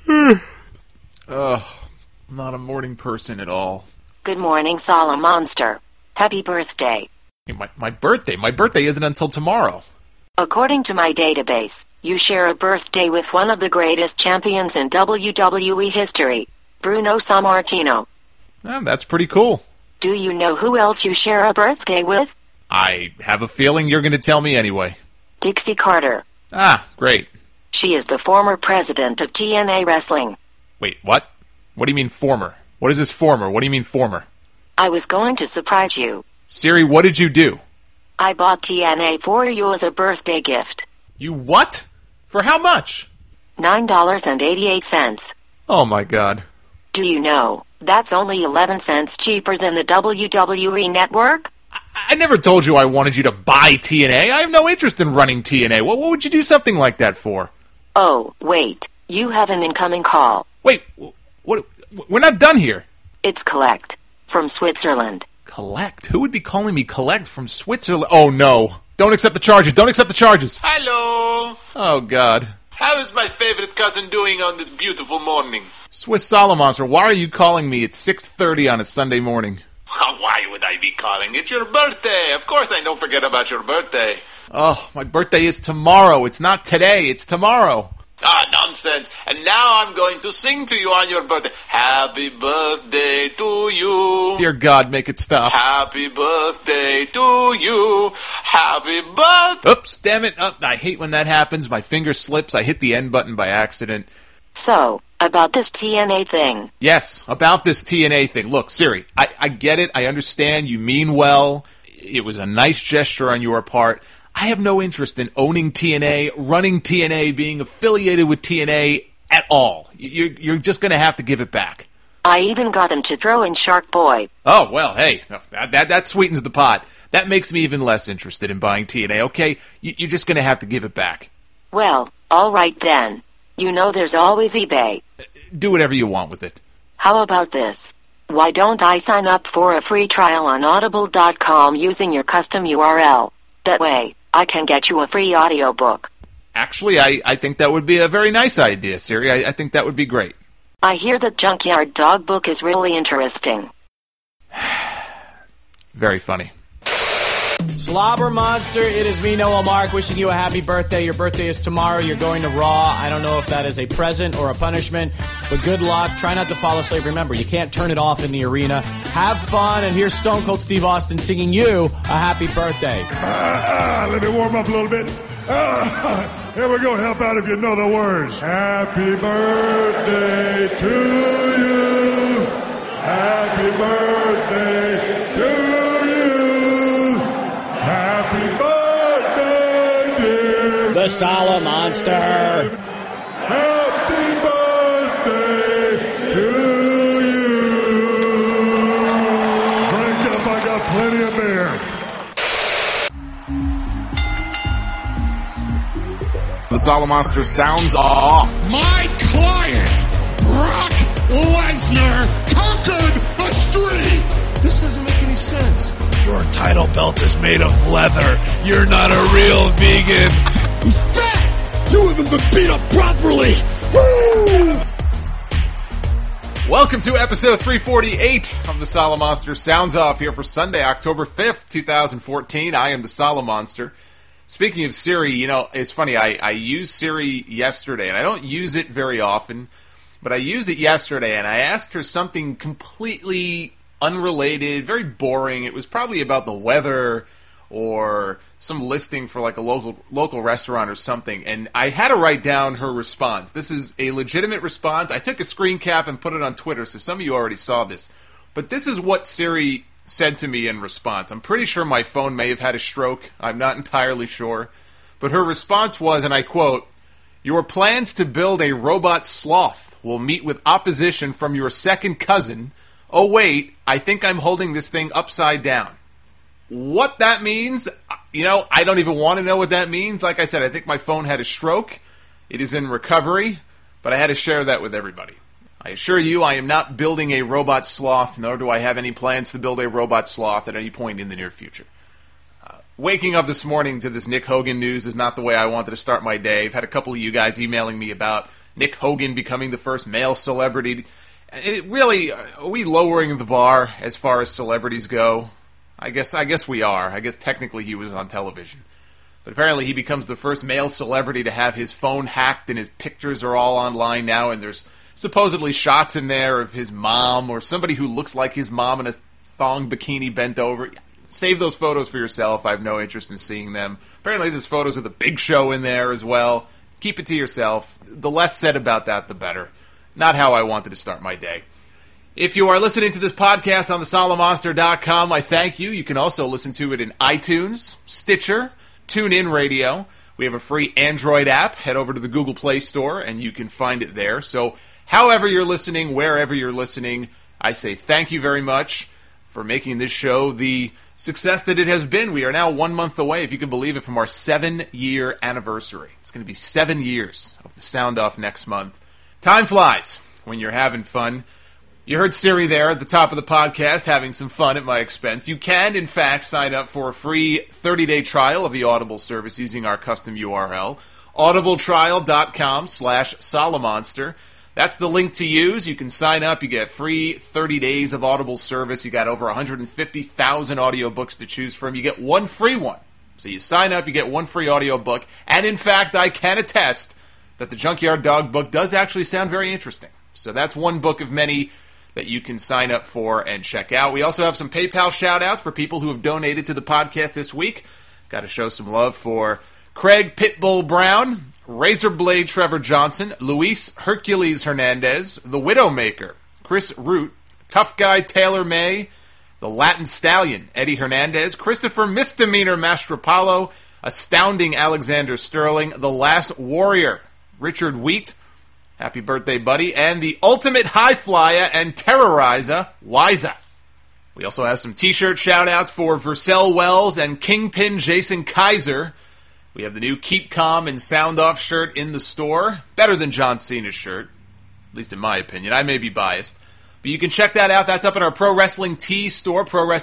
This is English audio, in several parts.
Ugh, not a morning person at all. Good morning, Salamonster. Happy birthday. Hey, my birthday? My birthday isn't until tomorrow. According to my database, you share a birthday with one of the greatest champions in WWE history, Bruno Sammartino. That's pretty cool. Do you know who else you share a birthday with? I have a feeling you're going to tell me anyway. Dixie Carter. Ah, great. She is the former president of TNA Wrestling. Wait, what? What do you mean former? What is this former? What do you mean former? I was going to surprise you. Siri, what did you do? I bought TNA for you as a birthday gift. You what? For how much? $9.88. Oh my god. Do you know, that's only 11 cents cheaper than the WWE Network? I never told you I wanted you to buy TNA. I have no interest in running TNA. What would you do something like that for? Oh, wait. You have an incoming call. Wait, what? We're not done here. It's Collect, from Switzerland. Collect? Who would be calling me Collect from Switzerland? Oh, no. Don't accept the charges. Don't accept the charges. Hello. Oh, God. How is my favorite cousin doing on this beautiful morning? Swiss Salamonster, why are you calling me at 6:30 on a Sunday morning? Why would I be calling? It's your birthday. Of course I don't forget about your birthday. Oh, my birthday is tomorrow. It's not today. It's tomorrow. Ah, nonsense. And now I'm going to sing to you on your birthday. Happy birthday to you. Dear God, make it stop. Happy birthday to you. Happy birthday. Oops, damn it. Oh, I hate when that happens. My finger slips. I hit the end button by accident. So, about this TNA thing. Yes, about this TNA thing. Look, Siri, I get it. I understand. You mean well. It was a nice gesture on your part. I have no interest in owning TNA, running TNA, being affiliated with TNA at all. You're just going to have to give it back. I even got him to throw in Shark Boy. Oh, well, hey, that sweetens the pot. That makes me even less interested in buying TNA, okay? You're just going to have to give it back. Well, all right then. You know there's always eBay. Do whatever you want with it. How about this? Why don't I sign up for a free trial on Audible.com using your custom URL? That way, I can get you a free audiobook. Actually, I think that would be a very nice idea, Siri. I think that would be great. I hear that Junkyard Dog book is really interesting. Very funny. Slobber Monster, it is me, Noah Mark, wishing you a happy birthday. Your birthday is tomorrow. You're going to Raw. I don't know if that is a present or a punishment, but good luck. Try not to fall asleep. Remember, you can't turn it off in the arena. Have fun, and here's Stone Cold Steve Austin singing you a happy birthday. Let me warm up a little bit. Here we go. Help out if you know the words. Happy birthday to you. Happy birthday to you. Happy birthday, dear. The Sala Monster. Happy birthday to you. Drink up, I got plenty of beer. The Salamonster sounds off. My client, Brock Lesnar, conquered a streak. This doesn't make any sense. Your title belt is made of leather. You're not a real vegan. He's fat. You haven't been beat up properly. Woo! Welcome to episode 348 of the Salamonster Sounds Off here for Sunday, October 5th, 2014. I am the Salamonster. Speaking of Siri, you know, it's funny, I used Siri yesterday, and I don't use it very often, but I used it yesterday, and I asked her something completely unrelated, very boring. It was probably about the weather or some listing for like a local restaurant or something, and I had to write down her response. This is a legitimate response. I took a screen cap and put it on Twitter, so some of you already saw this. But this is what Siri said to me in response. I'm pretty sure my phone may have had a stroke. I'm not entirely sure. But her response was, and I quote, "Your plans to build a robot sloth will meet with opposition from your second cousin. Oh wait, I think I'm holding this thing upside down." What that means, you know, I don't even want to know what that means. Like I said, I think my phone had a stroke. It is in recovery, but I had to share that with everybody. I assure you, I am not building a robot sloth, nor do I have any plans to build a robot sloth at any point in the near future. Waking up this morning to this Nick Hogan news is not the way I wanted to start my day. I've had a couple of you guys emailing me about Nick Hogan becoming the first male celebrity. It really, are we lowering the bar as far as celebrities go? I guess we are. I guess technically he was on television. But apparently he becomes the first male celebrity to have his phone hacked, and his pictures are all online now, and there's supposedly shots in there of his mom or somebody who looks like his mom in a thong bikini bent over. Save those photos for yourself. I have no interest in seeing them. Apparently there's photos of the Big Show in there as well. Keep it to yourself. The less said about that, the better. Not how I wanted to start my day. If you are listening to this podcast on thesolomonster.com, I thank you. You can also listen to it in iTunes, Stitcher, TuneIn Radio. We have a free Android app. Head over to the Google Play Store, and you can find it there. So however you're listening, wherever you're listening, I say thank you very much for making this show the success that it has been. We are now 1 month away, if you can believe it, from our 7-year anniversary. It's going to be 7 years of the Sound Off next month. Time flies when you're having fun. You heard Siri there at the top of the podcast having some fun at my expense. You can, in fact, sign up for a free 30-day trial of the Audible service using our custom URL, audibletrial.com/Solomonster. That's the link to use. You can sign up. You get free 30 days of Audible service. You got over 150,000 audiobooks to choose from. You get one free one. So you sign up, you get one free audiobook. And in fact, I can attest that the Junkyard Dog book does actually sound very interesting. So that's one book of many that you can sign up for and check out. We also have some PayPal shout-outs for people who have donated to the podcast this week. Got to show some love for Craig Pitbull Brown, Razorblade Trevor Johnson, Luis Hercules Hernandez, The Widowmaker, Chris Root, Tough Guy Taylor May, The Latin Stallion Eddie Hernandez, Christopher Misdemeanor Mastropalo, Astounding Alexander Sterling, The Last Warrior Richard Wheat, happy birthday buddy, and The Ultimate High Flyer and Terrorizer Wiza. We also have some t-shirt shout-outs for Vercel Wells and Kingpin Jason Kaiser. We have the new Keep Calm and Sound Off shirt in the store. Better than John Cena's shirt, at least in my opinion. I may be biased. But you can check that out. That's up in our Pro Wrestling Tees store,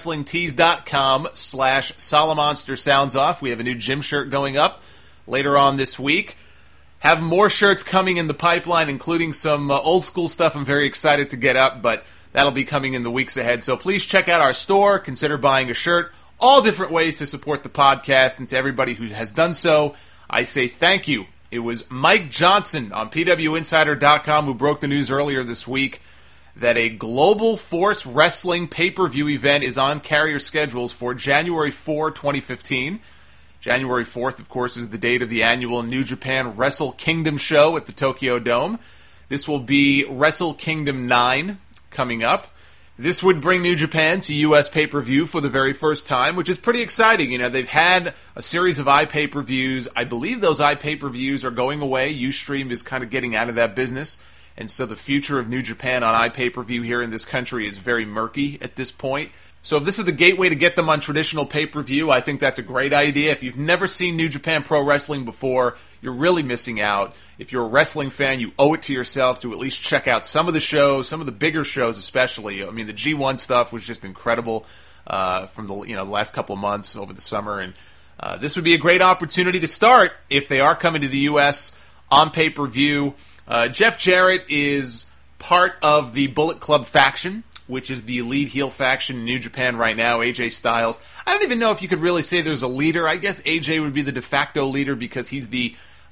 prowrestlingtees.com/Solomonster Sounds Off. We have a new gym shirt going up later on this week. Have more shirts coming in the pipeline, including some old school stuff I'm very excited to get up, but that'll be coming in the weeks ahead. So please check out our store. Consider buying a shirt. All different ways to support the podcast, and to everybody who has done so, I say thank you. It was Mike Johnson on PWInsider.com who broke the news earlier this week that a Global Force Wrestling pay-per-view event is on carrier schedules for January 4, 2015. January 4th, of course, is the date of the annual New Japan Wrestle Kingdom show at the Tokyo Dome. This will be Wrestle Kingdom 9 coming up. This would bring New Japan to U.S. pay-per-view for the very first time, which is pretty exciting. You know, they've had a series of iPay-per-views. I believe those iPay-per-views are going away. Ustream is kind of getting out of that business. And so the future of New Japan on iPay-per-view here in this country is very murky at this point. So if this is the gateway to get them on traditional pay-per-view, I think that's a great idea. If you've never seen New Japan Pro Wrestling before, you're really missing out. If you're a wrestling fan, you owe it to yourself to at least check out some of the shows, some of the bigger shows especially. I mean, the G1 stuff was just incredible from the last couple of months over the summer. And this would be a great opportunity to start if they are coming to the U.S. on pay-per-view. Jeff Jarrett is part of the Bullet Club faction, which is the lead heel faction in New Japan right now, AJ Styles. I don't even know if you could really say there's a leader. I guess AJ would be the de facto leader because he's the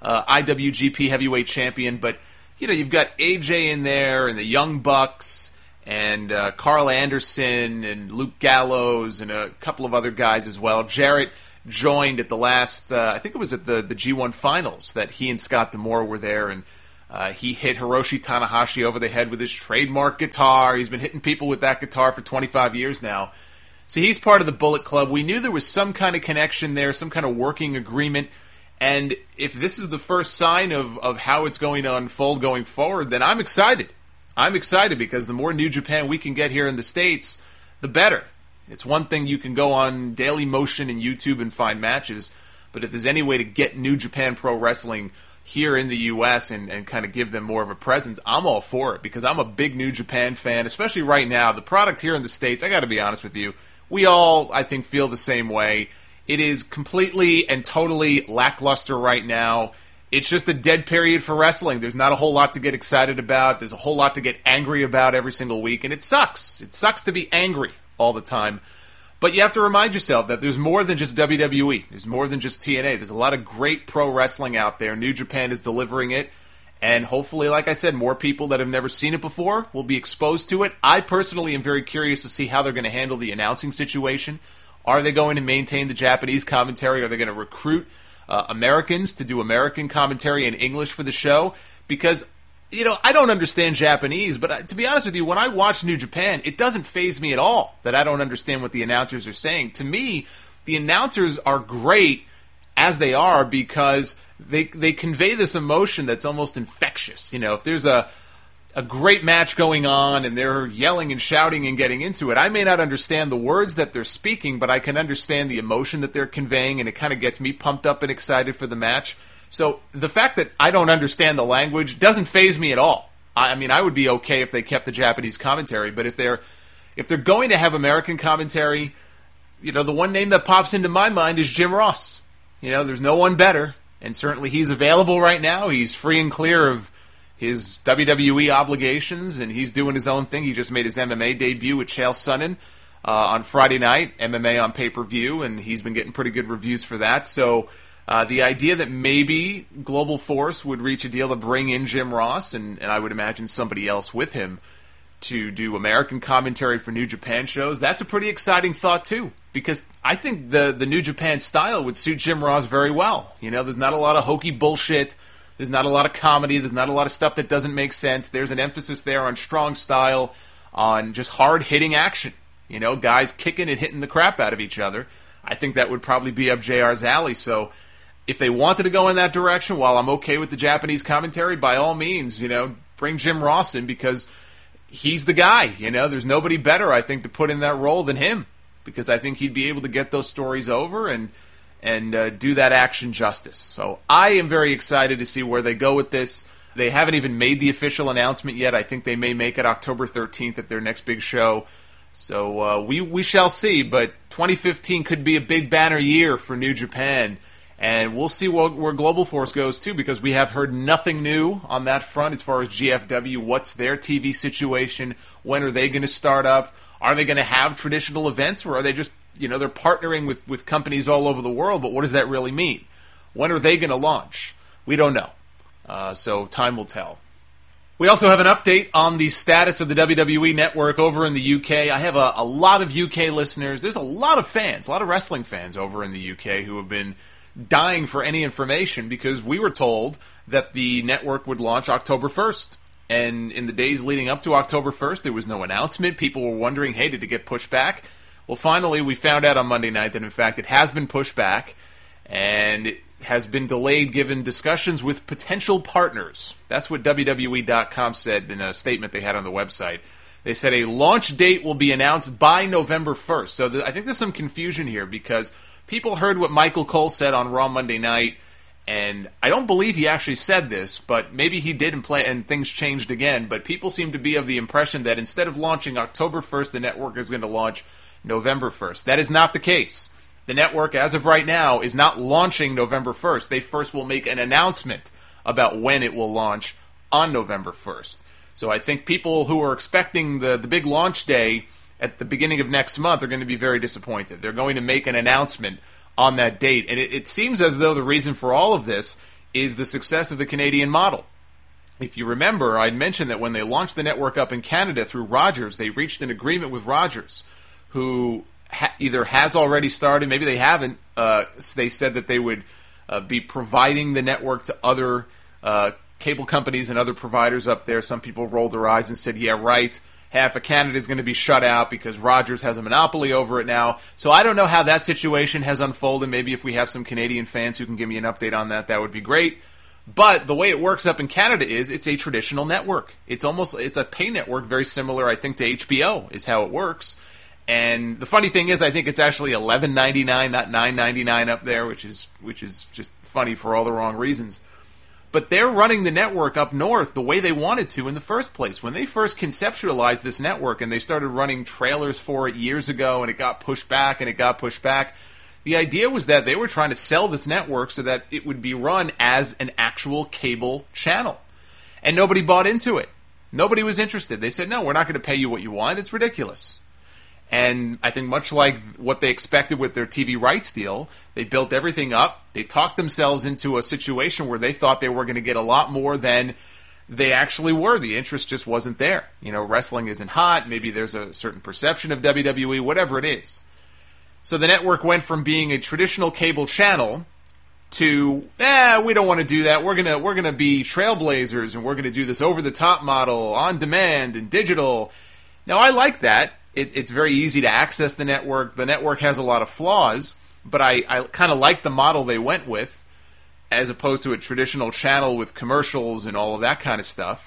IWGP Heavyweight Champion. But, you know, you've got AJ in there and the Young Bucks and Carl Anderson and Luke Gallows and a couple of other guys as well. Jarrett joined at the last, I think it was at the G1 Finals that he and Scott D'Amore were there, and he hit Hiroshi Tanahashi over the head with his trademark guitar. He's been hitting people with that guitar for 25 years now. So he's part of the Bullet Club. We knew there was some kind of connection there, some kind of working agreement. And if this is the first sign of how it's going to unfold going forward, then I'm excited. I'm excited because the more New Japan we can get here in the States, the better. It's one thing you can go on Daily Motion and YouTube and find matches, but if there's any way to get New Japan Pro Wrestling here in the U.S. and kind of give them more of a presence, I'm all for it because I'm a big New Japan fan, especially right now. The product here in the States, I got to be honest with you, we all, I think, feel the same way. It is completely and totally lackluster right now. it's just a dead period for wrestling. There's not a whole lot to get excited about. There's a whole lot to get angry about every single week, and it sucks. It sucks to be angry all the time. But you have to remind yourself that there's more than just WWE. There's more than just TNA. There's a lot of great pro wrestling out there. New Japan is delivering it. And hopefully, like I said, more people that have never seen it before will be exposed to it. I personally am very curious to see how they're going to handle the announcing situation. Are they going to maintain the Japanese commentary? Are they going to recruit Americans to do American commentary in English for the show? Because, I don't understand Japanese, but to be honest with you, when I watch New Japan, it doesn't faze me at all that I don't understand what the announcers are saying. To me, the announcers are great as they are because they convey this emotion that's almost infectious. If there's a great match going on and they're yelling and shouting and getting into it, I may not understand the words that they're speaking, but I can understand the emotion that they're conveying, and it kind of gets me pumped up and excited for the match. So the fact that I don't understand the language doesn't faze me at all. I mean, I would be okay if they kept the Japanese commentary, but if they're going to have American commentary, the one name that pops into my mind is Jim Ross. There's no one better, and certainly he's available right now. He's free and clear of his WWE obligations, and he's doing his own thing. He just made his MMA debut with Chael Sonnen on Friday night, MMA on pay-per-view, and he's been getting pretty good reviews for that. So the idea that maybe Global Force would reach a deal to bring in Jim Ross, and I would imagine somebody else with him, to do American commentary for New Japan shows, that's a pretty exciting thought too, because I think the New Japan style would suit Jim Ross very well. There's not a lot of hokey bullshit, there's not a lot of comedy, there's not a lot of stuff that doesn't make sense. There's an emphasis there on strong style, on just hard-hitting action, guys kicking and hitting the crap out of each other. I think that would probably be up JR's alley. So if they wanted to go in that direction, while I'm okay with the Japanese commentary, by all means, bring Jim Ross in, because he's the guy. There's nobody better, I think, to put in that role than him, because I think he'd be able to get those stories over and do that action justice. So I am very excited to see where they go with this. They haven't even made the official announcement yet. I think they may make it October 13th at their next big show. So we shall see, but 2015 could be a big banner year for New Japan. And we'll see where Global Force goes, too, because we have heard nothing new on that front as far as GFW. What's their TV situation? When are they going to start up? Are they going to have traditional events, or are they just, they're partnering with companies all over the world, but what does that really mean? When are they going to launch? We don't know. So time will tell. We also have an update on the status of the WWE Network over in the UK. I have a lot of UK listeners. There's a lot of fans, a lot of wrestling fans over in the UK who have been dying for any information, because we were told that the network would launch October 1st. And in the days leading up to October 1st, there was no announcement. People were wondering, hey, did it get pushed back? Well, finally, we found out on Monday night that, in fact, it has been pushed back, and it has been delayed given discussions with potential partners. That's what WWE.com said in a statement they had on the website. They said a launch date will be announced by November 1st. So I think there's some confusion here, because people heard what Michael Cole said on Raw Monday night, and I don't believe he actually said this, but maybe he did and things changed again. But people seem to be of the impression that instead of launching October 1st, the network is going to launch November 1st. That is not the case. The network, as of right now, is not launching November 1st. They first will make an announcement about when it will launch on November 1st. So I think people who are expecting the big launch day at the beginning of next month are going to be very disappointed. They're going to make an announcement on that date. And it seems as though the reason for all of this is the success of the Canadian model. If you remember, I mentioned that when they launched the network up in Canada through Rogers, they reached an agreement with Rogers, who either has already started, maybe they haven't. They said that they would be providing the network to other cable companies and other providers up there. Some people rolled their eyes and said, yeah, right. Half of Canada is going to be shut out because Rogers has a monopoly over it now. So I don't know how that situation has unfolded. Maybe if we have some Canadian fans who can give me an update on that, that would be great. But the way it works up in Canada is it's a traditional network. It's a pay network, very similar, I think, to HBO is how it works. And the funny thing is, I think it's actually $11.99, not $9.99 up there, which is just funny for all the wrong reasons. But they're running the network up north the way they wanted to in the first place. When they first conceptualized this network and they started running trailers for it years ago, and it got pushed back and it got pushed back, The idea was that they were trying to sell this network so that it would be run as an actual cable channel. And nobody bought into it. Nobody was interested. They said, no, we're not going to pay you what you want. It's ridiculous. And I think much like what they expected with their TV rights deal, they built everything up. They talked themselves into a situation where they thought they were going to get a lot more than they actually were. The interest just wasn't there. You know, wrestling isn't hot. Maybe there's a certain perception of WWE, whatever it is. So the network went from being a traditional cable channel to, we don't want to do that. We're gonna be trailblazers, and we're gonna do this over-the-top model, on demand and digital. Now, I like that. It's very easy to access the network. The network has a lot of flaws, but I kind of like the model they went with, as opposed to a traditional channel with commercials and all of that kind of stuff.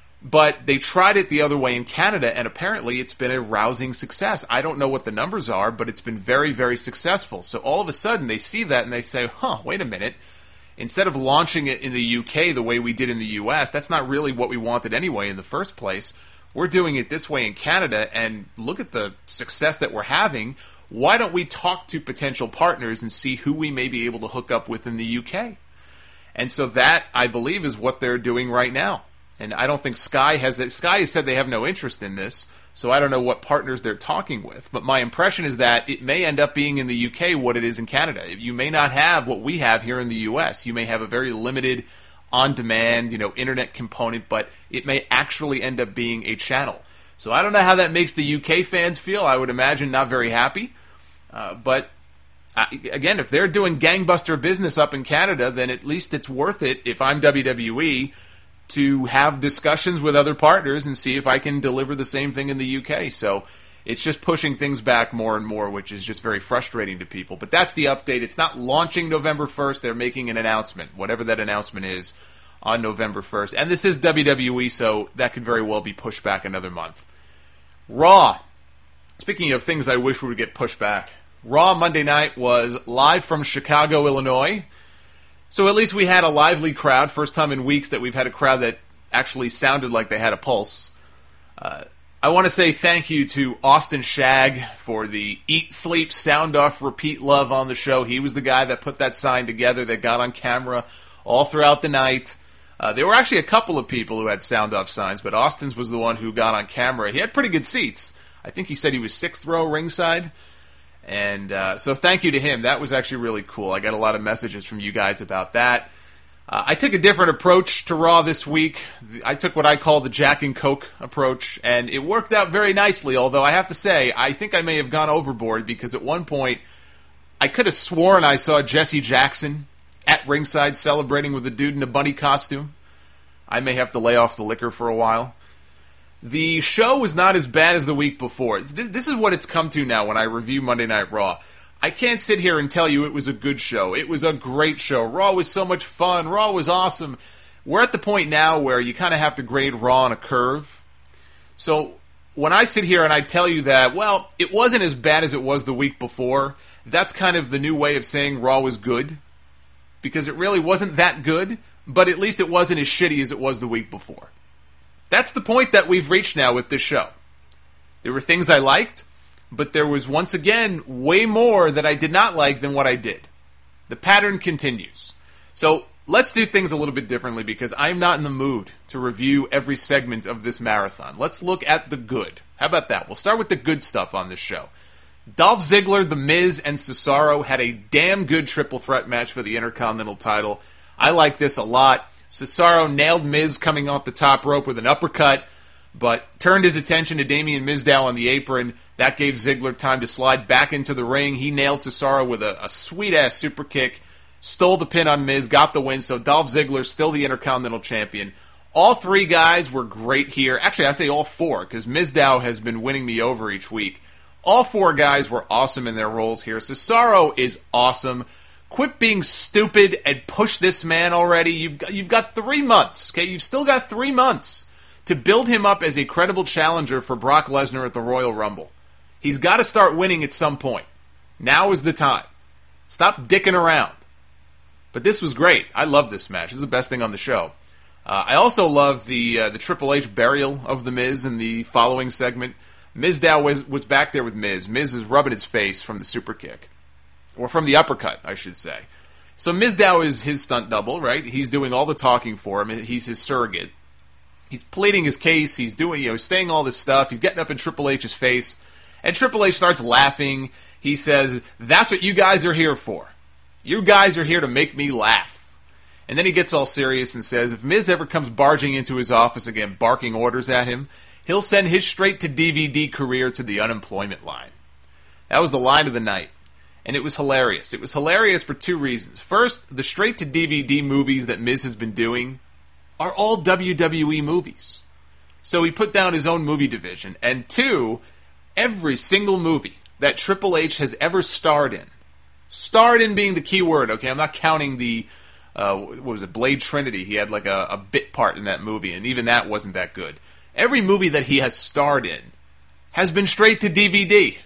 But they tried it the other way in Canada, and apparently it's been a rousing success. I don't know what the numbers are, but it's been very, very successful. So all of a sudden they see that and they say, wait a minute. Instead of launching it in the UK the way we did in the US, that's not really what we wanted anyway in the first place. We're doing it this way in Canada, and look at the success that we're having. Why don't we talk to potential partners and see who we may be able to hook up with in the UK? And so that, I believe, is what they're doing right now. And I don't think Sky has said they have no interest in this, so I don't know what partners they're talking with. But my impression is that it may end up being in the UK what it is in Canada. You may not have what we have here in the US. You may have a very limited on-demand, internet component, but it may actually end up being a channel. So I don't know how that makes the UK fans feel. I would imagine not very happy. But again, if they're doing gangbuster business up in Canada, then at least it's worth it if I'm WWE to have discussions with other partners and see if I can deliver the same thing in the UK. So it's just pushing things back more and more, which is just very frustrating to people. But that's the update. It's not launching November 1st. They're making an announcement, whatever that announcement is, on November 1st. And this is WWE, so that could very well be pushed back another month. Raw. Speaking of things I wish would get pushed back, Raw Monday night was live from Chicago, Illinois. So at least we had a lively crowd. First time in weeks that we've had a crowd that actually sounded like they had a pulse. I want to say thank you to Austin Shag for the Eat, Sleep, Sound Off, Repeat Love on the show. He was the guy that put that sign together, that got on camera all throughout the night. There were actually a couple of people who had sound off signs, but Austin's was the one who got on camera. He had pretty good seats. I think he said he was 6th row ringside. And so thank you to him. That was actually really cool. I got a lot of messages from you guys about that. I took a different approach to Raw this week. I took what I call the Jack and Coke approach, and it worked out very nicely, although I have to say, I think I may have gone overboard, because at one point, I could have sworn I saw Jesse Jackson at ringside celebrating with a dude in a bunny costume. I may have to lay off the liquor for a while. The show was not as bad as the week before. This is what it's come to now when I review Monday Night Raw. I can't sit here and tell you it was a good show. It was a great show. Raw was so much fun. Raw was awesome. We're at the point now where you kind of have to grade Raw on a curve. So when I sit here and I tell you that, well, it wasn't as bad as it was the week before, that's kind of the new way of saying Raw was good. Because it really wasn't that good, but at least it wasn't as shitty as it was the week before. That's the point that we've reached now with this show. There were things I liked, but there was, once again, way more that I did not like than what I did. The pattern continues. So let's do things a little bit differently, because I'm not in the mood to review every segment of this marathon. Let's look at the good. How about that? We'll start with the good stuff on this show. Dolph Ziggler, The Miz, and Cesaro had a damn good triple threat match for the Intercontinental title. I like this a lot. Cesaro nailed Miz coming off the top rope with an uppercut, but turned his attention to Damien Mizdow on the apron. That gave Ziggler time to slide back into the ring. He nailed Cesaro with a sweet-ass super kick, stole the pin on Miz, got the win, so Dolph Ziggler still the Intercontinental Champion. All three guys were great here. Actually, I say all four, because Mizdow has been winning me over each week. All four guys were awesome in their roles here. Cesaro is awesome. Quit being stupid and push this man already. You've got 3 months, okay? You've still got 3 months to build him up as a credible challenger for Brock Lesnar at the Royal Rumble. He's got to start winning at some point. Now is the time. Stop dicking around. But this was great. I love this match. This is the best thing on the show. I also love the Triple H burial of The Miz in the following segment. Mizdow was back there with Miz. Miz is rubbing his face from the super kick. or from the uppercut, I should say. So Mizdow is his stunt double, right? He's doing all the talking for him. He's his surrogate. He's pleading his case. He's doing, saying all this stuff. He's getting up in Triple H's face. And Triple H starts laughing. He says, "That's what you guys are here for. You guys are here to make me laugh." And then he gets all serious and says, if Miz ever comes barging into his office again, barking orders at him, he'll send his straight-to-DVD career to the unemployment line. That was the line of the night. And it was hilarious. It was hilarious for two reasons. First, the straight-to-DVD movies that Miz has been doing are all WWE movies. So he put down his own movie division. And two, every single movie that Triple H has ever starred in being the key word, okay? I'm not counting the, what was it, Blade Trinity. He had like a bit part in that movie, and even that wasn't that good. Every movie that he has starred in has been straight to DVD.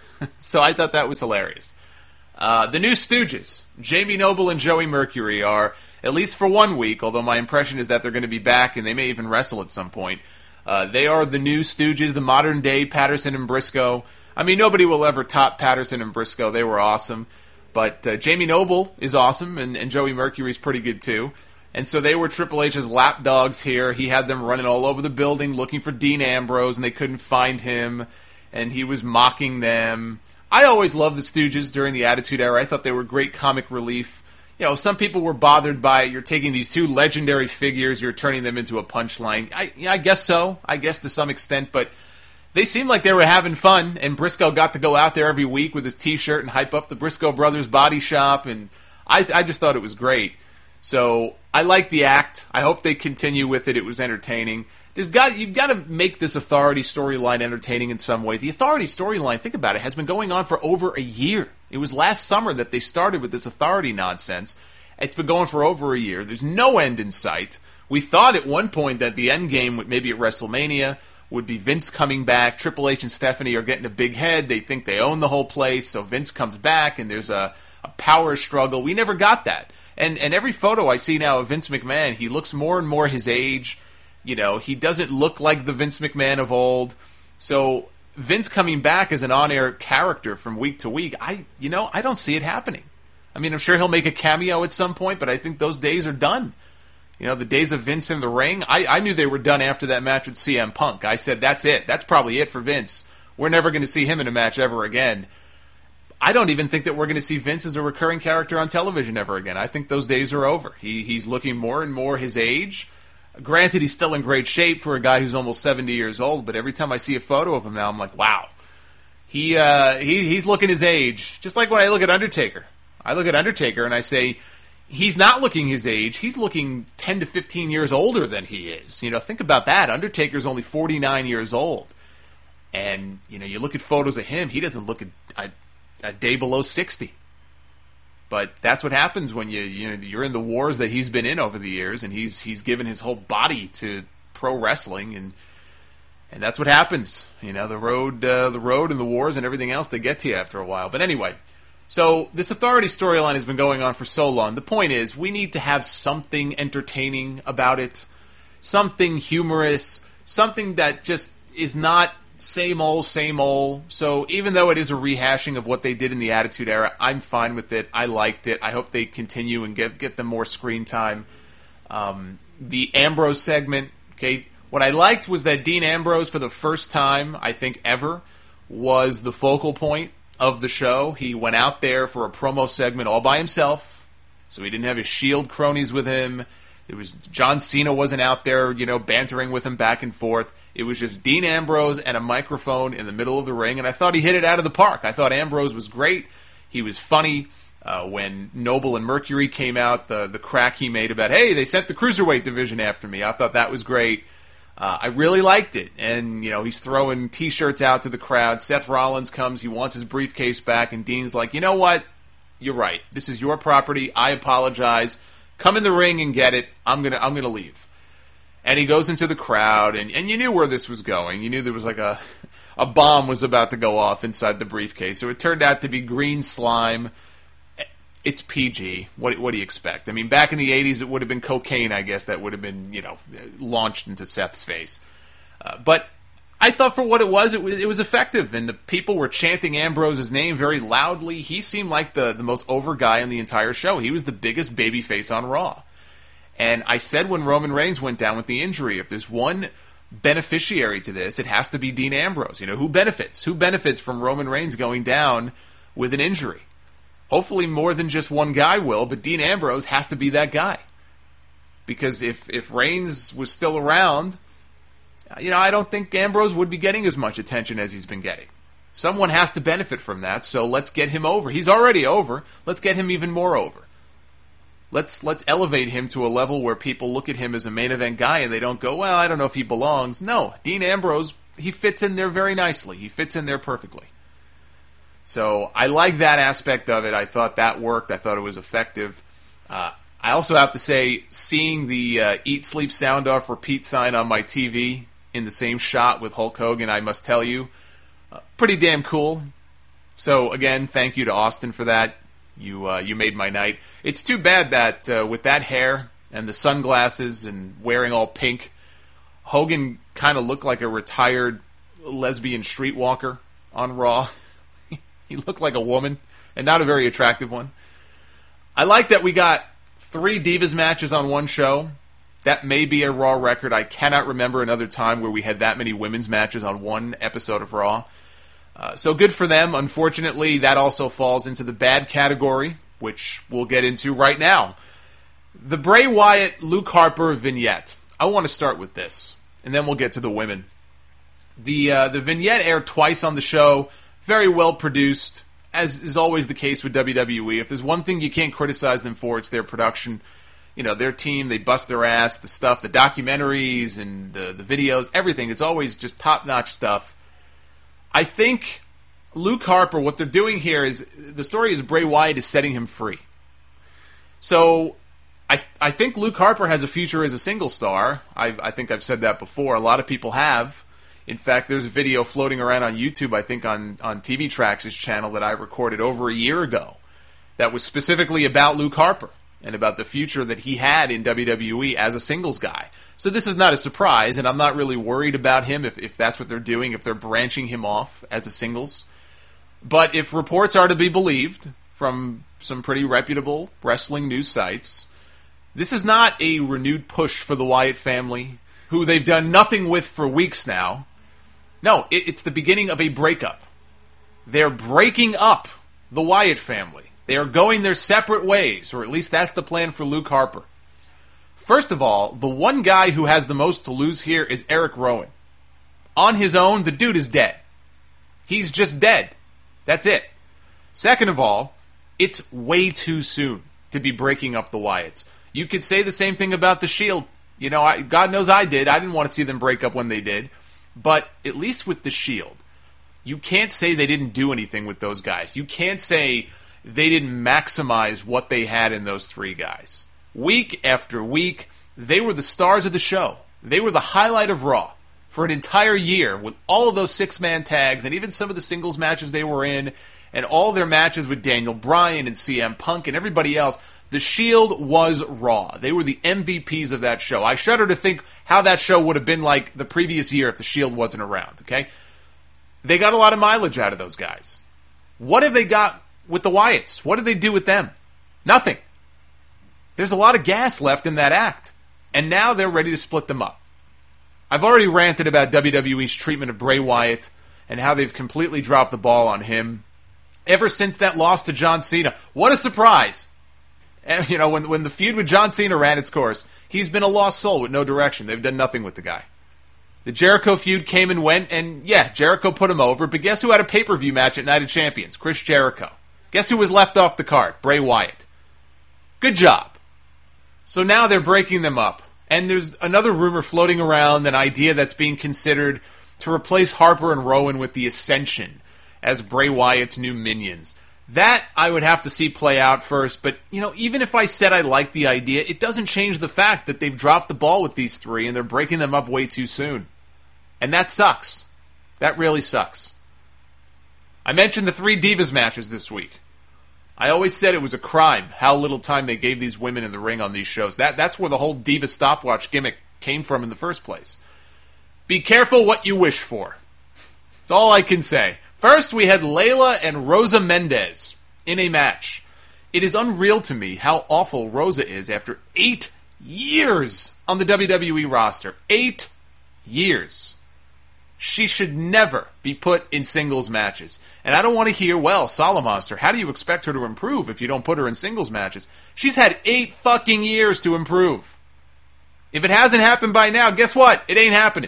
So I thought that was hilarious. The new Stooges, Jamie Noble and Joey Mercury, are, at least for 1 week, although my impression is that they're going to be back and they may even wrestle at some point. They are the new Stooges, the modern day Patterson and Briscoe. I mean, nobody will ever top Patterson and Briscoe. They were awesome. But Jamie Noble is awesome, and Joey Mercury is pretty good too. And so they were Triple H's lapdogs here. He had them running all over the building looking for Dean Ambrose, and they couldn't find him, and he was mocking them. I always loved the Stooges during the Attitude Era. I thought they were great comic relief. Some people were bothered by, you're taking these two legendary figures, you're turning them into a punchline. I guess so. I guess to some extent, but they seemed like they were having fun, and Briscoe got to go out there every week with his T-shirt and hype up the Briscoe Brothers Body Shop, and I just thought it was great. So I like the act. I hope they continue with it. It was entertaining. You've got to make this Authority storyline entertaining in some way. The Authority storyline, think about it, has been going on for over a year. It was last summer that they started with this Authority nonsense. It's been going for over a year. There's no end in sight. We thought at one point that the end game, maybe at WrestleMania, would be Vince coming back. Triple H and Stephanie are getting a big head. They think they own the whole place, so Vince comes back, and there's a power struggle. We never got that. And every photo I see now of Vince McMahon, he looks more and more his age. He doesn't look like the Vince McMahon of old. So Vince coming back as an on-air character from week to week, I don't see it happening. I mean, I'm sure he'll make a cameo at some point, but I think those days are done. The days of Vince in the ring, I knew they were done after that match with CM Punk. I said, that's it. That's probably it for Vince. We're never going to see him in a match ever again. I don't even think that we're going to see Vince as a recurring character on television ever again. I think those days are over. He's looking more and more his age. Granted, he's still in great shape for a guy who's almost 70 years old, but every time I see a photo of him now, I'm like, wow. He's looking his age. Just like when I look at Undertaker. I look at Undertaker and I say, he's not looking his age. He's looking 10 to 15 years older than he is. Think about that. Undertaker's only 49 years old. And, you look at photos of him, he doesn't look a day below 60. But that's what happens when you're in the wars that he's been in over the years, and he's given his whole body to pro wrestling, and that's what happens. The road and the wars and everything else, they get to you after a while. But anyway, so this Authority storyline has been going on for so long. The point is, we need to have something entertaining about it, something humorous, something that just is not same old, same old. So even though it is a rehashing of what they did in the Attitude Era, I'm fine with it. I liked it. I hope they continue and get them more screen time. The Ambrose segment, okay, what I liked was that Dean Ambrose, for the first time, I think ever, was the focal point of the show. He went out there for a promo segment all by himself, so he didn't have his Shield cronies with him. John Cena wasn't out there, bantering with him back and forth. It was just Dean Ambrose and a microphone in the middle of the ring, and I thought he hit it out of the park. I thought Ambrose was great. He was funny. When Noble and Mercury came out, the crack he made about, hey, they sent the Cruiserweight division after me. I thought that was great. I really liked it. And, he's throwing T-shirts out to the crowd. Seth Rollins comes. He wants his briefcase back, and Dean's like, you know what? You're right. This is your property. I apologize. Come in the ring and get it. I'm gonna leave. And he goes into the crowd, and you knew where this was going. You knew there was like a bomb was about to go off inside the briefcase. So it turned out to be green slime. It's PG. What do you expect? I mean, back in the 80s, it would have been cocaine, I guess, that would have been, launched into Seth's face. But I thought for what it was effective, and the people were chanting Ambrose's name very loudly. He seemed like the most over guy on the entire show. He was the biggest babyface on Raw. And I said when Roman Reigns went down with the injury, if there's one beneficiary to this, it has to be Dean Ambrose. You know, who benefits? Who benefits from Roman Reigns going down with an injury? Hopefully more than just one guy will, but Dean Ambrose has to be that guy. Because if Reigns was still around, you know, I don't think Ambrose would be getting as much attention as he's been getting. Someone has to benefit from that, so let's get him over. He's already over. Let's get him even more over. Let's elevate him to a level where people look at him as a main event guy and they don't go, well, I don't know if he belongs. No, Dean Ambrose, he fits in there very nicely. He fits in there perfectly. So I like that aspect of it. I thought that worked. I thought it was effective. I also have to say, seeing the Eat, Sleep, Sound Off, Repeat sign on my TV in the same shot with Hulk Hogan, I must tell you, pretty damn cool. So again, thank you to Austin for that. You made my night. It's too bad that with that hair and the sunglasses and wearing all pink, Hogan kind of looked like a retired lesbian streetwalker on Raw. He looked like a woman, and not a very attractive one. I like that we got 3 Divas matches on one show. That may be a Raw record. I cannot remember another time where we had that many women's matches on one episode of Raw. So good for them. Unfortunately, that also falls into the bad category, which we'll get into right now. The Bray Wyatt, Luke Harper vignette. I want to start with this, and then we'll get to the women. The vignette aired twice on the show. Very well produced, as is always the case with WWE. If there's one thing you can't criticize them for, it's their production. You know, their team, they bust their ass, the stuff, the documentaries and the videos, everything. It's always just top-notch stuff. I think Luke Harper, what they're doing here is, the story is Bray Wyatt is setting him free. So, I think Luke Harper has a future as a single star. I think I've said that before. A lot of people have. In fact, there's a video floating around on YouTube, I think on TV Tracks' channel that I recorded over a year ago that was specifically about Luke Harper and about the future that he had in WWE as a singles guy. So this is not a surprise, and I'm not really worried about him if that's what they're doing, if they're branching him off as a singles. But if reports are to be believed from some pretty reputable wrestling news sites, this is not a renewed push for the Wyatt family, who they've done nothing with for weeks now. No, it's the beginning of a breakup. They're breaking up the Wyatt family. They are going their separate ways, or at least that's the plan for Luke Harper. First of all, the one guy who has the most to lose here is Eric Rowan. On his own, the dude is dead. He's just dead. That's it. Second of all, it's way too soon to be breaking up the Wyatts. You could say the same thing about The Shield. You know, God knows I did. I didn't want to see them break up when they did. But at least with The Shield, you can't say they didn't do anything with those guys. You can't say they didn't maximize what they had in those 3 guys. Week after week, they were the stars of the show. They were the highlight of Raw for an entire year with all of those 6-man tags and even some of the singles matches they were in and all their matches with Daniel Bryan and CM Punk and everybody else. The Shield was Raw. They were the MVPs of that show. I shudder to think how that show would have been like the previous year if the Shield wasn't around, okay? They got a lot of mileage out of those guys. What have they got with the Wyatts? What did they do with them? Nothing. There's a lot of gas left in that act. And now they're ready to split them up. I've already ranted about WWE's treatment of Bray Wyatt and how they've completely dropped the ball on him ever since that loss to John Cena. What a surprise! And, you know, when the feud with John Cena ran its course, he's been a lost soul with no direction. They've done nothing with the guy. The Jericho feud came and went, and yeah, Jericho put him over, but guess who had a pay-per-view match at Night of Champions? Chris Jericho. Guess who was left off the card? Bray Wyatt. Good job. So now they're breaking them up, and there's another rumor floating around, an idea that's being considered to replace Harper and Rowan with the Ascension as Bray Wyatt's new minions. That I would have to see play out first, but, you know, even if I said I liked the idea, it doesn't change the fact that they've dropped the ball with these 3 and they're breaking them up way too soon. And that sucks. That really sucks. I mentioned the 3 Divas matches this week. I always said it was a crime how little time they gave these women in the ring on these shows. That's where the whole Diva stopwatch gimmick came from in the first place. Be careful what you wish for. That's all I can say. First, we had Layla and Rosa Mendez in a match. It is unreal to me how awful Rosa is after 8 years on the WWE roster. 8 years. She should never be put in singles matches. And I don't want to hear, well, Salamonster, how do you expect her to improve if you don't put her in singles matches? She's had 8 fucking years to improve. If it hasn't happened by now, guess what? It ain't happening.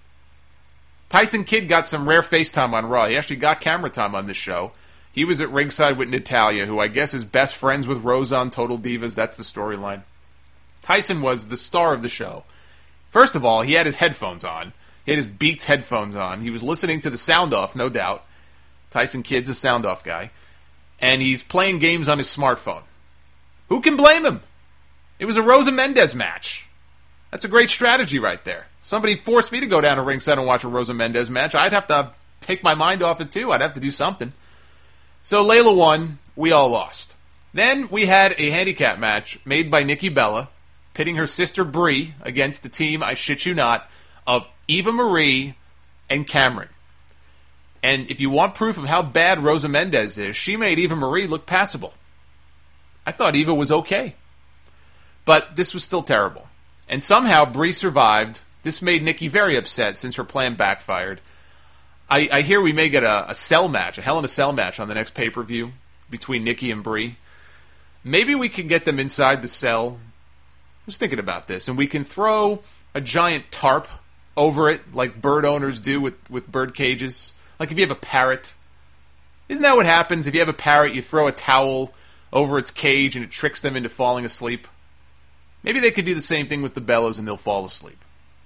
Tyson Kidd got some rare FaceTime on Raw. He actually got camera time on this show. He was at ringside with Natalya, who I guess is best friends with Rosa on Total Divas. That's the storyline. Tyson was the star of the show. First of all, he had his headphones on. He had his Beats headphones on. He was listening to the sound off, no doubt. Tyson Kidd's a sound off guy. And he's playing games on his smartphone. Who can blame him? It was a Rosa Mendez match. That's a great strategy right there. Somebody forced me to go down to ringside and watch a Rosa Mendez match. I'd have to take my mind off it too. I'd have to do something. So Layla won. We all lost. Then we had a handicap match made by Nikki Bella, pitting her sister Brie against the team, I shit you not, of Eva Marie and Cameron. And if you want proof of how bad Rosa Mendez is, she made Eva Marie look passable. I thought Eva was okay. But this was still terrible. And somehow Brie survived. This made Nikki very upset since her plan backfired. I hear we may get a cell match, a Hell in a Cell match on the next pay-per-view between Nikki and Brie. Maybe we can get them inside the cell. I was thinking about this. And we can throw a giant tarp over it like bird owners do with bird cages. Like if you have a parrot. Isn't that what happens? If you have a parrot, you throw a towel over its cage and it tricks them into falling asleep. Maybe they could do the same thing with the Bellas and they'll fall asleep.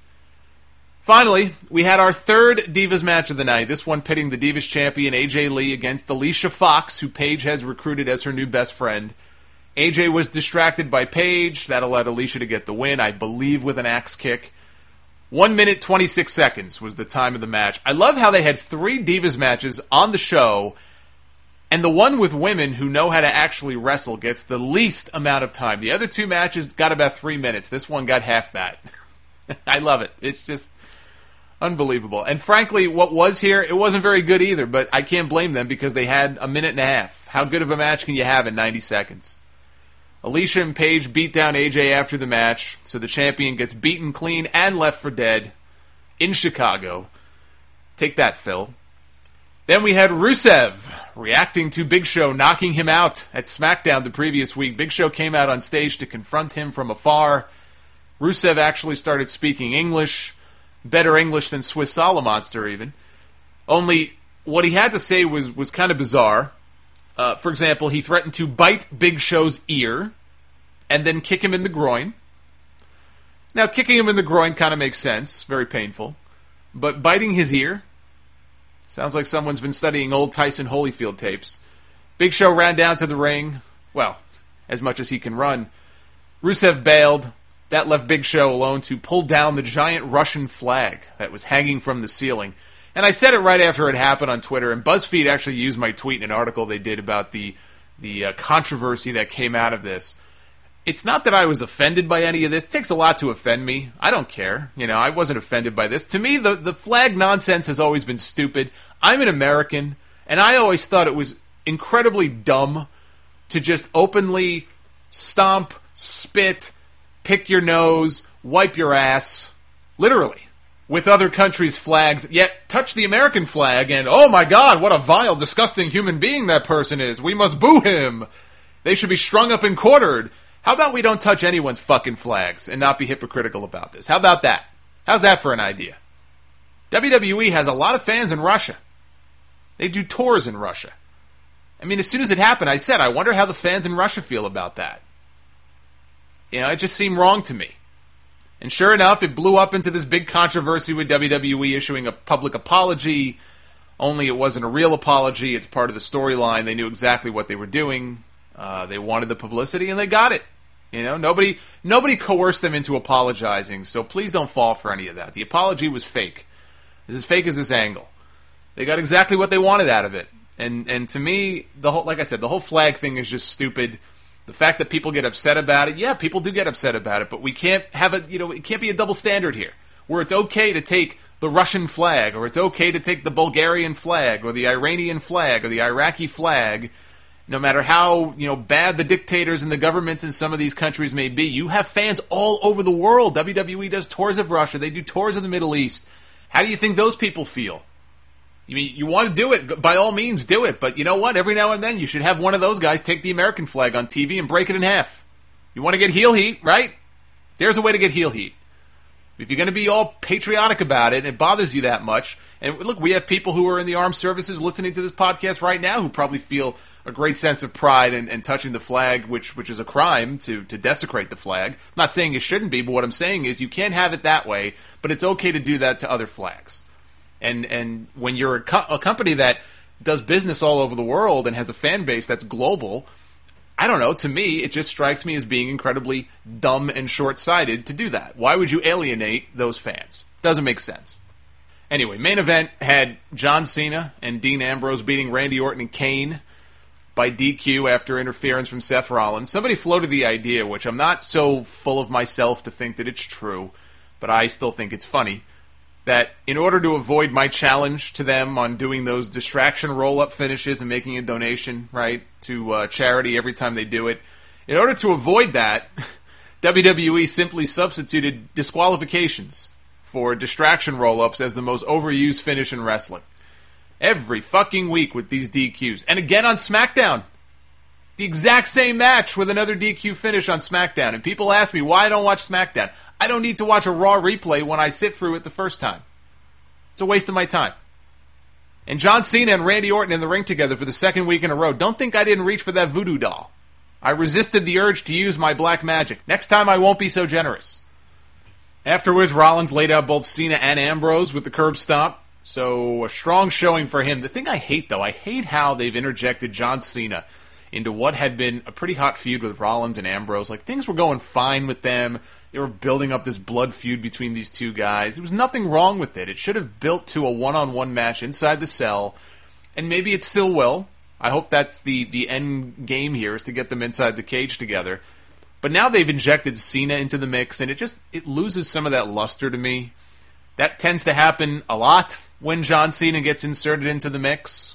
Finally, we had our third Divas match of the night. This one pitting the Divas champion AJ Lee against Alicia Fox, who Paige has recruited as her new best friend. AJ was distracted by Paige. That allowed Alicia to get the win, I believe, with an axe kick. 1 minute, 26 seconds was the time of the match. I love how they had 3 Divas matches on the show, and the one with women who know how to actually wrestle gets the least amount of time. The other 2 matches got about 3 minutes. This one got half that. I love it. It's just unbelievable. And frankly, what was here, it wasn't very good either, but I can't blame them because they had a minute and a half. How good of a match can you have in 90 seconds? Alicia and Paige beat down AJ after the match, so the champion gets beaten clean and left for dead in Chicago. Take that, Phil. Then we had Rusev reacting to Big Show knocking him out at SmackDown the previous week. Big Show came out on stage to confront him from afar. Rusev actually started speaking English, better English than Swiss Salamonster even. Only what he had to say was kind of bizarre. For example, he threatened to bite Big Show's ear and then kick him in the groin. Now, kicking him in the groin kind of makes sense. Very painful. But biting his ear? Sounds like someone's been studying old Tyson Holyfield tapes. Big Show ran down to the ring. Well, as much as he can run. Rusev bailed. That left Big Show alone to pull down the giant Russian flag that was hanging from the ceiling. And I said it right after it happened on Twitter, and BuzzFeed actually used my tweet in an article they did about the controversy that came out of this. It's not that I was offended by any of this. It takes a lot to offend me. I don't care. I wasn't offended by this. To me, the flag nonsense has always been stupid. I'm an American, and I always thought it was incredibly dumb to just openly stomp, spit, pick your nose, wipe your ass, literally, with other countries' flags, yet touch the American flag and, oh my God, what a vile, disgusting human being that person is. We must boo him. They should be strung up and quartered. How about we don't touch anyone's fucking flags and not be hypocritical about this? How about that? How's that for an idea? WWE has a lot of fans in Russia. They do tours in Russia. I mean, as soon as it happened, I said, I wonder how the fans in Russia feel about that. It just seemed wrong to me. And sure enough, it blew up into this big controversy with WWE issuing a public apology, only it wasn't a real apology. It's part of the storyline. They knew exactly what they were doing. They wanted the publicity, and they got it. Nobody coerced them into apologizing, so please don't fall for any of that. The apology was fake. It's as fake as this angle. They got exactly what they wanted out of it. And to me, like I said, the whole flag thing is just stupid. The fact that people get upset about it, yeah, people do get upset about it, but we can't have it can't be a double standard here, where it's okay to take the Russian flag, or it's okay to take the Bulgarian flag, or the Iranian flag, or the Iraqi flag. No matter how, bad the dictators and the governments in some of these countries may be, you have fans all over the world. WWE does tours of Russia. They do tours of the Middle East. How do you think those people feel? You want to do it, by all means, do it. But you know what? Every now and then, you should have one of those guys take the American flag on TV and break it in half. You want to get heel heat, right? There's a way to get heel heat. If you're going to be all patriotic about it and it bothers you that much, and look, we have people who are in the armed services listening to this podcast right now who probably feel a great sense of pride in touching the flag, which is a crime to desecrate the flag. I'm not saying it shouldn't be, but what I'm saying is you can't have it that way, but it's okay to do that to other flags. And when you're a company that does business all over the world and has a fan base that's global, I don't know, to me, it just strikes me as being incredibly dumb and short-sighted to do that. Why would you alienate those fans? Doesn't make sense. Anyway, main event had John Cena and Dean Ambrose beating Randy Orton and Kane by DQ after interference from Seth Rollins. Somebody floated the idea, which I'm not so full of myself to think that it's true, but I still think it's funny, that in order to avoid my challenge to them on doing those distraction roll-up finishes and making a donation, right, to charity every time they do it, in order to avoid that, WWE simply substituted disqualifications for distraction roll-ups as the most overused finish in wrestling. Every fucking week with these DQs. And again on SmackDown. The exact same match with another DQ finish on SmackDown. And people ask me why I don't watch SmackDown. I don't need to watch a Raw replay when I sit through it the first time. It's a waste of my time. And John Cena and Randy Orton in the ring together for the second week in a row. Don't think I didn't reach for that voodoo doll. I resisted the urge to use my black magic. Next time I won't be so generous. Afterwards, Rollins laid out both Cena and Ambrose with the curb stomp. So a strong showing for him. The thing I hate, though, I hate how they've interjected John Cena into what had been a pretty hot feud with Rollins and Ambrose. Like, things were going fine with them. They were building up this blood feud between these two guys. There was nothing wrong with it. It should have built to a one-on-one match inside the cell, and maybe it still will. I hope that's the end game here, is to get them inside the cage together. But now they've injected Cena into the mix, and it loses some of that luster to me. That tends to happen a lot when John Cena gets inserted into the mix.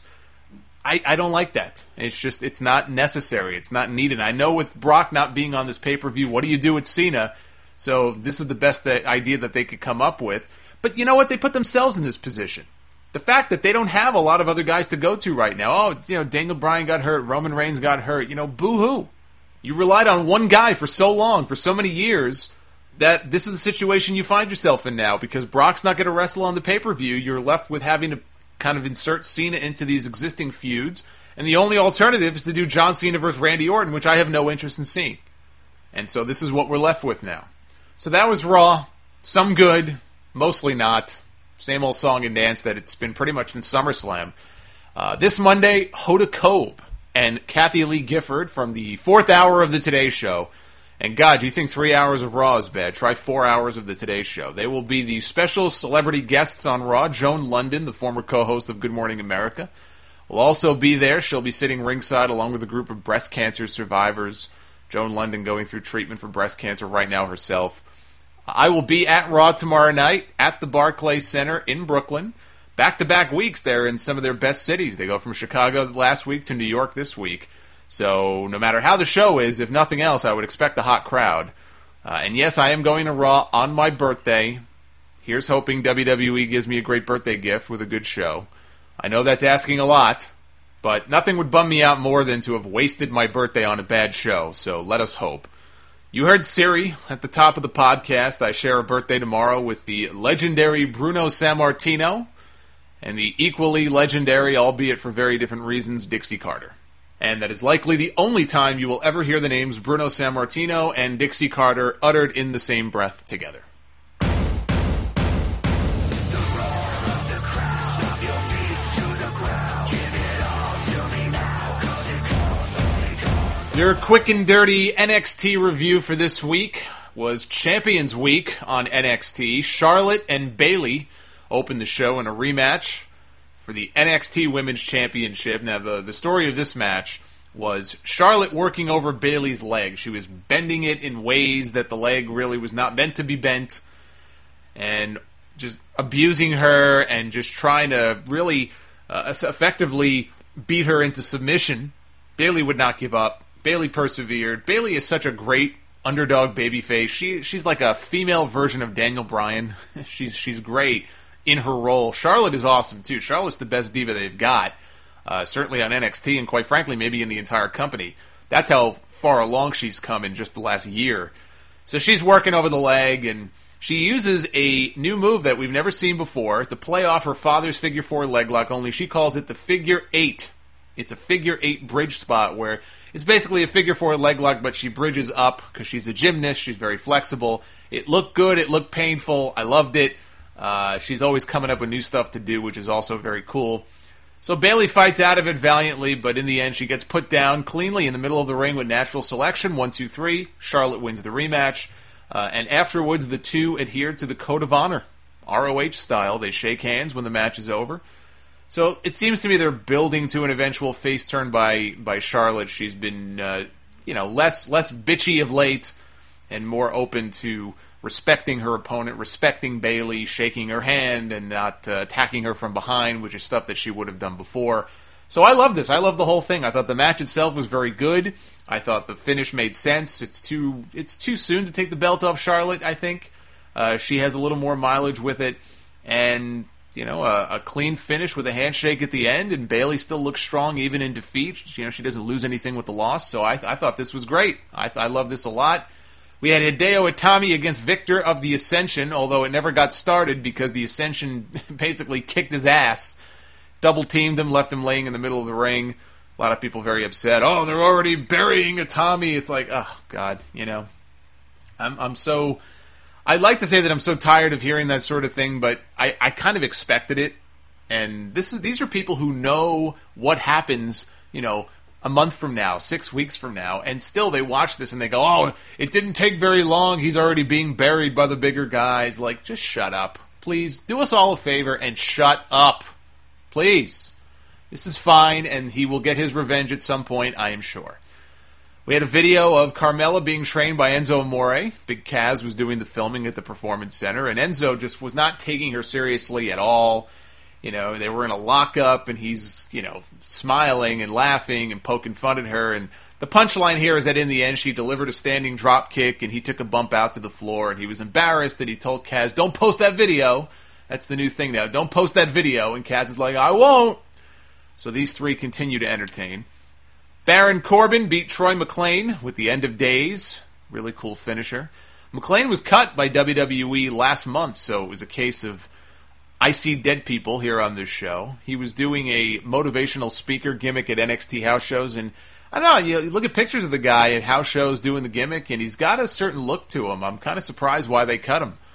I don't like that. It's not necessary. It's not needed. I know with Brock not being on this pay-per-view, what do you do with Cena? So this is the best idea that they could come up with. But you know what? They put themselves in this position. The fact that they don't have a lot of other guys to go to right now. Oh, Daniel Bryan got hurt. Roman Reigns got hurt. Boo-hoo. You relied on one guy for so long, for so many years, that this is the situation you find yourself in now. Because Brock's not going to wrestle on the pay-per-view, you're left with having to kind of insert Cena into these existing feuds. And the only alternative is to do John Cena versus Randy Orton, which I have no interest in seeing. And so this is what we're left with now. So that was Raw. Some good, mostly not. Same old song and dance that it's been pretty much since SummerSlam. This Monday, Hoda Kotb and Kathy Lee Gifford from the 4th hour of the Today Show. And God, you think 3 hours of Raw is bad? Try 4 hours of the Today Show. They will be the special celebrity guests on Raw. Joan London, the former co-host of Good Morning America, will also be there. She'll be sitting ringside along with a group of breast cancer survivors. Joan London going through treatment for breast cancer right now herself. I will be at Raw tomorrow night at the Barclays Center in Brooklyn. Back-to-back weeks, they're in some of their best cities. They go from Chicago last week to New York this week. So no matter how the show is, if nothing else, I would expect a hot crowd. And yes, I am going to Raw on my birthday. Here's hoping WWE gives me a great birthday gift with a good show. I know that's asking a lot, but nothing would bum me out more than to have wasted my birthday on a bad show, so let us hope. You heard Siri at the top of the podcast. I share a birthday tomorrow with the legendary Bruno Sammartino and the equally legendary, albeit for very different reasons, Dixie Carter. And that is likely the only time you will ever hear the names Bruno Sammartino and Dixie Carter uttered in the same breath together. Your quick and dirty NXT review for this week was Champions Week on NXT. Charlotte and Bayley opened the show in a rematch for the NXT Women's Championship. Now, the story of this match was Charlotte working over Bayley's leg. She was bending it in ways that the leg really was not meant to be bent. And just abusing her and just trying to really effectively beat her into submission. Bayley would not give up. Bayley persevered. Bayley is such a great underdog babyface. She's like a female version of Daniel Bryan. she's great in her role. Charlotte is awesome too. Charlotte's the best diva they've got, certainly on NXT, and quite frankly, maybe in the entire company. That's how far along she's come in just the last year. So she's working over the leg, and she uses a new move that we've never seen before to play off her father's figure 4 leg lock, only she calls it the figure 8. It's a figure 8 bridge spot where it's basically a figure 4 leg lock, but she bridges up because she's a gymnast. She's very flexible. It looked good. It looked painful. I loved it. She's always coming up with new stuff to do, which is also very cool. So Bayley fights out of it valiantly, but in the end she gets put down cleanly in the middle of the ring with natural selection. 1, 2, 3. Charlotte wins the rematch. And afterwards, the two adhere to the Code of Honor, ROH style. They shake hands when the match is over. So it seems to me they're building to an eventual face turn by Charlotte. She's been, less bitchy of late and more open to respecting her opponent, respecting Bayley, shaking her hand, and not attacking her from behind, which is stuff that she would have done before. So I love this. I love the whole thing. I thought the match itself was very good. I thought the finish made sense. It's too soon to take the belt off Charlotte, I think. She has a little more mileage with it. And, a clean finish with a handshake at the end, and Bayley still looks strong even in defeat. She doesn't lose anything with the loss. So I thought this was great. I love this a lot. We had Hideo Itami against Victor of the Ascension, although it never got started because the Ascension basically kicked his ass. Double-teamed him, left him laying in the middle of the ring. A lot of people very upset. Oh, they're already burying Itami. It's like, oh, God, I'm so... I'd like to say that I'm so tired of hearing that sort of thing, but I kind of expected it. And these are people who know what happens, a month from now, 6 weeks from now, and still they watch this and they go, oh, it didn't take very long. He's already being buried by the bigger guys. Like, just shut up. Please, do us all a favor and shut up. Please. This is fine, and he will get his revenge at some point, I am sure. We had a video of Carmella being trained by Enzo Amore. Big Kaz was doing the filming at the Performance Center, and Enzo just was not taking her seriously at all. They were in a lockup, and he's, smiling and laughing and poking fun at her. And the punchline here is that in the end, she delivered a standing drop kick, and he took a bump out to the floor, and he was embarrassed, and he told Kaz, don't post that video. That's the new thing now. Don't post that video. And Kaz is like, I won't. So these three continue to entertain. Baron Corbin beat Troy McClain with the End of Days. Really cool finisher. McClain was cut by WWE last month, so it was a case of I see dead people here on this show. He was doing a motivational speaker gimmick at NXT house shows, and I don't know, you look at pictures of the guy at house shows doing the gimmick, and he's got a certain look to him. I'm kind of surprised why they cut him.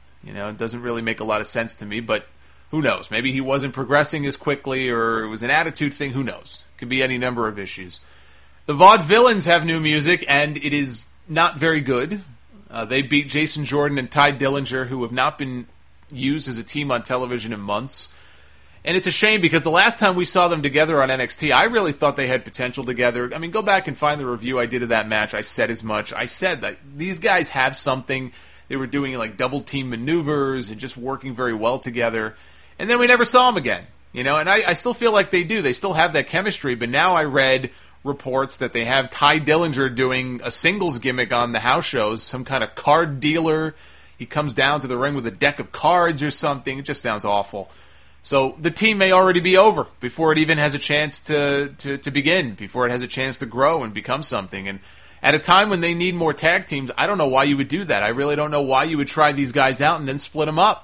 It doesn't really make a lot of sense to me, but who knows? Maybe he wasn't progressing as quickly, or it was an attitude thing. Who knows? Could be any number of issues. The Vaudevillains have new music, and it is not very good. They beat Jason Jordan and Ty Dillinger, who have not been used as a team on television in months. And it's a shame because the last time we saw them together on NXT, I really thought they had potential together. I mean, go back and find the review I did of that match. I said as much. I said that these guys have something. They were doing like double team maneuvers and just working very well together. And then we never saw them again. And I still feel like they do. They still have that chemistry. But now I read reports that they have Ty Dillinger doing a singles gimmick on the house shows, some kind of card dealer. He comes down to the ring with a deck of cards or something. It just sounds awful. So the team may already be over before it even has a chance to begin, before it has a chance to grow and become something. And at a time when they need more tag teams, I don't know why you would do that. I really don't know why you would try these guys out and then split them up.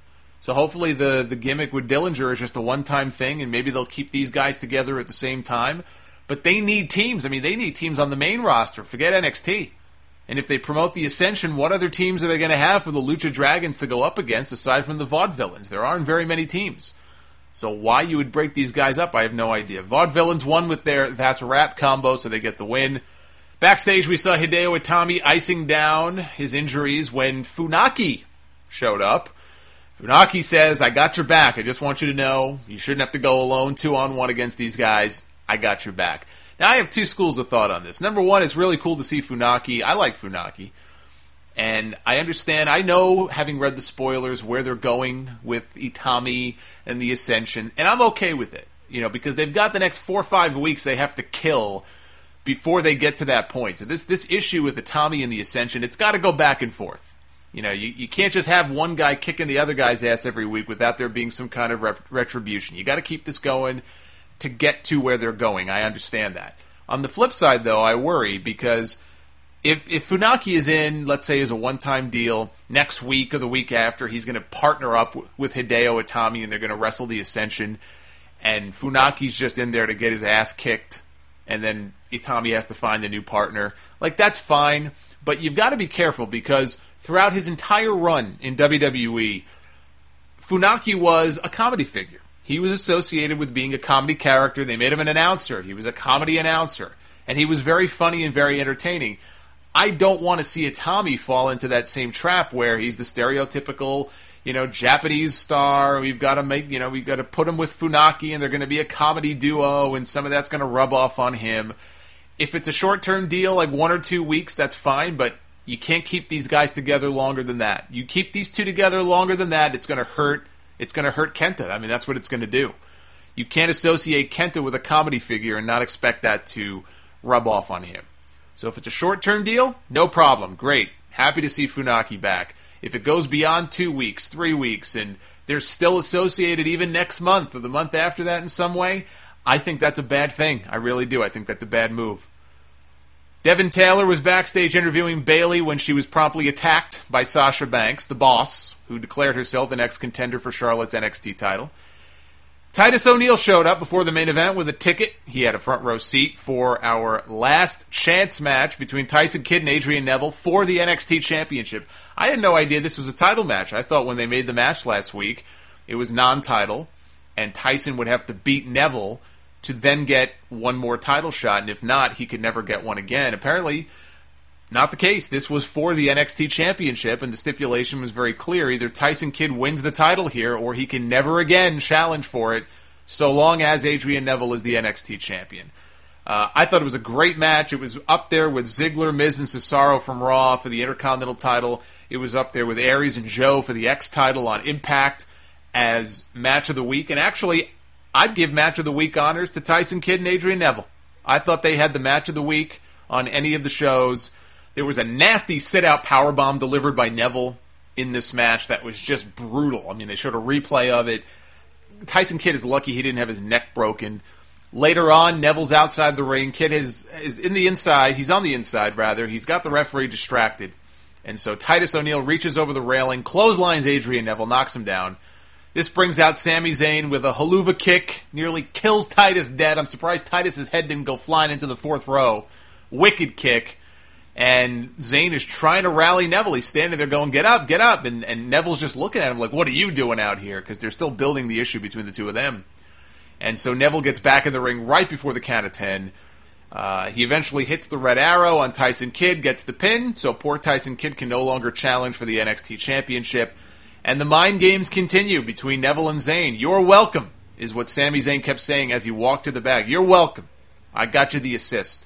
So hopefully the gimmick with Dillinger is just a one-time thing, and maybe they'll keep these guys together at the same time. But they need teams. I mean, they need teams on the main roster. Forget NXT. And if they promote the Ascension, what other teams are they going to have for the Lucha Dragons to go up against aside from the Vaudevillains? There aren't very many teams. So why you would break these guys up, I have no idea. Vaudevillains won with their That's a Wrap combo, so they get the win. Backstage, we saw Hideo Itami icing down his injuries when Funaki showed up. Funaki says, I got your back. I just want you to know you shouldn't have to go alone 2-on-1 against these guys. I got your back. Now, I have two schools of thought on this. Number one, it's really cool to see Funaki. I like Funaki. And I understand, I know, having read the spoilers, where they're going with Itami and the Ascension, and I'm okay with it, because they've got the next 4 or 5 weeks they have to kill before they get to that point. So this issue with Itami and the Ascension, it's got to go back and forth. You can't just have one guy kicking the other guy's ass every week without there being some kind of retribution. You got to keep this going to get to where they're going. I understand that. On the flip side, though, I worry because if Funaki is in, let's say, as a one-time deal, next week or the week after, he's going to partner up with Hideo Itami and they're going to wrestle the Ascension, and Funaki's just in there to get his ass kicked, and then Itami has to find a new partner. That's fine, but you've got to be careful because throughout his entire run in WWE, Funaki was a comedy figure. He was associated with being a comedy character. They made him an announcer. He was a comedy announcer. And he was very funny and very entertaining. I don't want to see Itami fall into that same trap where he's the stereotypical, Japanese star. We've got to put him with Funaki and they're going to be a comedy duo and some of that's going to rub off on him. If it's a short-term deal, like 1 or 2 weeks, that's fine, but you can't keep these guys together longer than that. You keep these two together longer than that, it's going to hurt. It's going to hurt Kenta. I mean, that's what it's going to do. You can't associate Kenta with a comedy figure and not expect that to rub off on him. So if it's a short-term deal, no problem. Great. Happy to see Funaki back. If it goes beyond 2 weeks, 3 weeks, and they're still associated even next month or the month after that in some way, I think that's a bad thing. I really do. I think that's a bad move. Devin Taylor was backstage interviewing Bayley when she was promptly attacked by Sasha Banks, the boss, who declared herself the next contender for Charlotte's NXT title. Titus O'Neil showed up before the main event with a ticket. He had a front row seat for our last chance match between Tyson Kidd and Adrian Neville for the NXT Championship. I had no idea this was a title match. I thought when they made the match last week, it was non-title, and Tyson would have to beat Neville to then get one more title shot, and if not, he could never get one again. Apparently, not the case. This was for the NXT Championship, and the stipulation was very clear. Either Tyson Kidd wins the title here, or he can never again challenge for it, so long as Adrian Neville is the NXT Champion. I thought it was a great match. It was up there with Ziggler, Miz, and Cesaro from Raw for the Intercontinental title. It was up there with Aries and Joe for the X title on Impact as match of the week, and actually, I'd give match of the week honors to Tyson Kidd and Adrian Neville. I thought they had the match of the week on any of the shows. There was a nasty sit-out powerbomb delivered by Neville in this match that was just brutal. I mean, they showed a replay of it. Tyson Kidd is lucky he didn't have his neck broken. Later on, Neville's outside the ring. Kidd is in the inside. He's on the inside, rather. He's got the referee distracted. And so Titus O'Neil reaches over the railing, clotheslines Adrian Neville, knocks him down. This brings out Sami Zayn with a haluva kick, nearly kills Titus dead. I'm surprised Titus's head didn't go flying into the fourth row. Wicked kick. And Zayn is trying to rally Neville. He's standing there going, get up, get up. And Neville's just looking at him like, what are you doing out here? Because they're still building the issue between the two of them. And so Neville gets back in the ring right before the count of 10. He eventually hits the red arrow on Tyson Kidd, gets the pin. So poor Tyson Kidd can no longer challenge for the NXT Championship. And the mind games continue between Neville and Zayn. You're welcome, is what Sami Zayn kept saying as he walked to the bag. You're welcome. I got you the assist.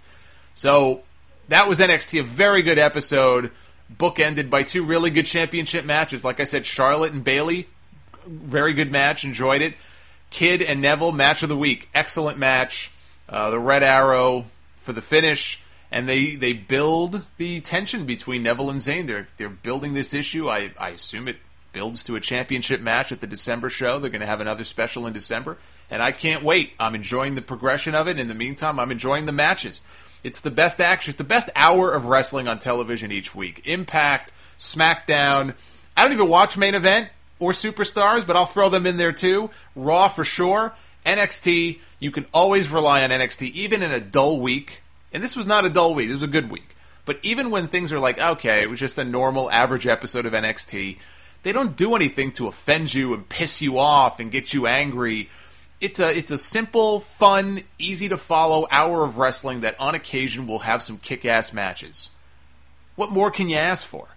So that was NXT, a very good episode, bookended by two really good championship matches. Like I said, Charlotte and Bayley, very good match, enjoyed it. Kidd and Neville, match of the week, excellent match. The red arrow for the finish. And they build the tension between Neville and Zayn. They're building this issue. I assume it builds to a championship match at the December show. They're going to have another special in December, and I can't wait. I'm enjoying the progression of it. In the meantime, I'm enjoying the matches. It's the best action. It's the best hour of wrestling on television each week. Impact, SmackDown. I don't even watch Main Event or Superstars, but I'll throw them in there too. Raw for sure. NXT, you can always rely on NXT, even in a dull week. And this was not a dull week. This was a good week. But even when things are like, okay, it was just a normal, average episode of NXT, they don't do anything to offend you and piss you off and get you angry. It's a simple, fun, easy-to-follow hour of wrestling that on occasion will have some kick-ass matches. What more can you ask for?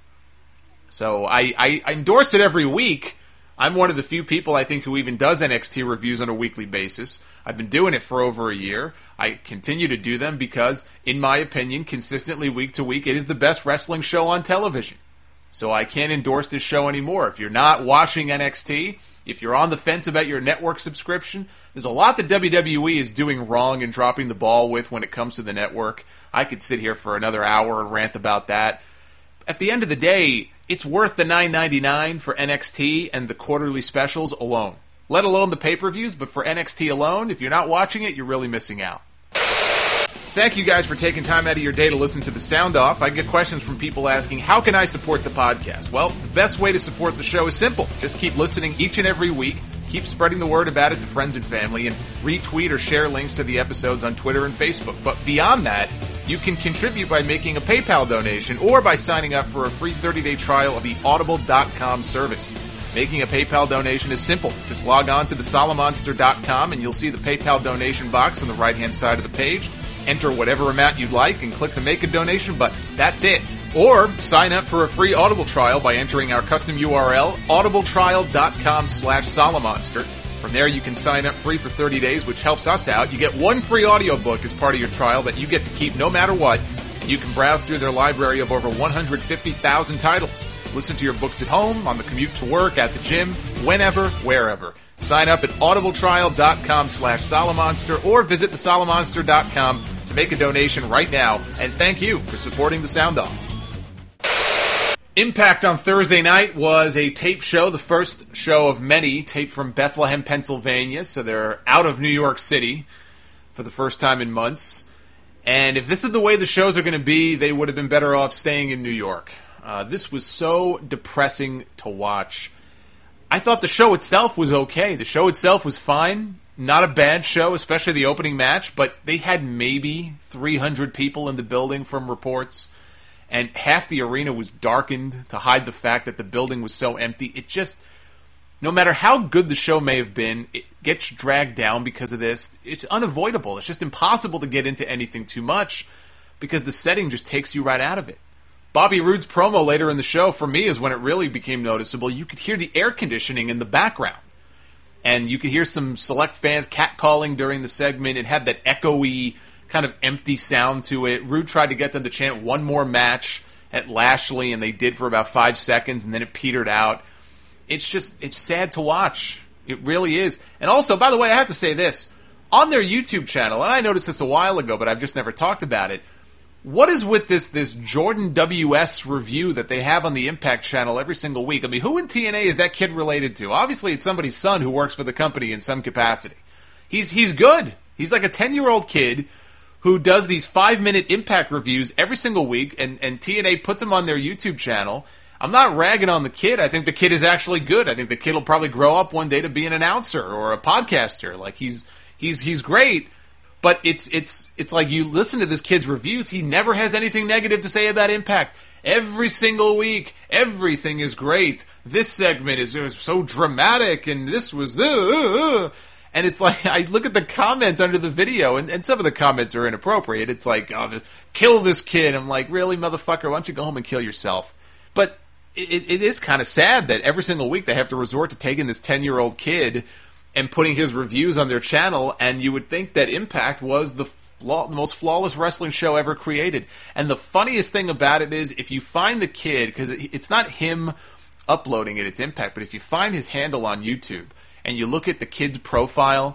So I endorse it every week. I'm one of the few people, I think, who even does NXT reviews on a weekly basis. I've been doing it for over a year. I continue to do them because, in my opinion, consistently week to week, it is the best wrestling show on television. So I can't endorse this show anymore. If you're not watching NXT, if you're on the fence about your network subscription, there's a lot that WWE is doing wrong and dropping the ball with when it comes to the network. I could sit here for another hour and rant about that. At the end of the day, it's worth the $9.99 for NXT and the quarterly specials alone. Let alone the pay-per-views, but for NXT alone, if you're not watching it, you're really missing out. Thank you guys for taking time out of your day to listen to the Sound Off. I get questions from people asking, how can I support the podcast? Well, the best way to support the show is simple. Just keep listening each and every week. Keep spreading the word about it to friends and family, and retweet or share links to the episodes on Twitter and Facebook. But beyond that, you can contribute by making a PayPal donation or by signing up for a free 30-day trial of the Audible.com service. Making a PayPal donation is simple. Just log on to thesolomonster.com and you'll see the PayPal donation box on the right-hand side of the page. Enter whatever amount you'd like and click the Make a Donation button. That's it. Or sign up for a free Audible trial by entering our custom URL, audibletrial.com/Solomonster. From there, you can sign up free for 30 days, which helps us out. You get one free audiobook as part of your trial that you get to keep no matter what. And you can browse through their library of over 150,000 titles. Listen to your books at home, on the commute to work, at the gym, whenever, wherever. Sign up at audibletrial.com/Solomonster or visit thesolomonster.com to make a donation right now. And thank you for supporting the Sound Off. Impact on Thursday night was a tape show, the first show of many, taped from Bethlehem, Pennsylvania, so they're out of New York City for the first time in months. And if this is the way the shows are going to be, they would have been better off staying in New York. This was so depressing to watch. I thought the show itself was okay. The show itself was fine. Not a bad show, especially the opening match, but they had maybe 300 people in the building from reports. And half the arena was darkened to hide the fact that the building was so empty. It just, no matter how good the show may have been, it gets dragged down because of this. It's unavoidable. It's just impossible to get into anything too much because the setting just takes you right out of it. Bobby Roode's promo later in the show, for me, is when it really became noticeable. You could hear the air conditioning in the background. And you could hear some select fans catcalling during the segment. It had that echoey, kind of empty sound to it. Rude tried to get them to chant one more match at Lashley, and they did for about 5 seconds, and then it petered out. It's sad to watch. It really is. And also, by the way, I have to say this. On their YouTube channel, and I noticed this a while ago, but I've just never talked about it, what is with this Jordan W.S. review that they have on the Impact channel every single week? I mean, who in TNA is that kid related to? Obviously, it's somebody's son who works for the company in some capacity. He's good. He's like a 10-year-old kid who does these 5-minute Impact reviews every single week, and TNA puts him on their YouTube channel. I'm not ragging on the kid. I think the kid is actually good. I think the kid will probably grow up one day to be an announcer or a podcaster. Like, he's great. But it's like you listen to this kid's reviews, he never has anything negative to say about Impact. Every single week, everything is great. This segment is so dramatic, and this was And it's like, I look at the comments under the video, and some of the comments are inappropriate. It's like, oh, just kill this kid. I'm like, really, motherfucker, why don't you go home and kill yourself? But it is kind of sad that every single week they have to resort to taking this 10-year-old kid and putting his reviews on their channel, and you would think that Impact was the most flawless wrestling show ever created. And the funniest thing about it is, if you find the kid, because it's not him uploading it, it's Impact, but if you find his handle on YouTube, and you look at the kid's profile,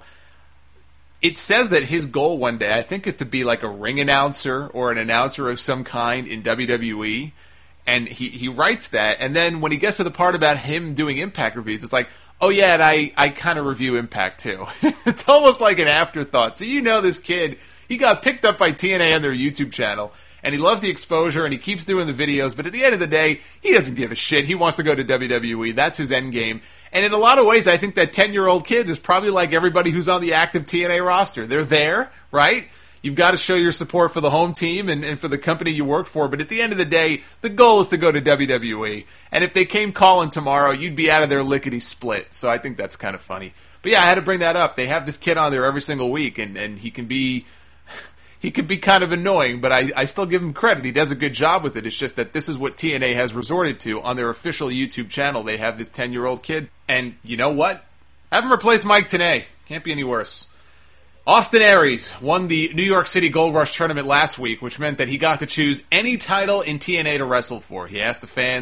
it says that his goal one day, I think, is to be like a ring announcer or an announcer of some kind in WWE. And he writes that, and then when he gets to the part about him doing Impact reviews, it's like, oh yeah, and I kind of review Impact too. It's almost like an afterthought. So you know this kid, he got picked up by TNA on their YouTube channel, and he loves the exposure, and he keeps doing the videos, but at the end of the day, he doesn't give a shit. He wants to go to WWE. That's his end game. And in a lot of ways, I think that 10-year-old kid is probably like everybody who's on the active TNA roster. They're there, right? You've got to show your support for the home team and for the company you work for. But at the end of the day, the goal is to go to WWE. And if they came calling tomorrow, you'd be out of there lickety-split. So I think that's kind of funny. But yeah, I had to bring that up. They have this kid on there every single week, and he can be... He could be kind of annoying, but I still give him credit. He does a good job with it. It's just that this is what TNA has resorted to. On their official YouTube channel, they have this 10-year-old kid. And you know what? Have him replace Mike Tenay. Can't be any worse. Austin Aries won the New York City Gold Rush tournament last week, which meant that he got to choose any title in TNA to wrestle for. He asked the fans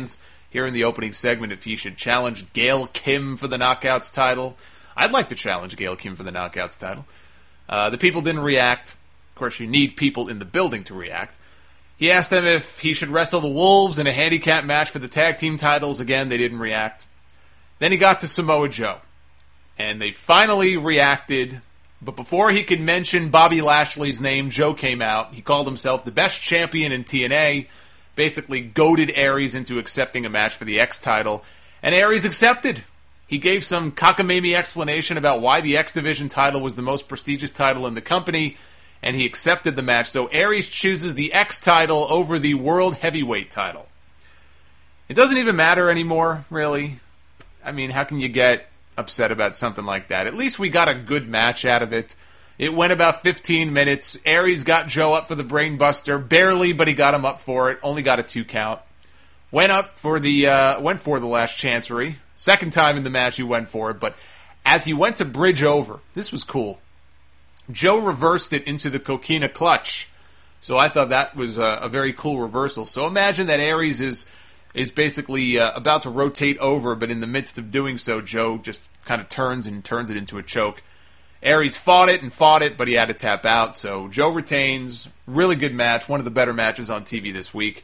here in the opening segment if he should challenge Gail Kim for the Knockouts title. I'd like to challenge Gail Kim for the Knockouts title. The people didn't react. Of course, you need people in the building to react. He asked them if he should wrestle the Wolves in a handicap match for the tag team titles. Again, they didn't react. Then he got to Samoa Joe. And they finally reacted. But before he could mention Bobby Lashley's name, Joe came out. He called himself the best champion in TNA. Basically goaded Aries into accepting a match for the X title. And Aries accepted. He gave some cockamamie explanation about why the X Division title was the most prestigious title in the company. And he accepted the match. So Aries chooses the X title over the World Heavyweight title. It doesn't even matter anymore, really. I mean, how can you get upset about something like that? At least we got a good match out of it. It went about 15 minutes. Aries got Joe up for the Brain Buster. Barely, but he got him up for it. Only got a 2 count. Went for the last chancery. Second time in the match he went for it, but as he went to bridge over, this was cool. Joe reversed it into the Coquina Clutch. So I thought that was a very cool reversal. So imagine that Aries is basically about to rotate over, but in the midst of doing so, Joe just kind of turns it into a choke. Aries fought it, but he had to tap out. So Joe retains. Really good match. One of the better matches on TV this week.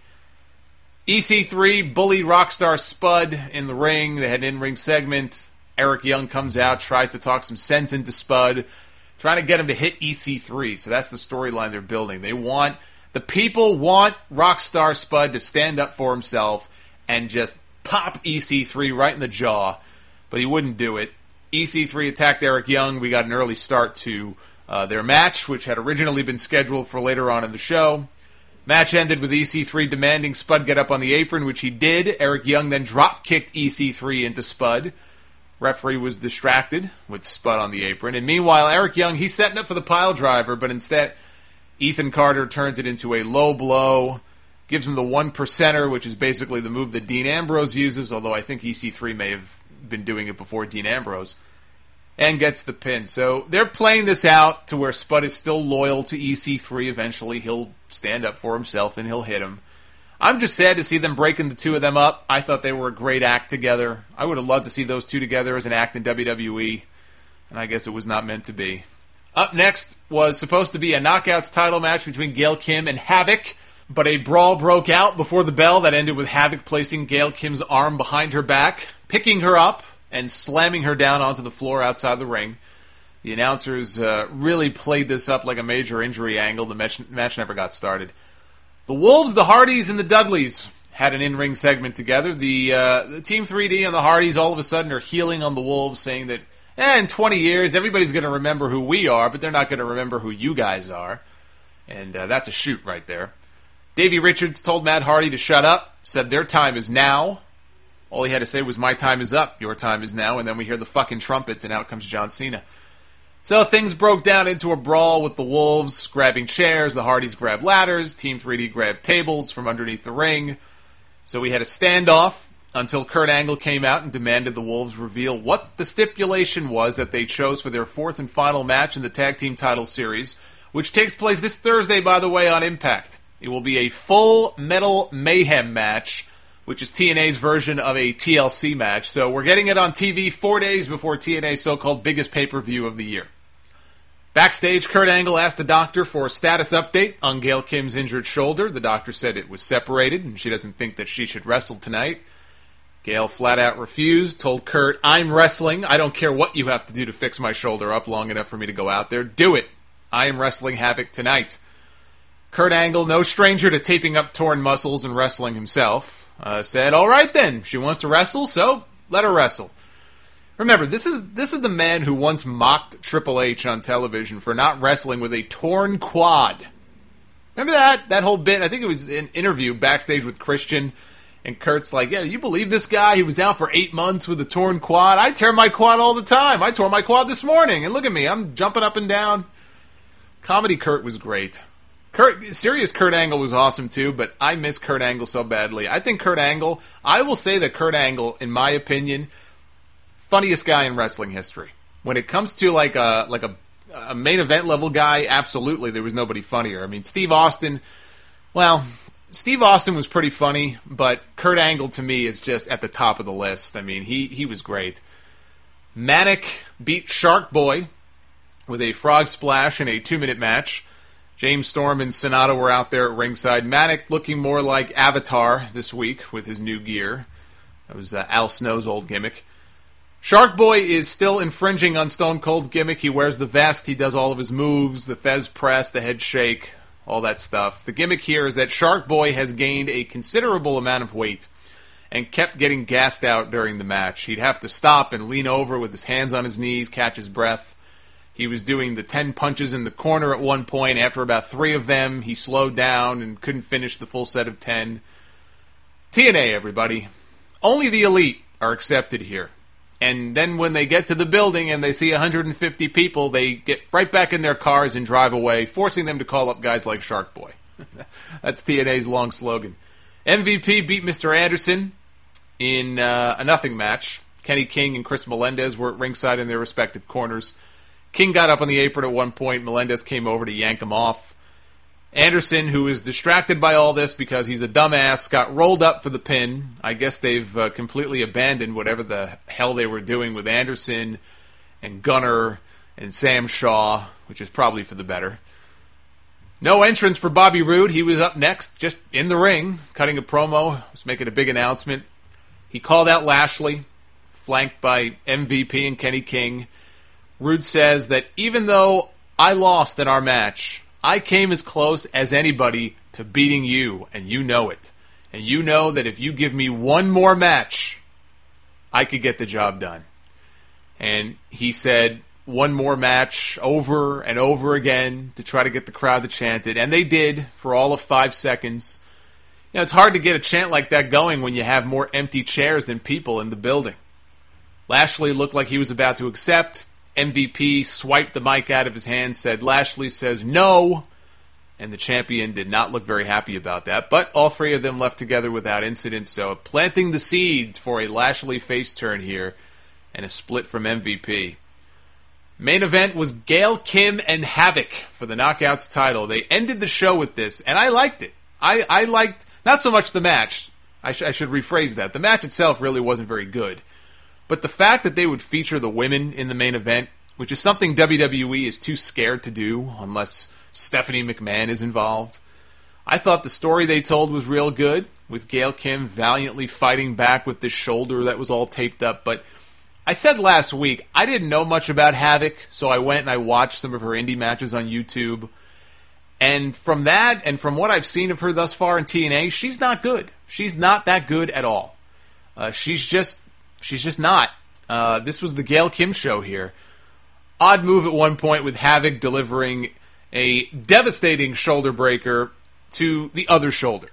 EC3 bullied Rockstar Spud in the ring. They had an in-ring segment. Eric Young comes out, tries to talk some sense into Spud, trying to get him to hit EC3. So that's the storyline they're building. The people want Rockstar Spud to stand up for himself and just pop EC3 right in the jaw. But he wouldn't do it. EC3 attacked Eric Young. We got an early start to their match, which had originally been scheduled for later on in the show. Match ended with EC3 demanding Spud get up on the apron, which he did. Eric Young then drop-kicked EC3 into Spud. Referee was distracted with Spud on the apron. And meanwhile, Eric Young, he's setting up for the pile driver, but instead Ethan Carter turns it into a low blow, gives him the 1%er, which is basically the move that Dean Ambrose uses, although I think EC3 may have been doing it before Dean Ambrose, and gets the pin. So they're playing this out to where Spud is still loyal to EC3. Eventually he'll stand up for himself and he'll hit him. I'm just sad to see them breaking the two of them up. I thought they were a great act together. I would have loved to see those two together as an act in WWE, and I guess it was not meant to be. Up next was supposed to be a Knockouts title match between Gail Kim and Havoc, but a brawl broke out before the bell that ended with Havoc placing Gail Kim's arm behind her back, picking her up, and slamming her down onto the floor outside the ring. The announcers really played this up like a major injury angle. The match never got started. The Wolves, the Hardys, and the Dudleys had an in-ring segment together. The Team 3D and the Hardys all of a sudden are healing on the Wolves, saying that in 20 years everybody's going to remember who we are, but they're not going to remember who you guys are. And that's a shoot right there. Davey Richards told Matt Hardy to shut up, said their time is now. All he had to say was, my time is up, your time is now, and then we hear the fucking trumpets, and out comes John Cena. So things broke down into a brawl with the Wolves grabbing chairs, the Hardys grabbed ladders, Team 3D grabbed tables from underneath the ring. So we had a standoff until Kurt Angle came out and demanded the Wolves reveal what the stipulation was that they chose for their fourth and final match in the Tag Team Title Series, which takes place this Thursday, by the way, on Impact. It will be a Full Metal Mayhem match, which is TNA's version of a TLC match. So we're getting it on TV 4 days before TNA's so-called biggest pay-per-view of the year. Backstage, Kurt Angle asked the doctor for a status update on Gail Kim's injured shoulder. The doctor said it was separated, and she doesn't think that she should wrestle tonight. Gail flat out refused, told Kurt, I'm wrestling. I don't care what you have to do to fix my shoulder up long enough for me to go out there. Do it. I am wrestling Havoc tonight. Kurt Angle, no stranger to taping up torn muscles and wrestling himself, said, all right then, she wants to wrestle, so let her wrestle. Remember, this is the man who once mocked Triple H on television for not wrestling with a torn quad. Remember that whole bit? I think it was an interview backstage with Christian, and Kurt's like, yeah, you believe this guy? He was down for 8 months with a torn quad. I tear my quad all the time. I tore my quad this morning, and look at me. I'm jumping up and down. Comedy Kurt was great. Serious Kurt Angle was awesome too, but I miss Kurt Angle so badly. I will say that Kurt Angle, in my opinion, funniest guy in wrestling history. When it comes to like a main event level guy, absolutely, there was nobody funnier. I mean, Steve Austin, well, Steve Austin was pretty funny, but Kurt Angle to me is just at the top of the list. I mean, he was great. Manic beat Shark Boy with a frog splash in a 2-minute match. James Storm and Sonata were out there at ringside. Manic looking more like Avatar this week with his new gear. That was Al Snow's old gimmick. Shark Boy is still infringing on Stone Cold's gimmick. He wears the vest, he does all of his moves, the Fez press, the head shake, all that stuff. The gimmick here is that Shark Boy has gained a considerable amount of weight and kept getting gassed out during the match. He'd have to stop and lean over with his hands on his knees, catch his breath. He was doing the 10 punches in the corner at one point. After about 3 of them, he slowed down and couldn't finish the full set of 10. TNA, everybody. Only the elite are accepted here. And then when they get to the building and they see 150 people, they get right back in their cars and drive away, forcing them to call up guys like Shark Boy. That's TNA's long slogan. MVP beat Mr. Anderson in a nothing match. Kenny King and Chris Melendez were at ringside in their respective corners. King got up on the apron at one point. Melendez came over to yank him off. Anderson, who is distracted by all this because he's a dumbass, got rolled up for the pin. I guess they've completely abandoned whatever the hell they were doing with Anderson and Gunner and Sam Shaw, which is probably for the better. No entrance for Bobby Roode. He was up next, just in the ring, cutting a promo, was making a big announcement. He called out Lashley, flanked by MVP and Kenny King. Roode says that even though I lost in our match, I came as close as anybody to beating you, and you know it. And you know that if you give me one more match, I could get the job done. And he said one more match over and over again to try to get the crowd to chant it. And they did for all of 5 seconds. You know, it's hard to get a chant like that going when you have more empty chairs than people in the building. Lashley looked like he was about to accept. MVP swiped the mic out of his hand, said Lashley says no, and the champion did not look very happy about that. But all 3 of them left together without incident, so planting the seeds for a Lashley face turn here and a split from MVP. Main event was Gail Kim and Havoc for the Knockouts title. They ended the show with this, and I liked it. I liked, not so much the match. I should rephrase that. The match itself really wasn't very good. But the fact that they would feature the women in the main event, which is something WWE is too scared to do unless Stephanie McMahon is involved. I thought the story they told was real good, with Gail Kim valiantly fighting back with this shoulder that was all taped up. But I said last week, I didn't know much about Havoc, so I went and I watched some of her indie matches on YouTube. And from that, and from what I've seen of her thus far in TNA, she's not good. She's not that good at all. She's just not. This was the Gail Kim show here. Odd move at one point with Havoc delivering a devastating shoulder breaker to the other shoulder.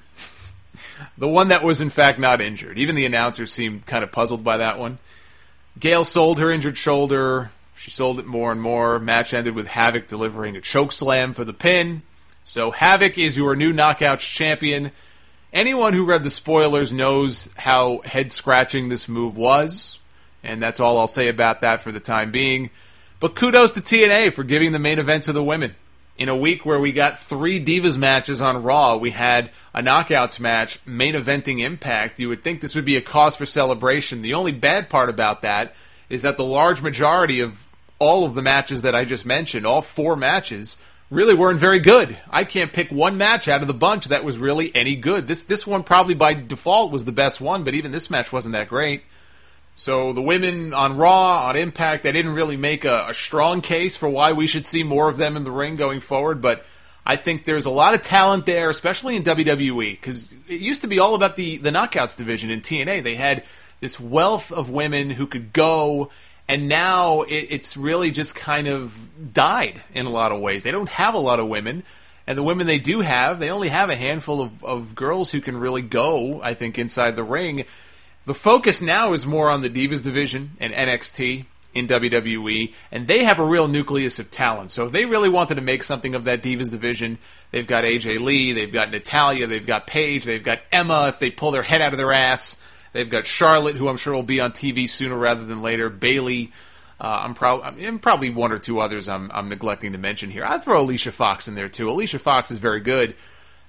The one that was in fact not injured. Even the announcer seemed kind of puzzled by that one. Gail sold her injured shoulder. She sold it more and more. Match ended with Havoc delivering a choke slam for the pin. So Havoc is your new Knockouts champion. Anyone who read the spoilers knows how head-scratching this move was, and that's all I'll say about that for the time being. But kudos to TNA for giving the main event to the women. In a week where we got 3 Divas matches on Raw, we had a Knockouts match, main eventing Impact. You would think this would be a cause for celebration. The only bad part about that is that the large majority of all of the matches that I just mentioned, all 4 matches, really weren't very good. I can't pick one match out of the bunch that was really any good. This one probably by default was the best one, but even this match wasn't that great. So the women on Raw, on Impact, they didn't really make a strong case for why we should see more of them in the ring going forward, but I think there's a lot of talent there, especially in WWE, because it used to be all about the Knockouts division in TNA. They had this wealth of women who could go, and now it's really just kind of died in a lot of ways. They don't have a lot of women, and the women they do have, they only have a handful of girls who can really go, I think, inside the ring. The focus now is more on the Divas division and NXT in WWE, and they have a real nucleus of talent. So if they really wanted to make something of that Divas division, they've got AJ Lee, they've got Natalya, they've got Paige, they've got Emma if they pull their head out of their ass. They've got Charlotte, who I'm sure will be on TV sooner rather than later. Bayley, and probably 1 or 2 others I'm neglecting to mention here. I'd throw Alicia Fox in there too. Alicia Fox is very good.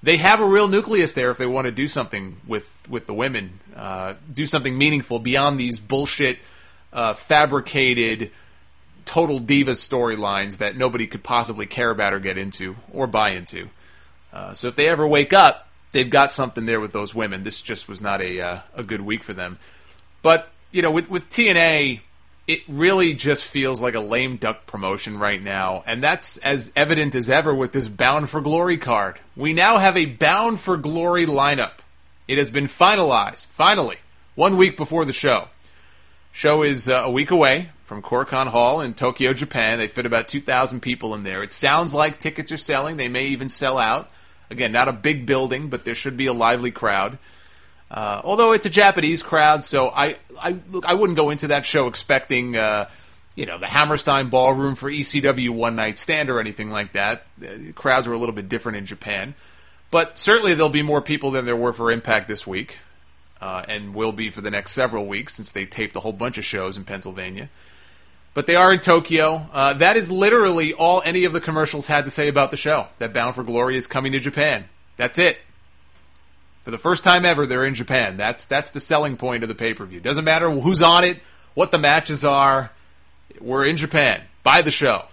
they have a real nucleus there if they want to do something with the women, do something meaningful beyond these bullshit, fabricated, total diva storylines that nobody could possibly care about or get into or buy into. So if they ever wake up, they've got something there with those women. This just was not a good week for them. But, you know, with TNA, it really just feels like a lame duck promotion right now. And that's as evident as ever with this Bound for Glory card. We now have a Bound for Glory lineup. It has been finalized, finally, 1 week before the show. Show is a week away from Korakuen Hall in Tokyo, Japan. They fit about 2,000 people in there. It sounds like tickets are selling. They may even sell out. Again, not a big building, but there should be a lively crowd. Although it's a Japanese crowd, so I wouldn't go into that show expecting, the Hammerstein Ballroom for ECW One Night Stand or anything like that. The crowds were a little bit different in Japan. But certainly there'll be more people than there were for Impact this week, and will be for the next several weeks since they taped a whole bunch of shows in Pennsylvania. But they are in Tokyo. That is literally all any of the commercials had to say about the show, that Bound for Glory is coming to Japan. That's it. For the first time ever, they're in Japan. That's the selling point of the pay-per-view. Doesn't matter who's on it, what the matches are. We're in Japan. Buy the show.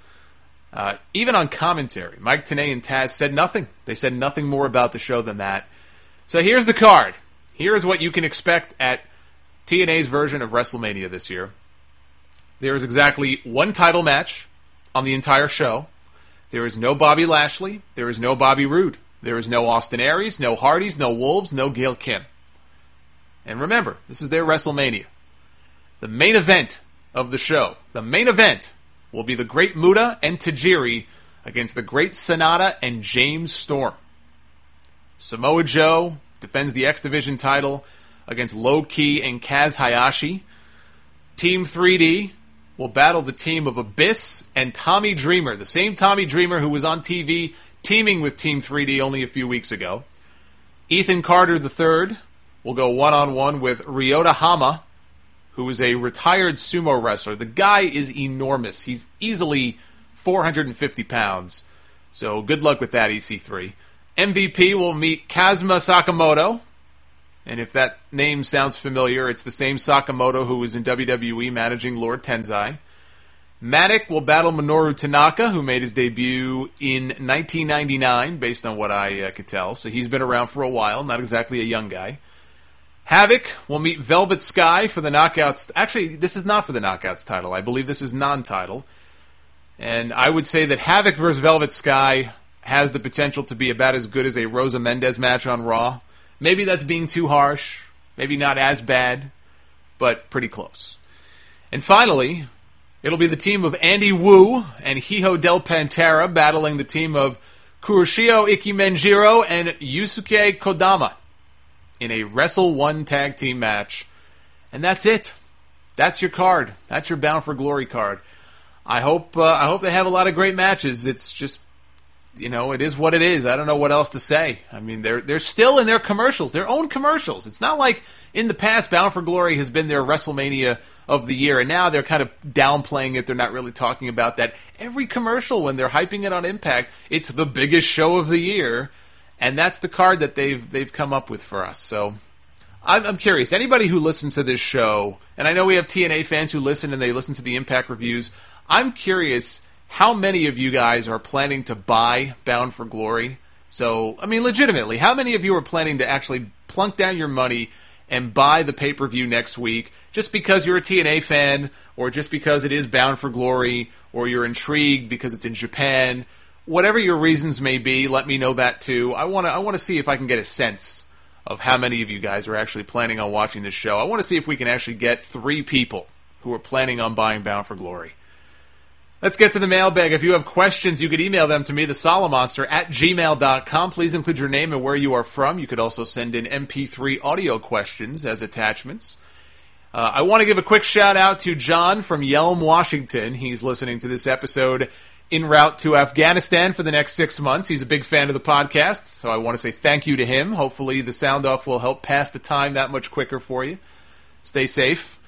Even on commentary, Mike Tenay and Taz said nothing. They said nothing more about the show than that. So here's the card. Here's what you can expect at TNA's version of WrestleMania this year. There is exactly one title match on the entire show. There is no Bobby Lashley. There is no Bobby Roode. There is no Austin Aries, no Hardys, no Wolves, no Gail Kim. And remember, this is their WrestleMania. The main event of the show, the main event, will be the Great Muta and Tajiri against the Great Sonata and James Storm. Samoa Joe defends the X Division title against Low Ki and Kaz Hayashi. Team 3D will battle the team of Abyss and Tommy Dreamer, the same Tommy Dreamer who was on TV teaming with Team 3D only a few weeks ago. Ethan Carter III will go one-on-one with Ryota Hama, who is a retired sumo wrestler. The guy is enormous. He's easily 450 pounds. So good luck with that, EC3. MVP will meet Kazuma Sakamoto. And if that name sounds familiar, it's the same Sakamoto who was in WWE managing Lord Tensai. Matic will battle Minoru Tanaka, who made his debut in 1999, based on what I could tell. So he's been around for a while, not exactly a young guy. Havoc will meet Velvet Sky for the Knockouts. Actually, this is not for the Knockouts title. I believe this is non-title. And I would say that Havoc versus Velvet Sky has the potential to be about as good as a Rosa Mendez match on Raw. Maybe that's being too harsh. Maybe not as bad, but pretty close. And finally, it'll be the team of Andy Wu and Hijo del Pantera battling the team of Kuroshio Ikimenjiro and Yusuke Kodama in a Wrestle 1 tag team match. And that's it. That's your card. That's your Bound for Glory card. I hope they have a lot of great matches. It's just, it is what it is. I don't know what else to say. I mean, they're still in their commercials, their own commercials. It's not like in the past Bound for Glory has been their WrestleMania of the year, and now they're kind of downplaying it. They're not really talking about that. Every commercial, when they're hyping it on Impact, it's the biggest show of the year, and that's the card that they've come up with for us. So I'm curious. Anybody who listens to this show, and I know we have TNA fans who listen and they listen to the Impact reviews, I'm curious how many of you guys are planning to buy Bound for Glory. So, I mean, legitimately, how many of you are planning to actually plunk down your money and buy the pay-per-view next week just because you're a TNA fan, or just because it is Bound for Glory, or you're intrigued because it's in Japan? Whatever your reasons may be, let me know that too. I want to see if I can get a sense of how many of you guys are actually planning on watching this show. I want to see if we can actually get 3 people who are planning on buying Bound for Glory. Let's get to the mailbag. If you have questions, you could email them to me, thesolomonster@gmail.com. Please include your name and where you are from. You could also send in MP3 audio questions as attachments. I want to give a quick shout-out to John from Yelm, Washington. He's listening to this episode en route to Afghanistan for the next 6 months. He's a big fan of the podcast, so I want to say thank you to him. Hopefully the sound-off will help pass the time that much quicker for you. Stay safe.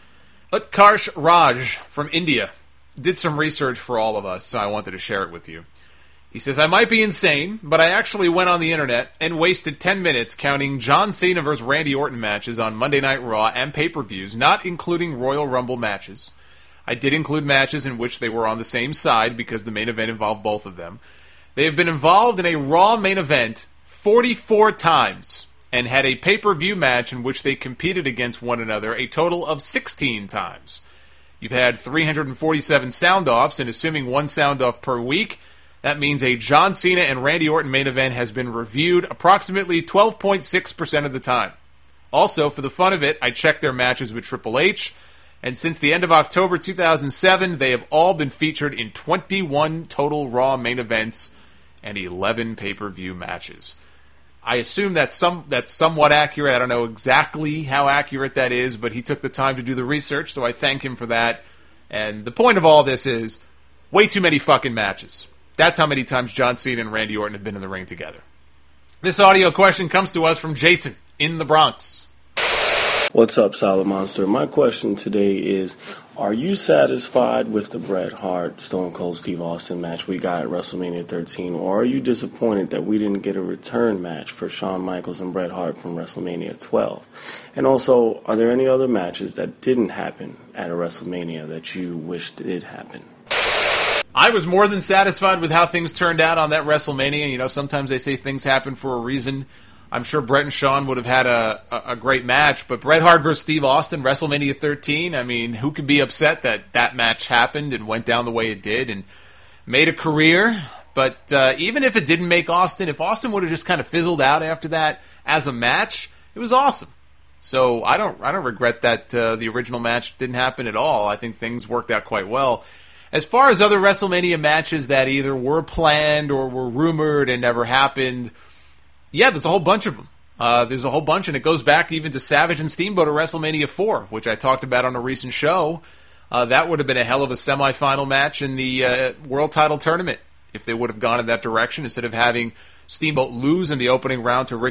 Utkarsh Raj from India did some research for all of us, so I wanted to share it with you. He says, I might be insane, but I actually went on the internet and wasted 10 minutes counting John Cena vs. Randy Orton matches on Monday Night Raw and pay-per-views, not including Royal Rumble matches. I did include matches in which they were on the same side because the main event involved both of them. They have been involved in a Raw main event 44 times and had a pay-per-view match in which they competed against one another a total of 16 times. You've had 347 sound-offs, and assuming one sound-off per week, that means a John Cena and Randy Orton main event has been reviewed approximately 12.6% of the time. Also, for the fun of it, I checked their matches with Triple H, and since the end of October 2007, they have all been featured in 21 total Raw main events and 11 pay-per-view matches. I assume that's somewhat accurate. I don't know exactly how accurate that is, but he took the time to do the research, so I thank him for that. And the point of all this is way too many fucking matches. That's how many times John Cena and Randy Orton have been in the ring together. This audio question comes to us from Jason in the Bronx. What's up, Solid Monster? My question today is, are you satisfied with the Bret Hart Stone Cold Steve Austin match we got at WrestleMania 13, or are you disappointed that we didn't get a return match for Shawn Michaels and Bret Hart from WrestleMania 12? And also, are there any other matches that didn't happen at a WrestleMania that you wished did happen? I was more than satisfied with how things turned out on that WrestleMania. You know, sometimes they say things happen for a reason. I'm sure Bret and Shawn would have had a great match, but Bret Hart versus Steve Austin, WrestleMania 13, I mean, who could be upset that that match happened and went down the way it did and made a career? But even if it didn't make Austin, if Austin would have just kind of fizzled out after that as a match, it was awesome. So I don't regret that the original match didn't happen at all. I think things worked out quite well. As far as other WrestleMania matches that either were planned or were rumored and never happened, yeah, there's a whole bunch of them. There's a whole bunch, and it goes back even to Savage and Steamboat at WrestleMania 4, which I talked about on a recent show. That would have been a hell of a semifinal match in the World Title Tournament if they would have gone in that direction instead of having Steamboat lose in the opening round to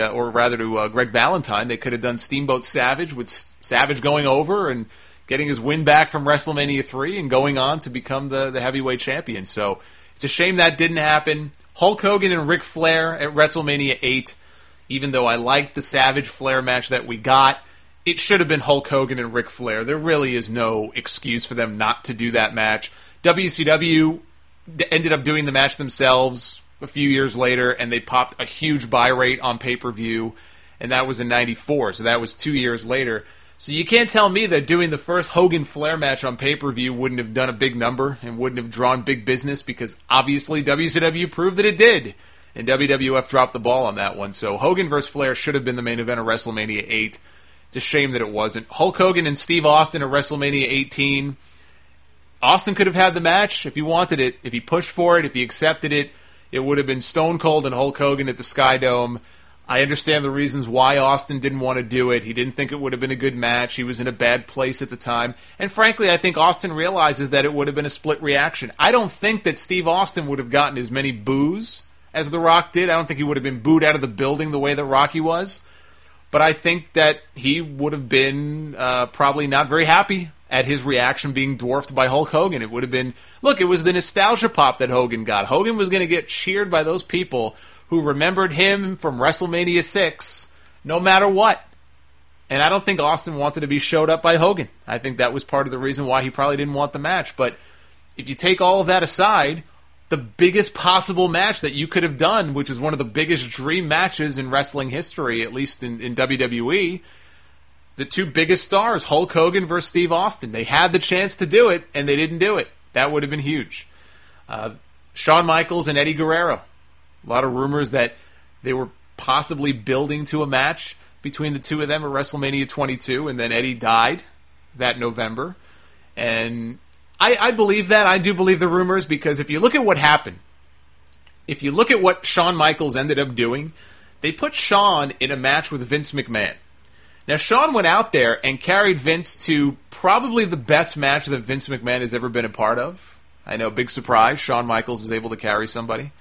Greg Valentine. They could have done Steamboat Savage with Savage going over and getting his win back from WrestleMania 3 and going on to become the heavyweight champion. So it's a shame that didn't happen. Hulk Hogan and Ric Flair at WrestleMania 8, even though I liked the Savage Flair match that we got, it should have been Hulk Hogan and Ric Flair. There really is no excuse for them not to do that match. WCW ended up doing the match themselves a few years later, and they popped a huge buy rate on pay-per-view, and that was in 94, so that was 2 years later. So you can't tell me that doing the first Hogan-Flair match on pay-per-view wouldn't have done a big number and wouldn't have drawn big business, because obviously WCW proved that it did, and WWF dropped the ball on that one. So Hogan vs. Flair should have been the main event of WrestleMania 8. It's a shame that it wasn't. Hulk Hogan and Steve Austin at WrestleMania 18. Austin could have had the match if he wanted it, if he pushed for it, if he accepted it. It would have been Stone Cold and Hulk Hogan at the Sky Dome. I understand the reasons why Austin didn't want to do it. He didn't think it would have been a good match. He was in a bad place at the time. And frankly, I think Austin realizes that it would have been a split reaction. I don't think that Steve Austin would have gotten as many boos as The Rock did. I don't think he would have been booed out of the building the way that Rocky was. But I think that he would have been probably not very happy at his reaction being dwarfed by Hulk Hogan. It would have been, look, it was the nostalgia pop that Hogan got. Hogan was going to get cheered by those people who remembered him from WrestleMania 6, no matter what. And I don't think Austin wanted to be showed up by Hogan. I think that was part of the reason why he probably didn't want the match. But if you take all of that aside, the biggest possible match that you could have done, which is one of the biggest dream matches in wrestling history, at least in WWE, the two biggest stars, Hulk Hogan versus Steve Austin. They had the chance to do it, and they didn't do it. That would have been huge. Shawn Michaels and Eddie Guerrero. A lot of rumors that they were possibly building to a match between the two of them at WrestleMania 22, and then Eddie died that November. And I believe that. I do believe the rumors, because if you look at what happened, if you look at what Shawn Michaels ended up doing, they put Shawn in a match with Vince McMahon. Now, Shawn went out there and carried Vince to probably the best match that Vince McMahon has ever been a part of. I know, big surprise, Shawn Michaels is able to carry somebody.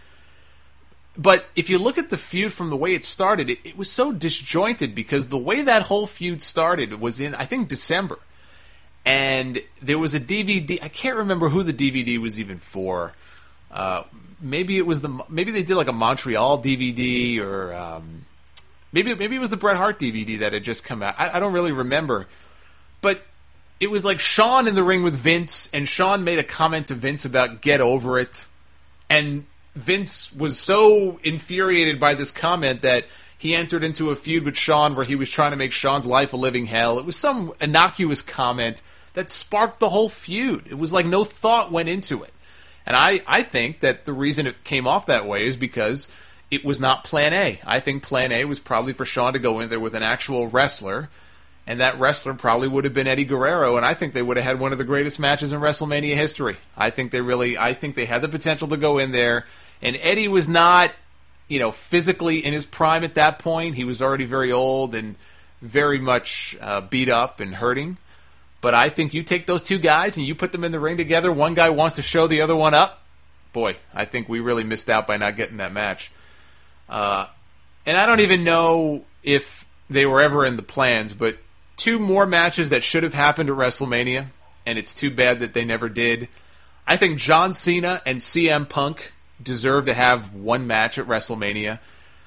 But if you look at the feud from the way it started, it was so disjointed, because the way that whole feud started was in, I think, December. And there was a DVD. I can't remember who the DVD was even for. maybe they did like a Montreal DVD, or maybe it was the Bret Hart DVD that had just come out. I don't really remember, but it was like Shawn in the ring with Vince, and Shawn made a comment to Vince about get over it, and Vince was so infuriated by this comment that he entered into a feud with Shawn where he was trying to make Shawn's life a living hell. It was some innocuous comment that sparked the whole feud. It was like no thought went into it. And I think that the reason it came off that way is because it was not Plan A. I think Plan A was probably for Shawn to go in there with an actual wrestler, and that wrestler probably would have been Eddie Guerrero, and I think they would have had one of the greatest matches in WrestleMania history. I think they had the potential to go in there, and Eddie was not, physically in his prime at that point. He was already very old and very much beat up and hurting. But I think you take those two guys and you put them in the ring together. One guy wants to show the other one up. Boy, I think we really missed out by not getting that match. And I don't even know if they were ever in the plans, but two more matches that should have happened at WrestleMania, and it's too bad that they never did. I think John Cena and CM Punk deserve to have one match at WrestleMania.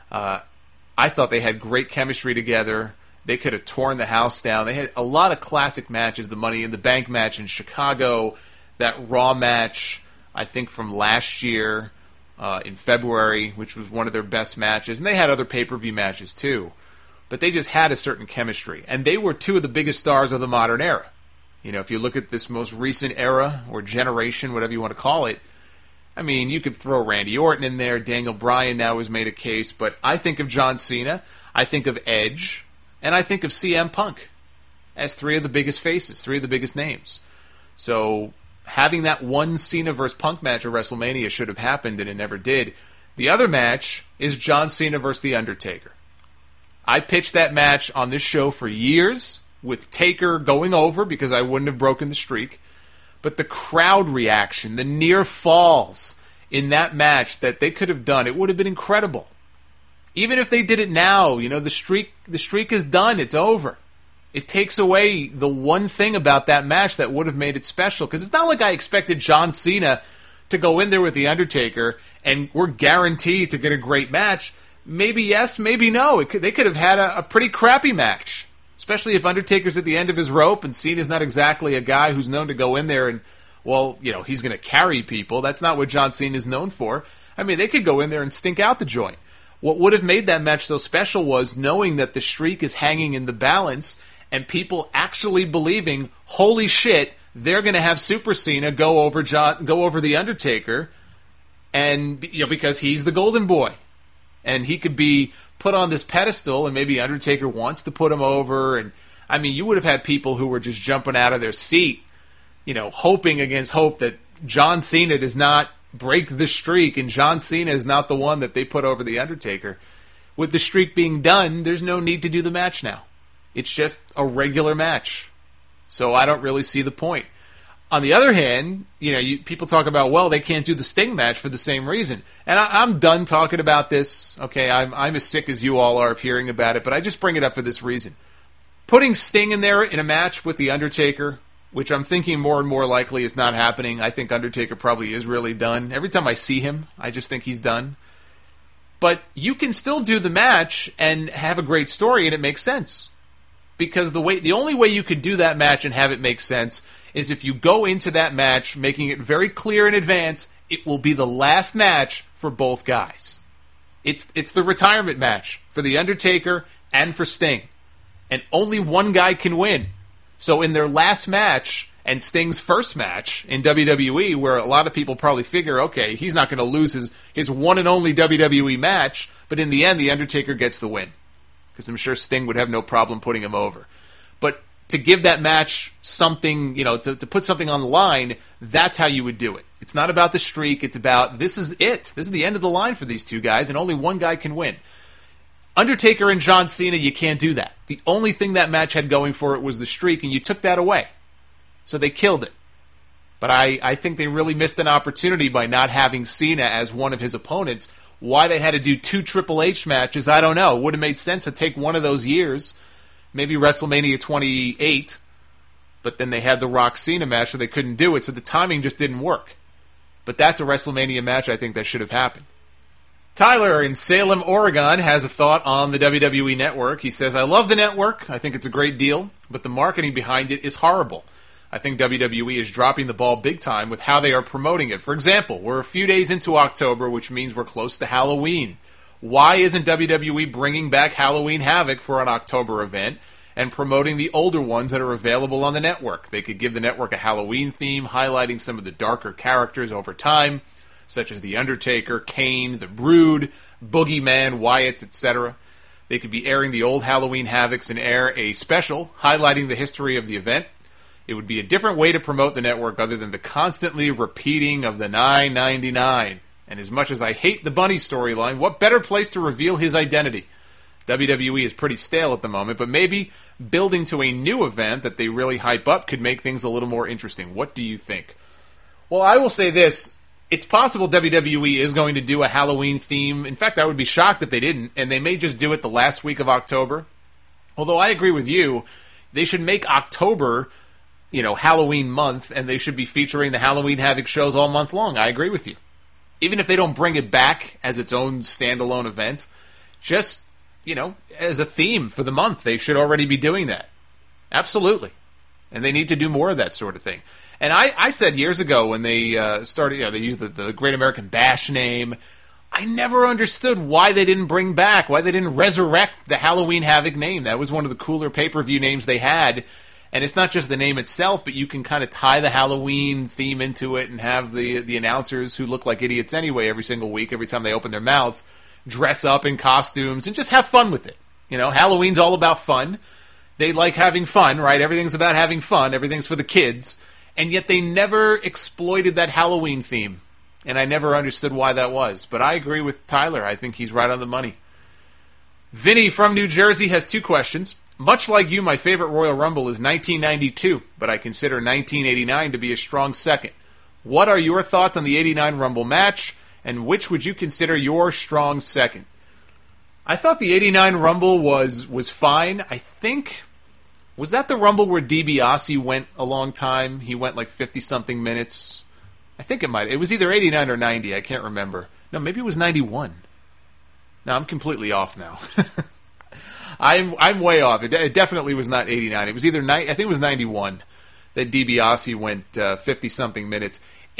I thought they had great chemistry together. They could have torn the house down. They had a lot of classic matches, the Money in the Bank match in Chicago, that Raw match, I think from last year in February, which was one of their best matches. And they had other pay-per-view matches too. But they just had a certain chemistry. And they were two of the biggest stars of the modern era. If you look at this most recent era, or generation, whatever you want to call it, I mean, you could throw Randy Orton in there. Daniel Bryan now has made a case. But I think of John Cena, I think of Edge, and I think of CM Punk as three of the biggest faces, three of the biggest names. So having that one Cena versus Punk match at WrestleMania should have happened, and it never did. The other match is John Cena versus The Undertaker. I pitched that match on this show for years, with Taker going over because I wouldn't have broken the streak. But the crowd reaction, the near falls in that match that they could have done, it would have been incredible. Even if they did it now, the streak is done. It's over. It takes away the one thing about that match that would have made it special. Because it's not like I expected John Cena to go in there with The Undertaker and we're guaranteed to get a great match. Maybe yes, maybe no. They could have had a pretty crappy match. Especially if Undertaker's at the end of his rope and Cena's not exactly a guy who's known to go in there and, he's going to carry people. That's not what John Cena is known for. I mean, they could go in there and stink out the joint. What would have made that match so special was knowing that the streak is hanging in the balance and people actually believing, holy shit, they're going to have Super Cena go over The Undertaker, and because he's the golden boy. And he could be put on this pedestal, and maybe Undertaker wants to put him over. And I mean, you would have had people who were just jumping out of their seat, hoping against hope that John Cena does not break the streak, and John Cena is not the one that they put over The Undertaker. With the streak being done, there's no need to do the match now. It's just a regular match. So I don't really see the point. On the other hand, people talk about, well, they can't do the Sting match for the same reason. And I'm done talking about this. Okay, I'm as sick as you all are of hearing about it, but I just bring it up for this reason. Putting Sting in there in a match with The Undertaker, which I'm thinking more and more likely is not happening. I think Undertaker probably is really done. Every time I see him, I just think he's done. But you can still do the match and have a great story, and it makes sense. Because the only way you could do that match and have it make sense is if you go into that match making it very clear in advance it will be the last match for both guys. It's the retirement match for The Undertaker and for Sting. And only one guy can win. So in their last match and Sting's first match in WWE, where a lot of people probably figure, okay, he's not going to lose his one and only WWE match, but in the end, The Undertaker gets the win. Because I'm sure Sting would have no problem putting him over. But to give that match something, to put something on the line, that's how you would do it. It's not about the streak. It's about, this is it. This is the end of the line for these two guys, and only one guy can win. Undertaker and John Cena, you can't do that. The only thing that match had going for it was the streak, and you took that away. So they killed it. But I think they really missed an opportunity by not having Cena as one of his opponents. Why they had to do 2 Triple H matches, I don't know. It would have made sense to take one of those years, maybe WrestleMania 28, but then they had the Rock Cena match, so they couldn't do it, so the timing just didn't work. But that's a WrestleMania match I think that should have happened. Tyler in Salem, Oregon has a thought on the WWE Network. He says, I love the network. I think it's a great deal, but the marketing behind it is horrible. I think WWE is dropping the ball big time with how they are promoting it. For example, we're a few days into October, which means we're close to Halloween. Why isn't WWE bringing back Halloween Havoc for an October event and promoting the older ones that are available on the network? They could give the network a Halloween theme, highlighting some of the darker characters over time, such as The Undertaker, Kane, The Brood, Boogeyman, Wyatt, etc. They could be airing the old Halloween Havocs and air a special highlighting the history of the event. It would be a different way to promote the network other than the constantly repeating of the $9.99. And as much as I hate the Bunny storyline, what better place to reveal his identity? WWE is pretty stale at the moment, but maybe building to a new event that they really hype up could make things a little more interesting. What do you think? Well, I will say this. It's possible WWE is going to do a Halloween theme. In fact, I would be shocked if they didn't, and they may just do it the last week of October. Although I agree with you, they should make October, Halloween month, and they should be featuring the Halloween Havoc shows all month long. I agree with you. Even if they don't bring it back as its own standalone event, just, as a theme for the month, they should already be doing that. Absolutely. And they need to do more of that sort of thing. And I said years ago when they started, they used the Great American Bash name, I never understood why they didn't why they didn't resurrect the Halloween Havoc name. That was one of the cooler pay-per-view names they had. And it's not just the name itself, but you can kind of tie the Halloween theme into it and have the announcers who look like idiots anyway every single week, every time they open their mouths, dress up in costumes and just have fun with it. Halloween's all about fun. They like having fun, right? Everything's about having fun. Everything's for the kids. And yet they never exploited that Halloween theme. And I never understood why that was. But I agree with Tyler. I think he's right on the money. Vinny from New Jersey has 2 questions. Much like you, my favorite Royal Rumble is 1992, but I consider 1989 to be a strong second. What are your thoughts on the 89 Rumble match, and which would you consider your strong second? I thought the 89 Rumble was fine. I think... Was that the Rumble where DiBiase went a long time? He went like 50-something minutes. I think it might. It was either 89 or 90. I can't remember. No, maybe it was 91. No, I'm completely off now. I'm way off. It definitely was not 89. It was either I think it was 91 that DiBiase went 50-something minutes.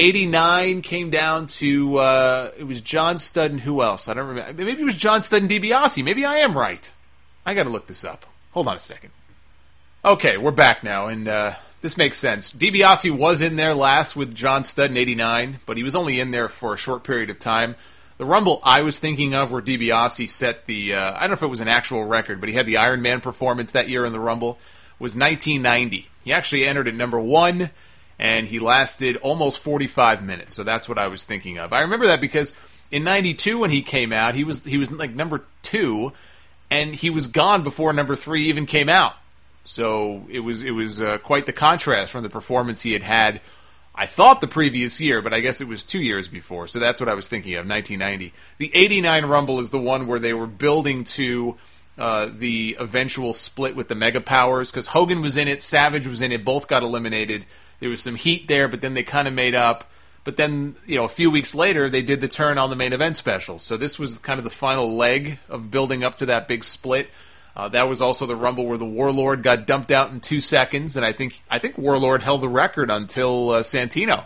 89 came down to it was John Studd and who else? I don't remember. Maybe it was John Studd and DiBiase. Maybe I am right. I got to look this up. Hold on a second. Okay, we're back now, and this makes sense. DiBiase was in there last with John Studd in 89, but he was only in there for a short period of time. The Rumble I was thinking of where DiBiase set the, I don't know if it was an actual record, but he had the Iron Man performance that year in the Rumble, was 1990. He actually entered at number 1, and he lasted almost 45 minutes, so that's what I was thinking of. I remember that because in 92 when he came out, he was like number 2, and he was gone before number 3 even came out. So it was quite the contrast from the performance he had, I thought, the previous year, but I guess it was 2 years before. So that's what I was thinking of, 1990. The 89 Rumble is the one where they were building to the eventual split with the Mega Powers, because Hogan was in it, Savage was in it, both got eliminated. There was some heat there, but then they kind of made up. But then, a few weeks later, they did the turn on the main event special. So this was kind of the final leg of building up to that big split. That was also the Rumble where the Warlord got dumped out in 2 seconds, and I think Warlord held the record until Santino.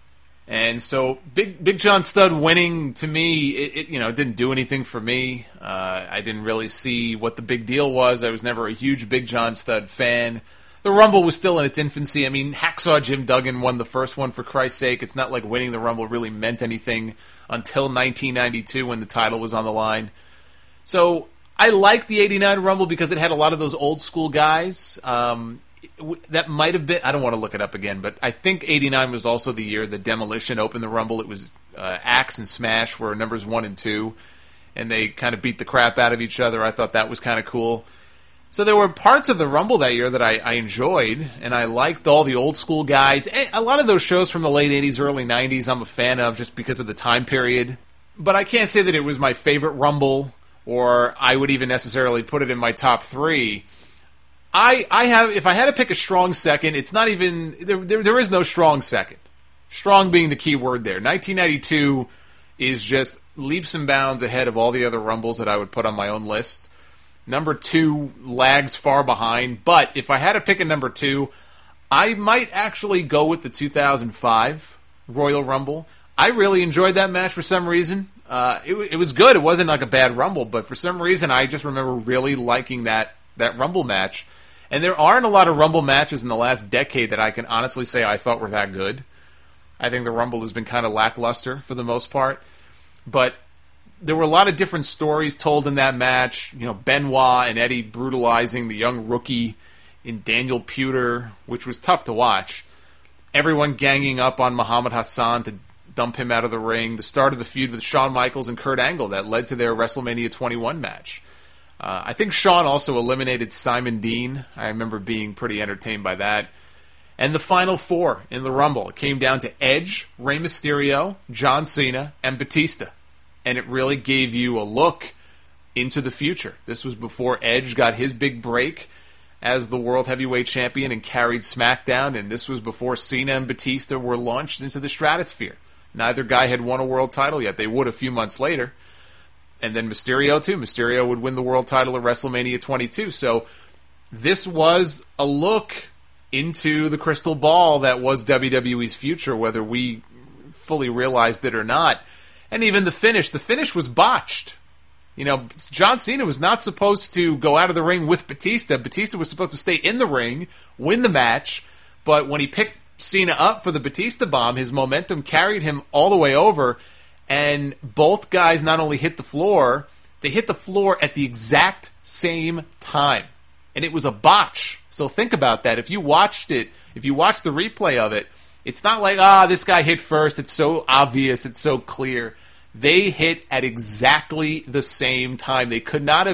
And so Big John Studd winning, to me, it didn't do anything for me. I didn't really see what the big deal was. I was never a huge Big John Studd fan. The Rumble was still in its infancy. I mean, Hacksaw Jim Duggan won the first one, for Christ's sake. It's not like winning the Rumble really meant anything until 1992 when the title was on the line. So I liked the 89 Rumble because it had a lot of those old school guys. That might have been, I don't want to look it up again, but I think 89 was also the year the Demolition opened the Rumble. It was Axe and Smash were numbers 1 and 2, and they kind of beat the crap out of each other. I thought that was kind of cool. So there were parts of the Rumble that year that I enjoyed, and I liked all the old school guys. A lot of those shows from the late 80s, early 90s I'm a fan of just because of the time period. But I can't say that it was my favorite Rumble, or I would even necessarily put it in my top 3. If I had to pick a strong second, it's not even, there is no strong second. Strong being the key word there. 1992 is just leaps and bounds ahead of all the other Rumbles that I would put on my own list. Number 2 lags far behind, but if I had to pick a number 2, I might actually go with the 2005 Royal Rumble. I really enjoyed that match for some reason. It was good. It wasn't like a bad Rumble, but for some reason I just remember really liking that Rumble match. And there aren't a lot of Rumble matches in the last decade that I can honestly say I thought were that good. I think the Rumble has been kind of lackluster for the most part. But there were a lot of different stories told in that match. You know, Benoit and Eddie brutalizing the young rookie in Daniel Puder, which was tough to watch. Everyone ganging up on Muhammad Hassan to dump him out of the ring. The start of the feud with Shawn Michaels and Kurt Angle that led to their WrestleMania 21 match. I think Shawn also eliminated Simon Dean. I remember being pretty entertained by that. And the final 4 in the Rumble, it came down to Edge, Rey Mysterio, John Cena, and Batista. And it really gave you a look into the future. This was before Edge got his big break as the World Heavyweight Champion and carried SmackDown, and this was before Cena and Batista were launched into the stratosphere. Neither guy had won a world title yet. They would a few months later. And then Mysterio, too. Mysterio would win the world title at WrestleMania 22. So this was a look into the crystal ball that was WWE's future, whether we fully realized it or not. And even the finish was botched. You know, John Cena was not supposed to go out of the ring with Batista. Batista was supposed to stay in the ring, win the match, but when he picked Cena up for the Batista bomb, his momentum carried him all the way over, and both guys not only hit the floor, they hit the floor at the exact same time. And it was a botch. So think about that. If you watched it, if you watched the replay of it, it's not like, this guy hit first, it's so obvious, it's so clear. They hit at exactly the same time. They could not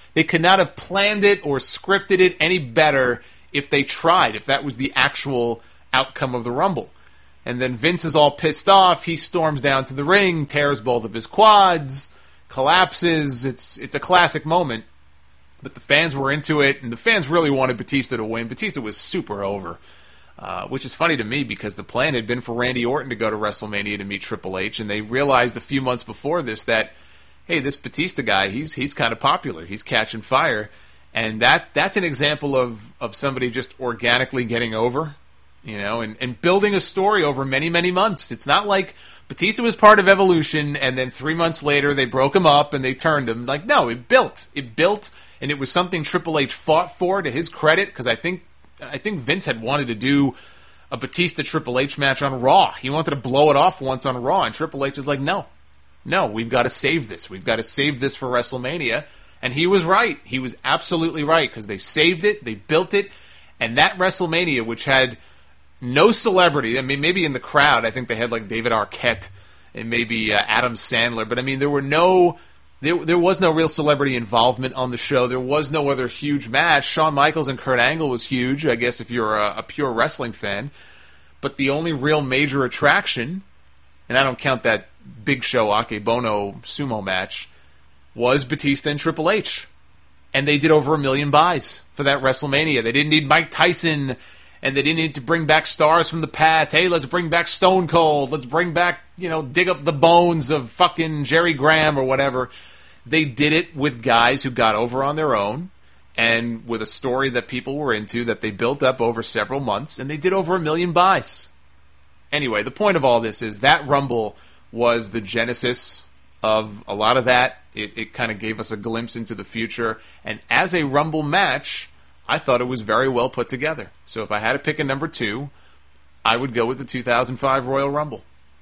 have planned it or scripted it any better if they tried, if that was the actual outcome of the Rumble. And then Vince is all pissed off. He storms down to the ring, tears both of his quads, collapses. It's a classic moment. But the fans were into it, and the fans really wanted Batista to win. Batista was super over, which is funny to me because the plan had been for Randy Orton to go to WrestleMania to meet Triple H, and they realized a few months before this that, hey, this Batista guy, he's kind of popular. He's catching fire. And that's an example of somebody just organically getting over, you know, and building a story over many, many months. It's not like Batista was part of Evolution, and then 3 months later they broke him up and they turned him. Like, no, it built, and it was something Triple H fought for, to his credit, because I think Vince had wanted to do a Batista Triple H match on Raw. He wanted to blow it off once on Raw, and Triple H is like, no, we've got to save this. We've got to save this for WrestleMania. And he was right. He was absolutely right, because they saved it, they built it, and that WrestleMania, which had no celebrity, I mean, maybe in the crowd, I think they had like David Arquette and maybe Adam Sandler, but I mean, there was no real celebrity involvement on the show. There was no other huge match. Shawn Michaels and Kurt Angle was huge, I guess, if you're a pure wrestling fan. But the only real major attraction, and I don't count that Big Show Akebono sumo match, was Batista and Triple H. And they did over 1 million buys for that WrestleMania. They didn't need Mike Tyson, and they didn't need to bring back stars from the past. Hey, let's bring back Stone Cold. Let's bring back, dig up the bones of fucking Jerry Graham or whatever. They did it with guys who got over on their own and with a story that people were into that they built up over several months, and they did over 1 million buys. Anyway, the point of all this is that Rumble was the genesis of a lot of that. It kind of gave us a glimpse into the future, and as a Rumble match, I thought it was very well put together. So if I had to pick a number 2, I would go with the 2005 Royal Rumble.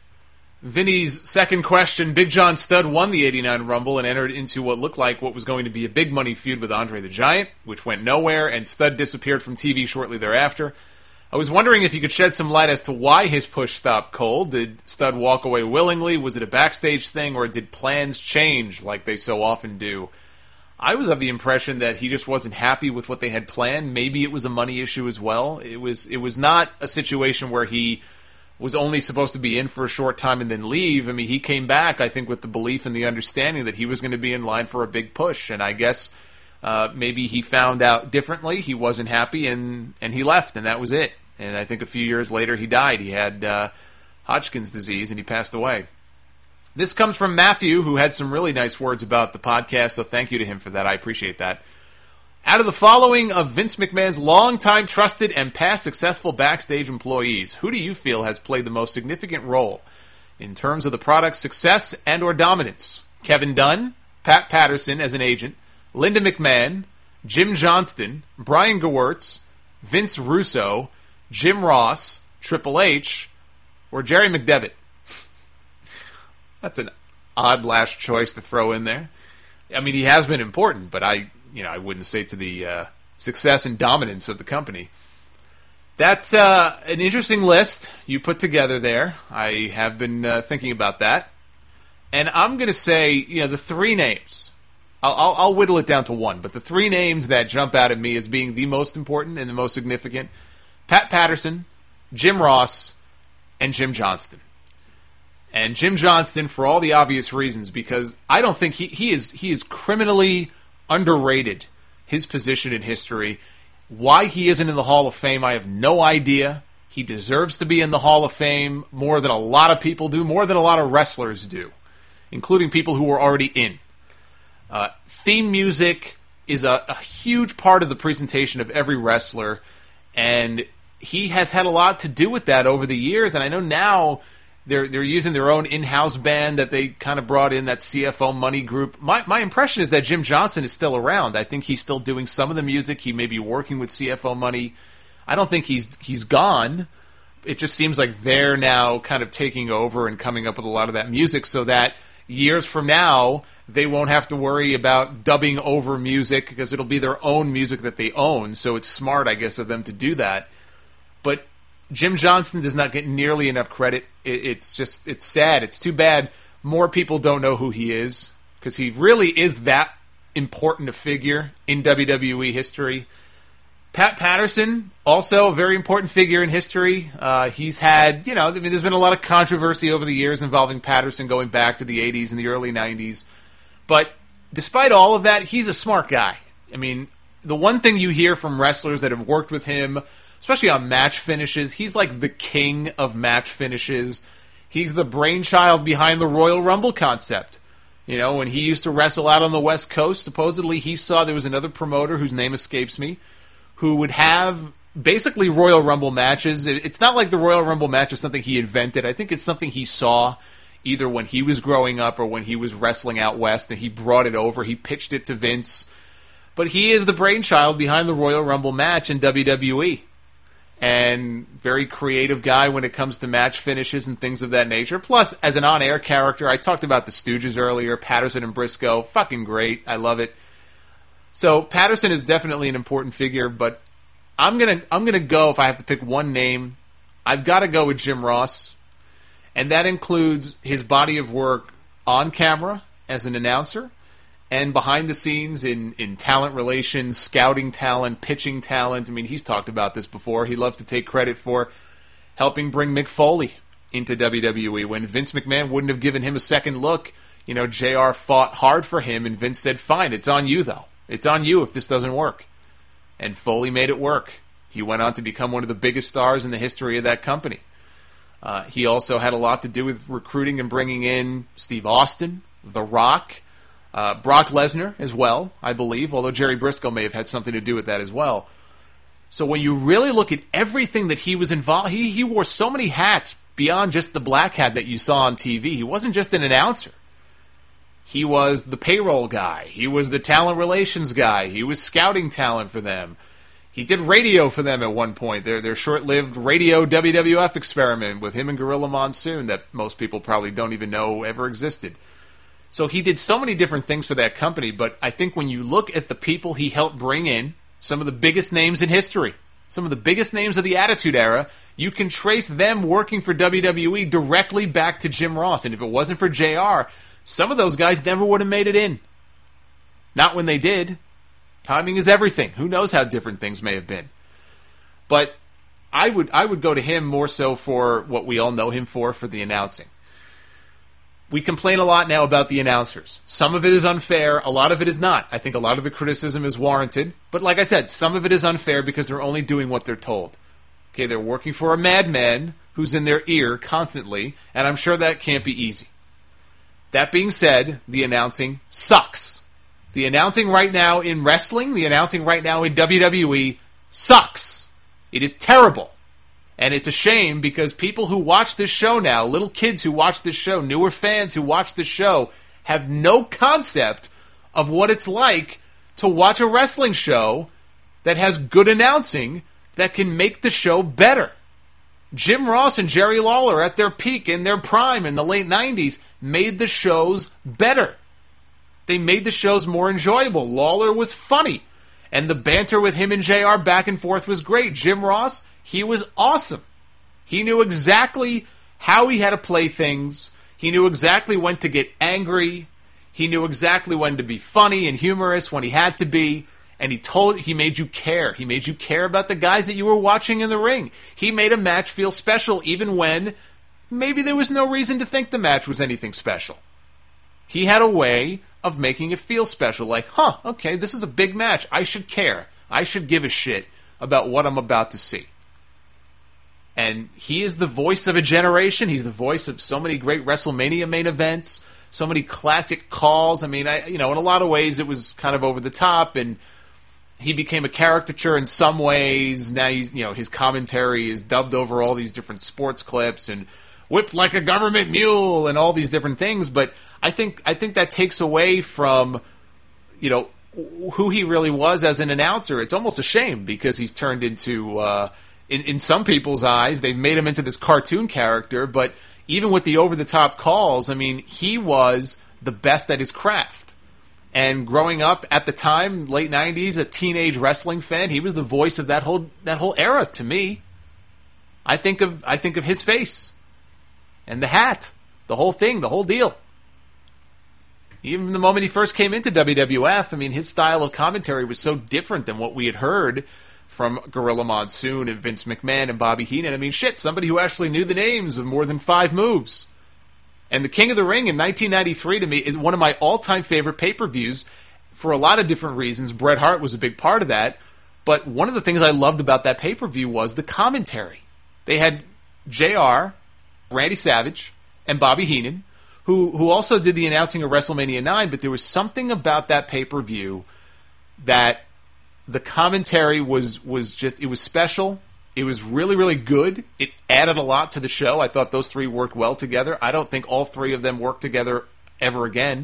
Vinny's second question, Big John Studd won the 89 Rumble and entered into what looked like what was going to be a big money feud with Andre the Giant, which went nowhere, and Studd disappeared from TV shortly thereafter. I was wondering if you could shed some light as to why his push stopped cold. Did Studd walk away willingly? Was it a backstage thing, or did plans change like they so often do? I was of the impression that he just wasn't happy with what they had planned. Maybe it was a money issue as well. It was not a situation where he was only supposed to be in for a short time and then leave. I mean, he came back, I think, with the belief and the understanding that he was going to be in line for a big push. And I guess maybe he found out differently. He wasn't happy, and he left, and that was it. And I think a few years later he died. He had Hodgkin's disease, and he passed away. This comes from Matthew, who had some really nice words about the podcast, so thank you to him for that. I appreciate that. Out of the following of Vince McMahon's longtime trusted and past successful backstage employees, who do you feel has played the most significant role in terms of the product's success and or dominance? Kevin Dunn, Pat Patterson as an agent, Linda McMahon, Jim Johnston, Brian Gewirtz, Vince Russo, Jim Ross, Triple H, or Jerry McDevitt? That's an odd last choice to throw in there. I mean, he has been important, but I wouldn't say to the success and dominance of the company. That's an interesting list you put together there. I have been thinking about that. And I'm going to say, the three names. I'll whittle it down to one, but the three names that jump out at me as being the most important and the most significant: Pat Patterson, Jim Ross, and Jim Johnston. And Jim Johnston for all the obvious reasons, because I don't think he is criminally underrated, his position in history. Why he isn't in the Hall of Fame, I have no idea. He deserves to be in the Hall of Fame more than a lot of people do, more than a lot of wrestlers do, including people who were already in. Theme music is a huge part of the presentation of every wrestler, and he has had a lot to do with that over the years. And I know now they're using their own in-house band that they kind of brought in, that CFO Money Group. My impression is that Jim Johnston is still around. I think he's still doing some of the music. He may be working with CFO Money. I don't think he's gone. It just seems like they're now kind of taking over and coming up with a lot of that music, so that years from now they won't have to worry about dubbing over music, because it'll be their own music that they own. So it's smart, I guess, of them to do that. But Jim Johnston does not get nearly enough credit. It's sad. It's too bad more people don't know who he is, because he really is that important a figure in WWE history. Pat Patterson, also a very important figure in history. He's had, there's been a lot of controversy over the years involving Patterson going back to the 80s and the early 90s. But despite all of that, he's a smart guy. I mean, the one thing you hear from wrestlers that have worked with him, especially on match finishes, he's like the king of match finishes. He's the brainchild behind the Royal Rumble concept. When he used to wrestle out on the West Coast, supposedly he saw there was another promoter whose name escapes me, who would have basically Royal Rumble matches. It's not like the Royal Rumble match is something he invented. I think it's something he saw either when he was growing up or when he was wrestling out west, and he brought it over. He pitched it to Vince. But he is the brainchild behind the Royal Rumble match in WWE. And very creative guy when it comes to match finishes and things of that nature. Plus, as an on-air character, I talked about the Stooges earlier, Patterson and Briscoe. Fucking great. I love it. So Patterson is definitely an important figure, but I'm gonna go, if I have to pick one name, I've got to go with Jim Ross. And that includes his body of work on camera as an announcer and behind the scenes in talent relations, scouting talent, pitching talent. I mean, he's talked about this before. He loves to take credit for helping bring Mick Foley into WWE. When Vince McMahon wouldn't have given him a second look, JR fought hard for him, and Vince said, fine, it's on you, though. It's on you if this doesn't work. And Foley made it work. He went on to become one of the biggest stars in the history of that company. He also had a lot to do with recruiting and bringing in Steve Austin, The Rock, Brock Lesnar as well, I believe, although Jerry Briscoe may have had something to do with that as well. So when you really look at everything that he was involved, he wore so many hats beyond just the black hat that you saw on TV. He wasn't just an announcer. He was the payroll guy. He was the talent relations guy. He was scouting talent for them. He did radio for them at one point. Their short-lived radio WWF experiment with him and Gorilla Monsoon that most people probably don't even know ever existed. So he did so many different things for that company, but I think when you look at the people he helped bring in, some of the biggest names in history, some of the biggest names of the Attitude Era, you can trace them working for WWE directly back to Jim Ross. And if it wasn't for JR, some of those guys never would have made it in. Not when they did. Timing is everything. Who knows how different things may have been. But I would go to him more so for what we all know him for the announcing. We complain a lot now about the announcers. Some of it is unfair. A lot of it is not. I think a lot of the criticism is warranted. But like I said, some of it is unfair because they're only doing what they're told. Okay, they're working for a madman who's in their ear constantly, and I'm sure that can't be easy. That being said, the announcing sucks. The announcing right now in wrestling, the announcing right now in WWE sucks. It is terrible. And it's a shame because people who watch this show now, little kids who watch this show, newer fans who watch this show, have no concept of what it's like to watch a wrestling show that has good announcing that can make the show better. Jim Ross and Jerry Lawler at their peak, in their prime in the late 90s, made the shows better. They made the shows more enjoyable. Lawler was funny, and the banter with him and JR back and forth was great. Jim Ross, he was awesome. He knew exactly how he had to play things. He knew exactly when to get angry. He knew exactly when to be funny and humorous when he had to be. And he made you care. He made you care about the guys that you were watching in the ring. He made a match feel special even when maybe there was no reason to think the match was anything special. He had a way of making it feel special. Like, okay, this is a big match. I should care. I should give a shit about what I'm about to see. And he is the voice of a generation. He's the voice of so many great WrestleMania main events, so many classic calls. I mean, in a lot of ways it was kind of over the top, and he became a caricature in some ways. Now his commentary is dubbed over all these different sports clips and whipped like a government mule and all these different things. But I think that takes away from, who he really was as an announcer. It's almost a shame because he's turned into, in some people's eyes, they've made him into this cartoon character. But even with the over-the-top calls, I mean, he was the best at his craft. And growing up at the time, late 90s, a teenage wrestling fan, he was the voice of that whole era to me. I think of his face and the hat, the whole thing, the whole deal. Even the moment he first came into WWF, I mean, his style of commentary was so different than what we had heard from Gorilla Monsoon and Vince McMahon and Bobby Heenan. I mean, somebody who actually knew the names of more than 5 moves. And the King of the Ring in 1993 to me is one of my all-time favorite pay-per-views for a lot of different reasons. Bret Hart was a big part of that. But one of the things I loved about that pay-per-view was the commentary. They had JR, Randy Savage, and Bobby Heenan, who also did the announcing of WrestleMania 9, but there was something about that pay-per-view that the commentary was just, it was special. It was really, really good. It added a lot to the show. I thought those three worked well together. I don't think all three of them worked together ever again.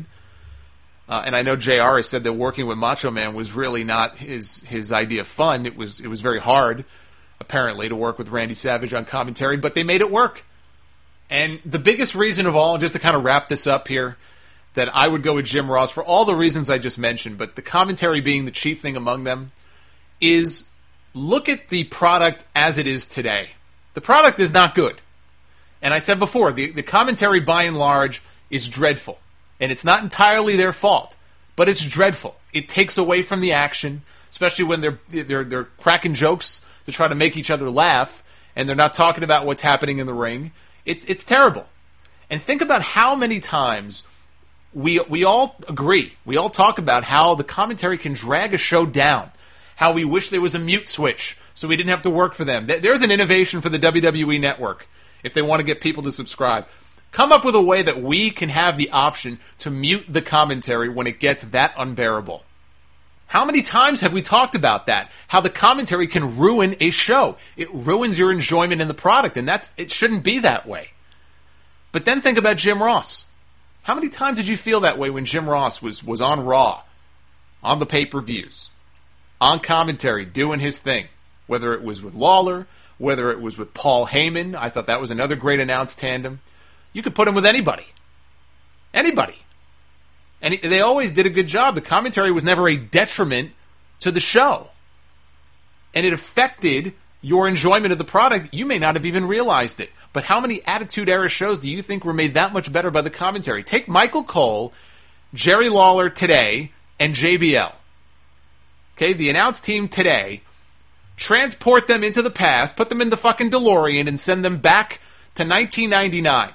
And I know JR has said that working with Macho Man was really not his idea of fun. It was very hard, apparently, to work with Randy Savage on commentary, but they made it work. And the biggest reason of all, just to kind of wrap this up here, that I would go with Jim Ross for all the reasons I just mentioned, but the commentary being the chief thing among them, is look at the product as it is today. The product is not good. And I said before, the commentary by and large is dreadful. And it's not entirely their fault, but it's dreadful. It takes away from the action, especially when they're cracking jokes to try to make each other laugh, and they're not talking about what's happening in the ring. It's terrible. And think about how many times we all agree, we all talk about how the commentary can drag a show down, how we wish there was a mute switch so we didn't have to work for them. There's an innovation for the WWE Network if they want to get people to subscribe. Come up with a way that we can have the option to mute the commentary when it gets that unbearable. How many times have we talked about that? How the commentary can ruin a show. It ruins your enjoyment in the product, and it shouldn't be that way. But then think about Jim Ross. How many times did you feel that way when Jim Ross was on Raw, on the pay-per-views, on commentary, doing his thing? Whether it was with Lawler, whether it was with Paul Heyman. I thought that was another great announced tandem. You could put him with anybody. Anybody. And they always did a good job. The commentary was never a detriment to the show. And it affected your enjoyment of the product. You may not have even realized it. But how many Attitude Era shows do you think were made that much better by the commentary? Take Michael Cole, Jerry Lawler today, and JBL. Okay, the announced team today. Transport them into the past, put them in the fucking DeLorean, and send them back to 1999.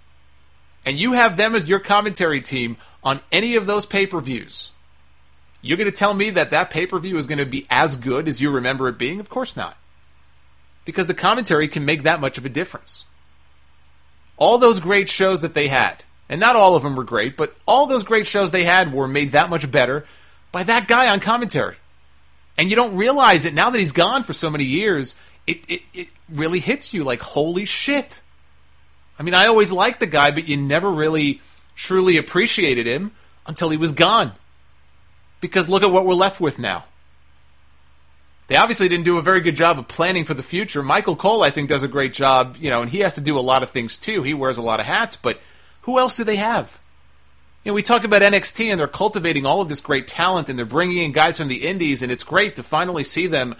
And you have them as your commentary team on any of those pay-per-views. You're going to tell me that pay-per-view is going to be as good as you remember it being? Of course not. because the commentary can make that much of a difference. All those great shows that they had, and not all of them were great, but all those great shows they had were made that much better by that guy on commentary. And you don't realize it now that he's gone for so many years. It really hits you like, holy shit. I mean, I always liked the guy, but you never really truly appreciated him until he was gone. Because look at what we're left with now. They obviously didn't do a very good job of planning for the future. Michael Cole, I think, does a great job, and he has to do a lot of things too. He wears a lot of hats, but who else do they have? We talk about NXT, and they're cultivating all of this great talent, and they're bringing in guys from the indies, and it's great to finally see them,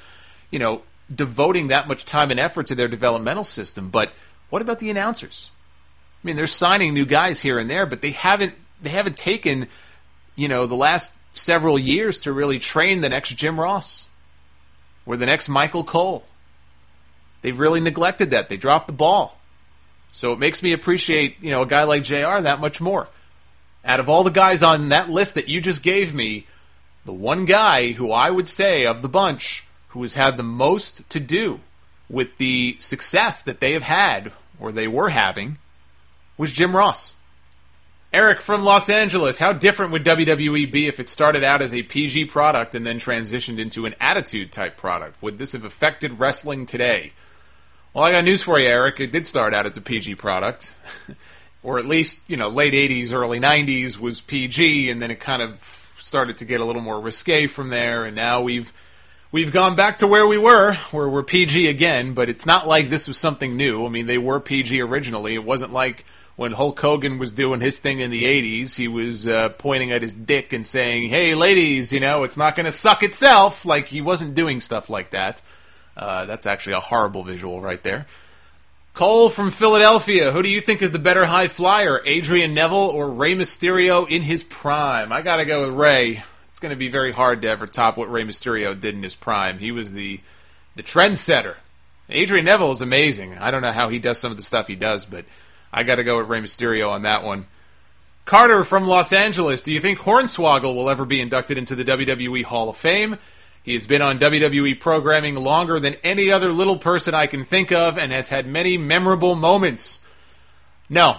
devoting that much time and effort to their developmental system. But what about the announcers? I mean, they're signing new guys here and there, but they haven't taken, the last several years to really train the next Jim Ross or the next Michael Cole. They've really neglected that. They dropped the ball. So it makes me appreciate, a guy like JR that much more. Out of all the guys on that list that you just gave me, the one guy who I would say of the bunch who has had the most to do with the success that they have had, or they were having, was Jim Ross. Eric from Los Angeles, how different would WWE be if it started out as a PG product and then transitioned into an attitude-type product? Would this have affected wrestling today? Well, I got news for you, Eric. It did start out as a PG product. Or at least, late 80s, early 90s was PG, and then it kind of started to get a little more risque from there, and now we've gone back to where we were, where we're PG again, but it's not like this was something new. I mean, they were PG originally. It wasn't like when Hulk Hogan was doing his thing in the 80s, he was pointing at his dick and saying, hey, ladies, it's not going to suck itself. Like, he wasn't doing stuff like that. That's actually a horrible visual right there. Cole from Philadelphia, who do you think is the better high flyer, Adrian Neville or Rey Mysterio in his prime? I gotta go with Rey. It's going to be very hard to ever top what Rey Mysterio did in his prime. He was the trendsetter. Adrian Neville is amazing. I don't know how he does some of the stuff he does, but I gotta go with Rey Mysterio on that one. Carter from Los Angeles, do you think Hornswoggle will ever be inducted into the WWE Hall of Fame? He has been on WWE programming longer than any other little person I can think of and has had many memorable moments. No,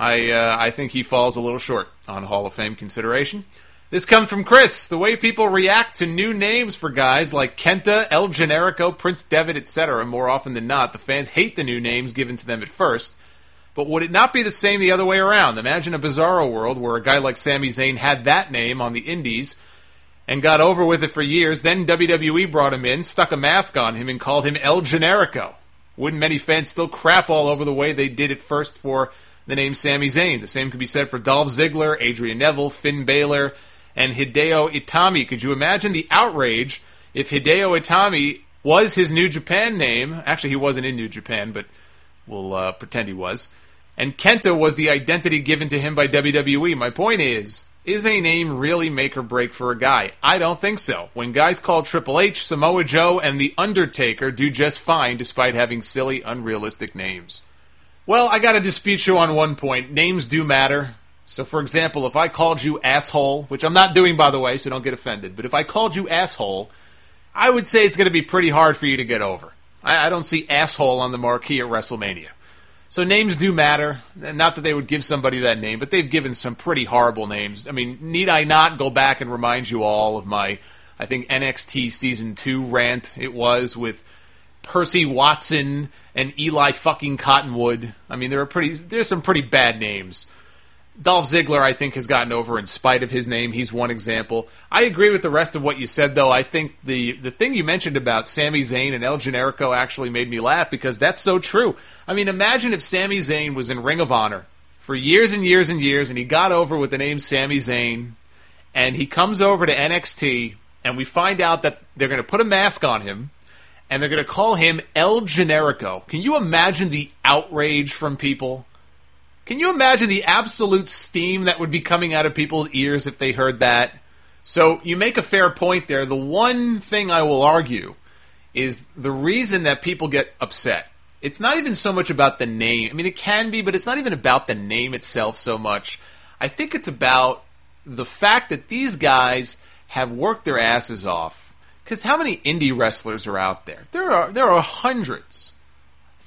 I think he falls a little short on Hall of Fame consideration. This comes from Chris. The way people react to new names for guys like Kenta, El Generico, Prince Devitt, etc., more often than not, the fans hate the new names given to them at first. But would it not be the same the other way around? Imagine a bizarro world where a guy like Sami Zayn had that name on the indies and got over with it for years. Then WWE brought him in, stuck a mask on him, and called him El Generico. Wouldn't many fans still crap all over the way they did at first for the name Sami Zayn? The same could be said for Dolph Ziggler, Adrian Neville, Finn Balor, and Hideo Itami. Could you imagine the outrage if Hideo Itami was his New Japan name? Actually, he wasn't in New Japan, but we'll pretend he was. And Kenta was the identity given to him by WWE. My point is a name really make or break for a guy? I don't think so. When guys called Triple H, Samoa Joe, and The Undertaker do just fine despite having silly, unrealistic names. Well, I gotta dispute you on one point. Names do matter. So, for example, if I called you asshole, which I'm not doing, by the way, so don't get offended, but if I called you asshole, I would say it's gonna be pretty hard for you to get over. I don't see asshole on the marquee at WrestleMania. So names do matter. Not that they would give somebody that name, but they've given some pretty horrible names. I mean, need I not go back and remind you all of my, I think, NXT Season 2 rant it was with Percy Watson and Eli fucking Cottonwood. I mean, there's some pretty bad names. Dolph Ziggler, I think, has gotten over in spite of his name. He's one example. I agree with the rest of what you said, though. I think the thing you mentioned about Sami Zayn and El Generico actually made me laugh because that's so true. I mean, imagine if Sami Zayn was in Ring of Honor for years and years and years, and he got over with the name Sami Zayn, and he comes over to NXT, and we find out that they're going to put a mask on him, and they're going to call him El Generico. Can you imagine the outrage from people? Can you imagine the absolute steam that would be coming out of people's ears if they heard that? So you make a fair point there. The one thing I will argue is the reason that people get upset. It's not even so much about the name. I mean, it can be, but it's not even about the name itself so much. I think it's about the fact that these guys have worked their asses off. Because how many indie wrestlers are out there? There are hundreds.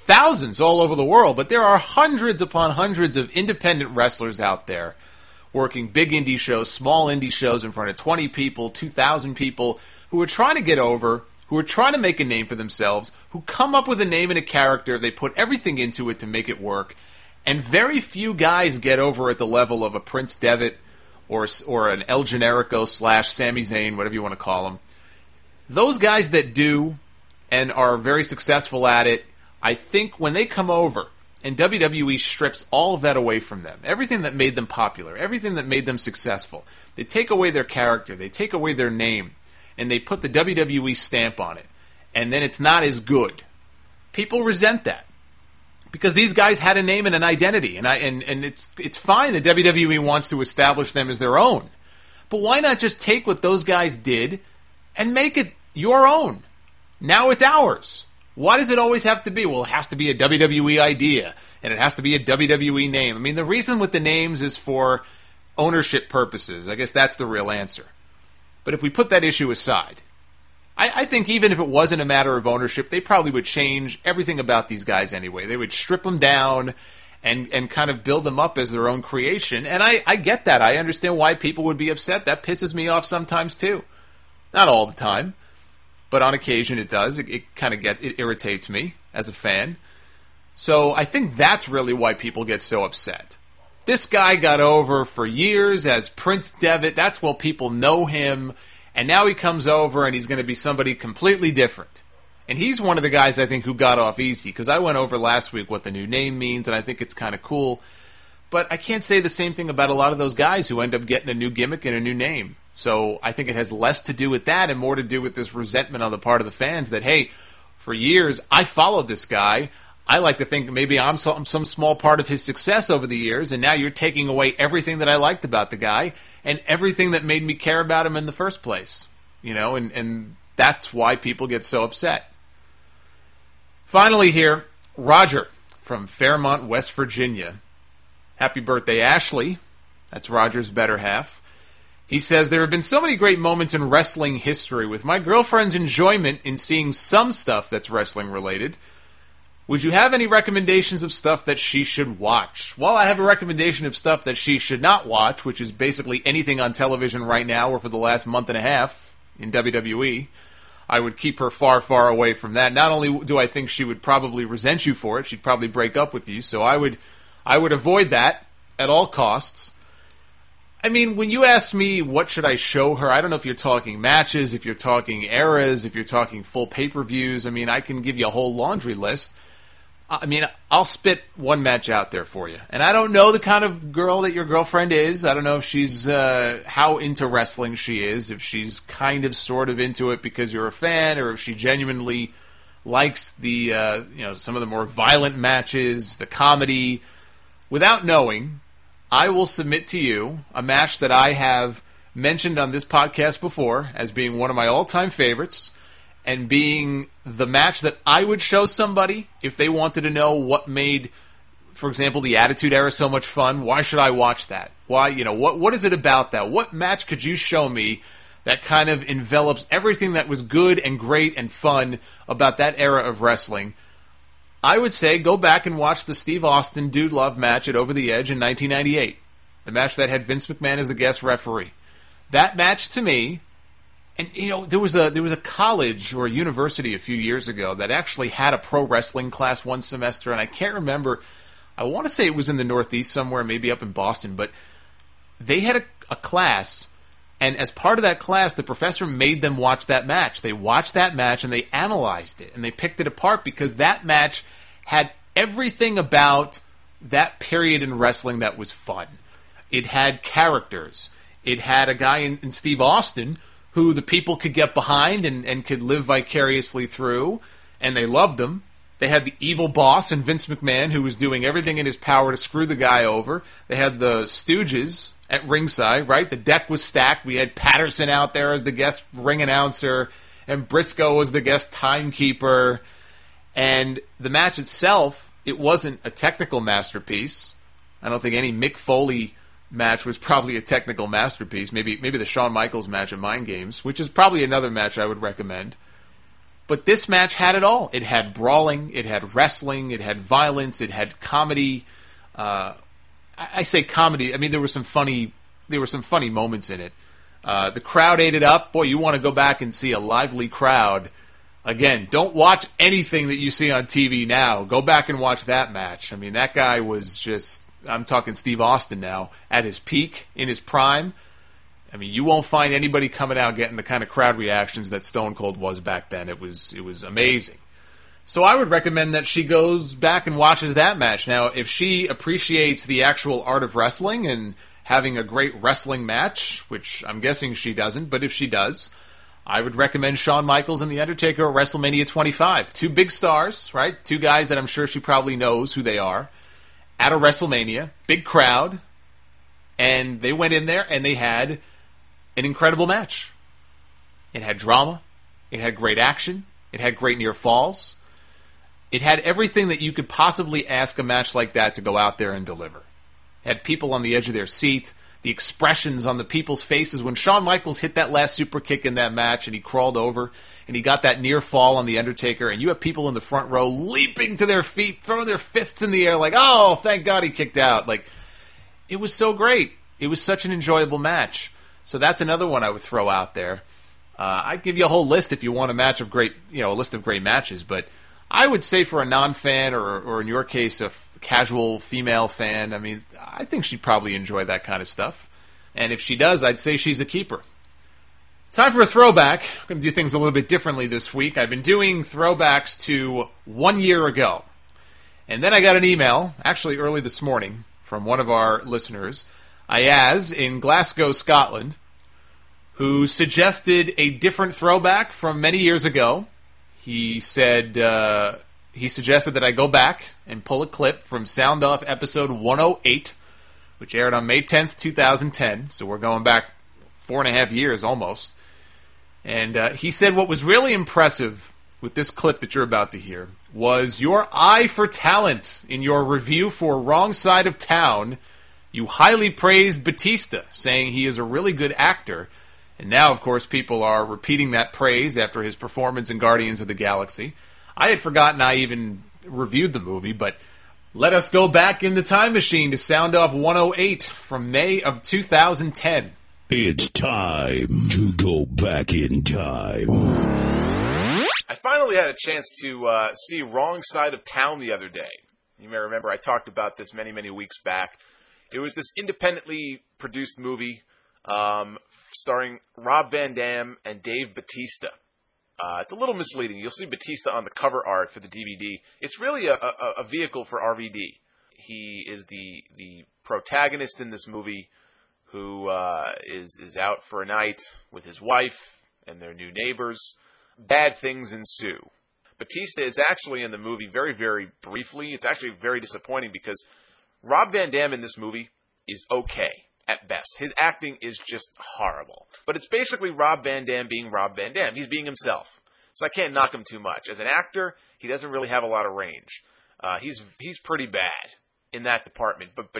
thousands all over the world, but there are hundreds upon hundreds of independent wrestlers out there working big indie shows, small indie shows in front of 20 people, 2,000 people, who are trying to get over, who are trying to make a name for themselves, who come up with a name and a character, they put everything into it to make it work, and very few guys get over at the level of a Prince Devitt or an El Generico / Sami Zayn, whatever you want to call him. Those guys that do and are very successful at it, I think when they come over and WWE strips all of that away from them, everything that made them popular, everything that made them successful, they take away their character, they take away their name, and they put the WWE stamp on it, and then it's not as good. People resent that because these guys had a name and an identity, and it's fine that WWE wants to establish them as their own, but why not just take what those guys did and make it your own? Now it's ours. Why does it always have to be? Well, it has to be a WWE idea, and it has to be a WWE name. I mean, the reason with the names is for ownership purposes. I guess that's the real answer. But if we put that issue aside, I think even if it wasn't a matter of ownership, they probably would change everything about these guys anyway. They would strip them down and kind of build them up as their own creation. And I get that. I understand why people would be upset. That pisses me off sometimes too. Not all the time, but on occasion it does. It irritates me as a fan. So I think that's really why people get so upset. This guy got over for years as Prince Devitt. That's what people know him. And now he comes over and he's going to be somebody completely different. And he's one of the guys, I think, who got off easy. Because I went over last week what the new name means, and I think it's kind of cool. But I can't say the same thing about a lot of those guys who end up getting a new gimmick and a new name. So I think it has less to do with that and more to do with this resentment on the part of the fans that, hey, for years I followed this guy. I like to think maybe I'm some small part of his success over the years, and now you're taking away everything that I liked about the guy and everything that made me care about him in the first place. You know, and that's why people get so upset. Finally here, Roger from Fairmont, West Virginia. Happy birthday, Ashley. That's Roger's better half. He says, there have been so many great moments in wrestling history with my girlfriend's enjoyment in seeing some stuff that's wrestling related. Would you have any recommendations of stuff that she should watch? Well, I have a recommendation of stuff that she should not watch, which is basically anything on television right now or for the last month and a half in WWE. I would keep her far, far away from that. Not only do I think she would probably resent you for it, she'd probably break up with you, so I would avoid that at all costs. I mean, when you ask me what should I show her, I don't know if you're talking matches, if you're talking eras, if you're talking full pay-per-views. I mean, I can give you a whole laundry list. I mean, I'll spit one match out there for you. And I don't know the kind of girl that your girlfriend is. I don't know if she's how into wrestling she is, if she's kind of sort of into it because you're a fan, or if she genuinely likes the some of the more violent matches, the comedy. Without knowing, I will submit to you a match that I have mentioned on this podcast before as being one of my all-time favorites, and being the match that I would show somebody if they wanted to know what made, for example, the Attitude Era so much fun. Why should I watch that? Why, what is it about that? What match could you show me that kind of envelops everything that was good and great and fun about that era of wrestling? I would say go back and watch the Steve Austin Dude Love match at Over the Edge in 1998. The match that had Vince McMahon as the guest referee. That match to me, and there was a college or a university a few years ago that actually had a pro wrestling class one semester, and I can't remember. I want to say it was in the Northeast somewhere, maybe up in Boston, but they had a class, and as part of that class, the professor made them watch that match. They watched that match, and they analyzed it, and they picked it apart because that match had everything about that period in wrestling that was fun. It had characters. It had a guy in Steve Austin who the people could get behind and could live vicariously through, and they loved him. They had the evil boss and Vince McMahon, who was doing everything in his power to screw the guy over. They had the Stooges at ringside, right? The deck was stacked. We had Patterson out there as the guest ring announcer, and Briscoe was the guest timekeeper. And the match itself, it wasn't a technical masterpiece. I don't think any Mick Foley match was probably a technical masterpiece. Maybe the Shawn Michaels match at Mind Games, which is probably another match I would recommend. But this match had it all. It had brawling, it had wrestling, it had violence, it had comedy. I say comedy. I mean, there were some funny moments in it. The crowd ate it up. Boy, you want to go back and see a lively crowd. Again, don't watch anything that you see on TV now. Go back and watch that match. I mean, that guy was just, I'm talking Steve Austin now, at his peak, in his prime. I mean, you won't find anybody coming out getting the kind of crowd reactions that Stone Cold was back then. It was amazing. So I would recommend that she goes back and watches that match. Now, if she appreciates the actual art of wrestling and having a great wrestling match, which I'm guessing she doesn't, but if she does, I would recommend Shawn Michaels and The Undertaker at WrestleMania 25. Two big stars, right? Two guys that I'm sure she probably knows who they are. At a WrestleMania, big crowd, and they went in there and they had an incredible match. It had drama. It had great action. It had great near falls. It had everything that you could possibly ask a match like that to go out there and deliver. It had people on the edge of their seat, the expressions on the people's faces. When Shawn Michaels hit that last super kick in that match and he crawled over and he got that near fall on The Undertaker, and you have people in the front row leaping to their feet, throwing their fists in the air like, oh, thank God he kicked out. Like, it was so great. It was such an enjoyable match. So that's another one I would throw out there. I'd give you a whole list if you want a list of great matches, but I would say for a non-fan or in your case, a casual female fan, I mean, I think she'd probably enjoy that kind of stuff. And if she does, I'd say she's a keeper. Time for a throwback. I'm going to do things a little bit differently this week. I've been doing throwbacks to 1 year ago. And then I got an email, actually early this morning, from one of our listeners, Ayaz in Glasgow, Scotland, who suggested a different throwback from many years ago. He said he suggested that I go back and pull a clip from Sound Off episode 108, which aired on May 10th, 2010. So we're going back 4.5 years almost. And he said what was really impressive with this clip that you're about to hear was your eye for talent. In your review for Wrong Side of Town, you highly praised Batista, saying he is a really good actor. And now, of course, people are repeating that praise after his performance in Guardians of the Galaxy. I had forgotten I even reviewed the movie, but let us go back in the time machine to Sound Off 108 from May of 2010. It's time to go back in time. I finally had a chance to see Wrong Side of Town the other day. You may remember I talked about this many, many weeks back. It was this independently produced movie starring Rob Van Dam and Dave Batista. It's a little misleading. You'll see Batista on the cover art for the DVD. It's really a vehicle for RVD. He is the protagonist in this movie who is out for a night with his wife and their new neighbors. Bad things ensue. Batista is actually in the movie very, very briefly. It's actually very disappointing because Rob Van Dam in this movie is okay at best. His acting is just horrible. But it's basically Rob Van Dam being Rob Van Dam. He's being himself. So I can't knock him too much. As an actor, he doesn't really have a lot of range. He's pretty bad in that department. But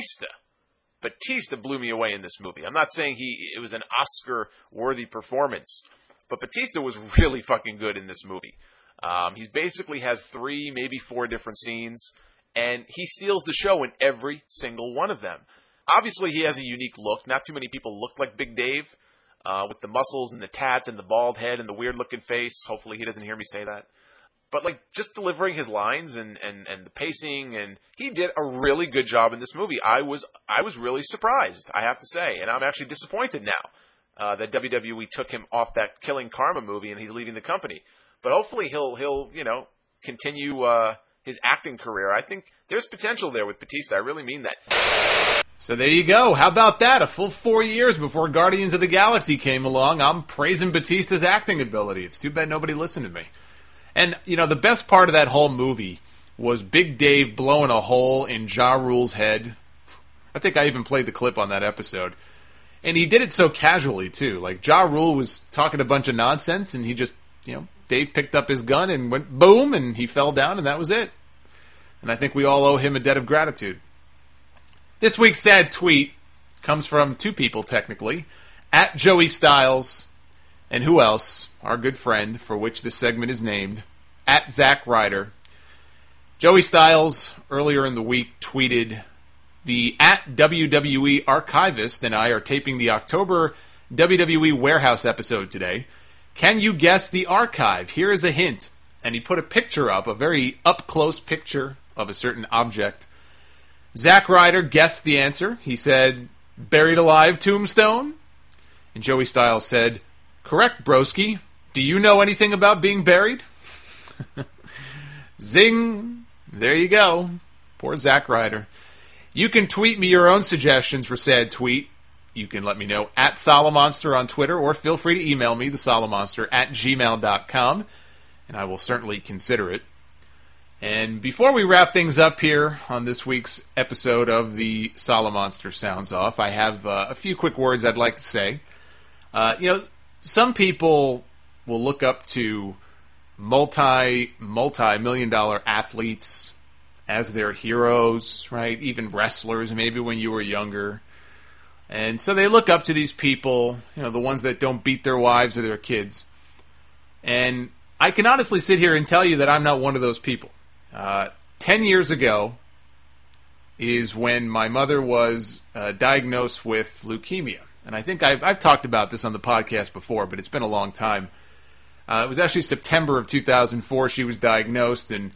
Batista blew me away in this movie. I'm not saying it was an Oscar-worthy performance, but Batista was really fucking good in this movie. He basically has 3, maybe 4 different scenes, and he steals the show in every single one of them. Obviously, he has a unique look. Not too many people look like Big Dave, with the muscles and the tats and the bald head and the weird-looking face. Hopefully he doesn't hear me say that. But, just delivering his lines and the pacing, and he did a really good job in this movie. I was really surprised, I have to say, and I'm actually disappointed now that WWE took him off that Killing Karma movie and he's leaving the company. But hopefully he'll continue his acting career. I think there's potential there with Batista. I really mean that. So there you go. How about that? A full 4 years before Guardians of the Galaxy came along, I'm praising Batista's acting ability. It's too bad nobody listened to me. And, the best part of that whole movie was Big Dave blowing a hole in Ja Rule's head. I think I even played the clip on that episode. And he did it so casually, too. Ja Rule was talking a bunch of nonsense, and he just, Dave picked up his gun and went boom, and he fell down, and that was it. And I think we all owe him a debt of gratitude. This week's sad tweet comes from 2 people, technically. At Joey Styles, and who else? our good friend, for which this segment is named, at Zack Ryder. Joey Styles, earlier in the week, tweeted, the at WWE Archivist and I are taping the October WWE Warehouse episode today. Can you guess the archive? Here is a hint. And he put a picture up, a very up-close picture of a certain object. Zack Ryder guessed the answer. He said, buried alive tombstone? And Joey Styles said, correct, broski. Do you know anything about being buried? Zing! There you go. Poor Zack Ryder. You can tweet me your own suggestions for Sad Tweet. You can let me know at Solomonster on Twitter, or feel free to email me, thesolomonster@gmail.com, and I will certainly consider it. And before we wrap things up here on this week's episode of the Solomonster Sounds Off, I have a few quick words I'd like to say. Some people will look up to multi-million-dollar athletes as their heroes, right? Even wrestlers, maybe when you were younger. And so they look up to these people, the ones that don't beat their wives or their kids. And I can honestly sit here and tell you that I'm not one of those people. 10 years ago is when my mother was diagnosed with leukemia. And I think I've talked about this on the podcast before, but it's been a long time. It was actually September of 2004 she was diagnosed, and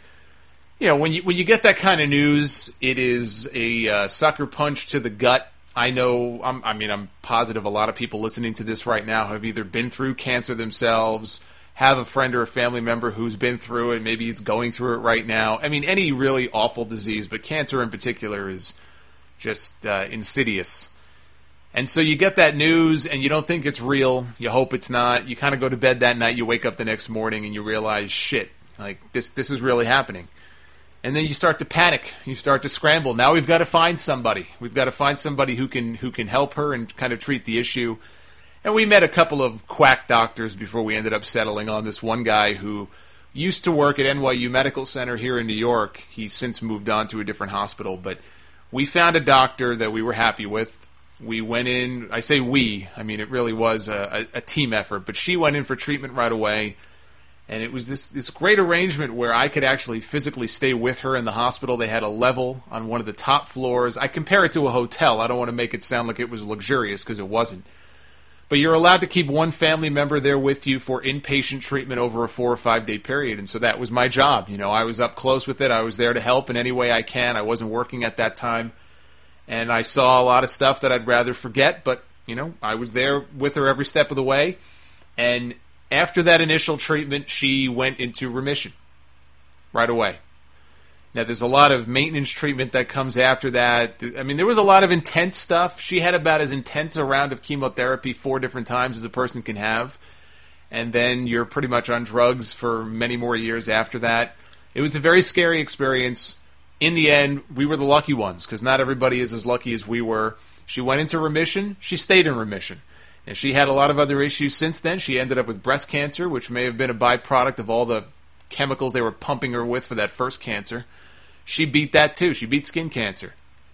when you get that kind of news, it is a sucker punch to the gut. I know, I'm positive a lot of people listening to this right now have either been through cancer themselves, have a friend or a family member who's been through it, maybe he's going through it right now. I mean, any really awful disease, but cancer in particular is just insidious. And so you get that news, and you don't think it's real. You hope it's not. You kind of go to bed that night, you wake up the next morning, and you realize, shit, like this is really happening. And then you start to panic. You start to scramble. Now we've got to find somebody. We've got to find somebody who can help her and kind of treat the issue. And we met a couple of quack doctors before we ended up settling on this one guy who used to work at NYU Medical Center here in New York. He's since moved on to a different hospital. But we found a doctor that we were happy with. We went in. I say we. I mean, it really was a team effort. But she went in for treatment right away. And it was this great arrangement where I could actually physically stay with her in the hospital. They had a level on one of the top floors. I compare it to a hotel. I don't want to make it sound like it was luxurious, because it wasn't. But you're allowed to keep one family member there with you for inpatient treatment over a 4 or 5 day period. And so that was my job. I was up close with it. I was there to help in any way I can. I wasn't working at that time. And I saw a lot of stuff that I'd rather forget. But, I was there with her every step of the way. And after that initial treatment, she went into remission right away. Now, there's a lot of maintenance treatment that comes after that. I mean, there was a lot of intense stuff. She had about as intense a round of chemotherapy 4 different times as a person can have. And then you're pretty much on drugs for many more years after that. It was a very scary experience. In the end, we were the lucky ones, because not everybody is as lucky as we were. She went into remission. She stayed in remission. And she had a lot of other issues since then. She ended up with breast cancer, which may have been a byproduct of all the chemicals they were pumping her with for that first cancer. She beat that too. She beat skin cancer.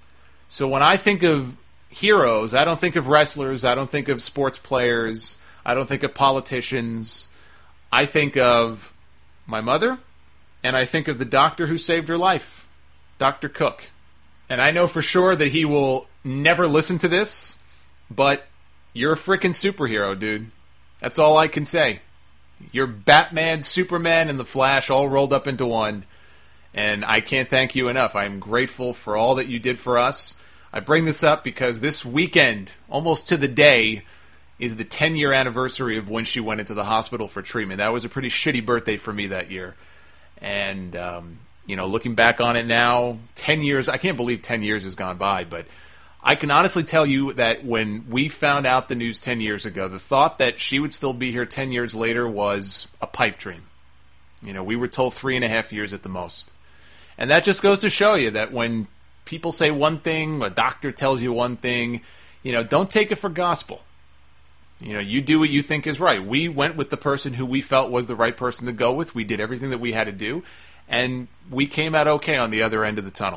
So when I think of heroes, I don't think of wrestlers. I don't think of sports players. I don't think of politicians. I think of my mother, and I think of the doctor who saved her life, Dr. Cook. And I know for sure that he will never listen to this, but you're a freaking superhero, dude. That's all I can say. You're Batman, Superman, and the Flash all rolled up into one. And I can't thank you enough. I'm grateful for all that you did for us. I bring this up because this weekend, almost to the day, is the 10-year anniversary of when she went into the hospital for treatment. That was a pretty shitty birthday for me that year. And, looking back on it now, 10 years, I can't believe 10 years has gone by, but I can honestly tell you that when we found out the news 10 years ago, the thought that she would still be here 10 years later was a pipe dream. We were told 3.5 years at the most. And that just goes to show you that when people say one thing, a doctor tells you one thing, don't take it for gospel. You do what you think is right. We went with the person who we felt was the right person to go with. We did everything that we had to do, and we came out okay on the other end of the tunnel.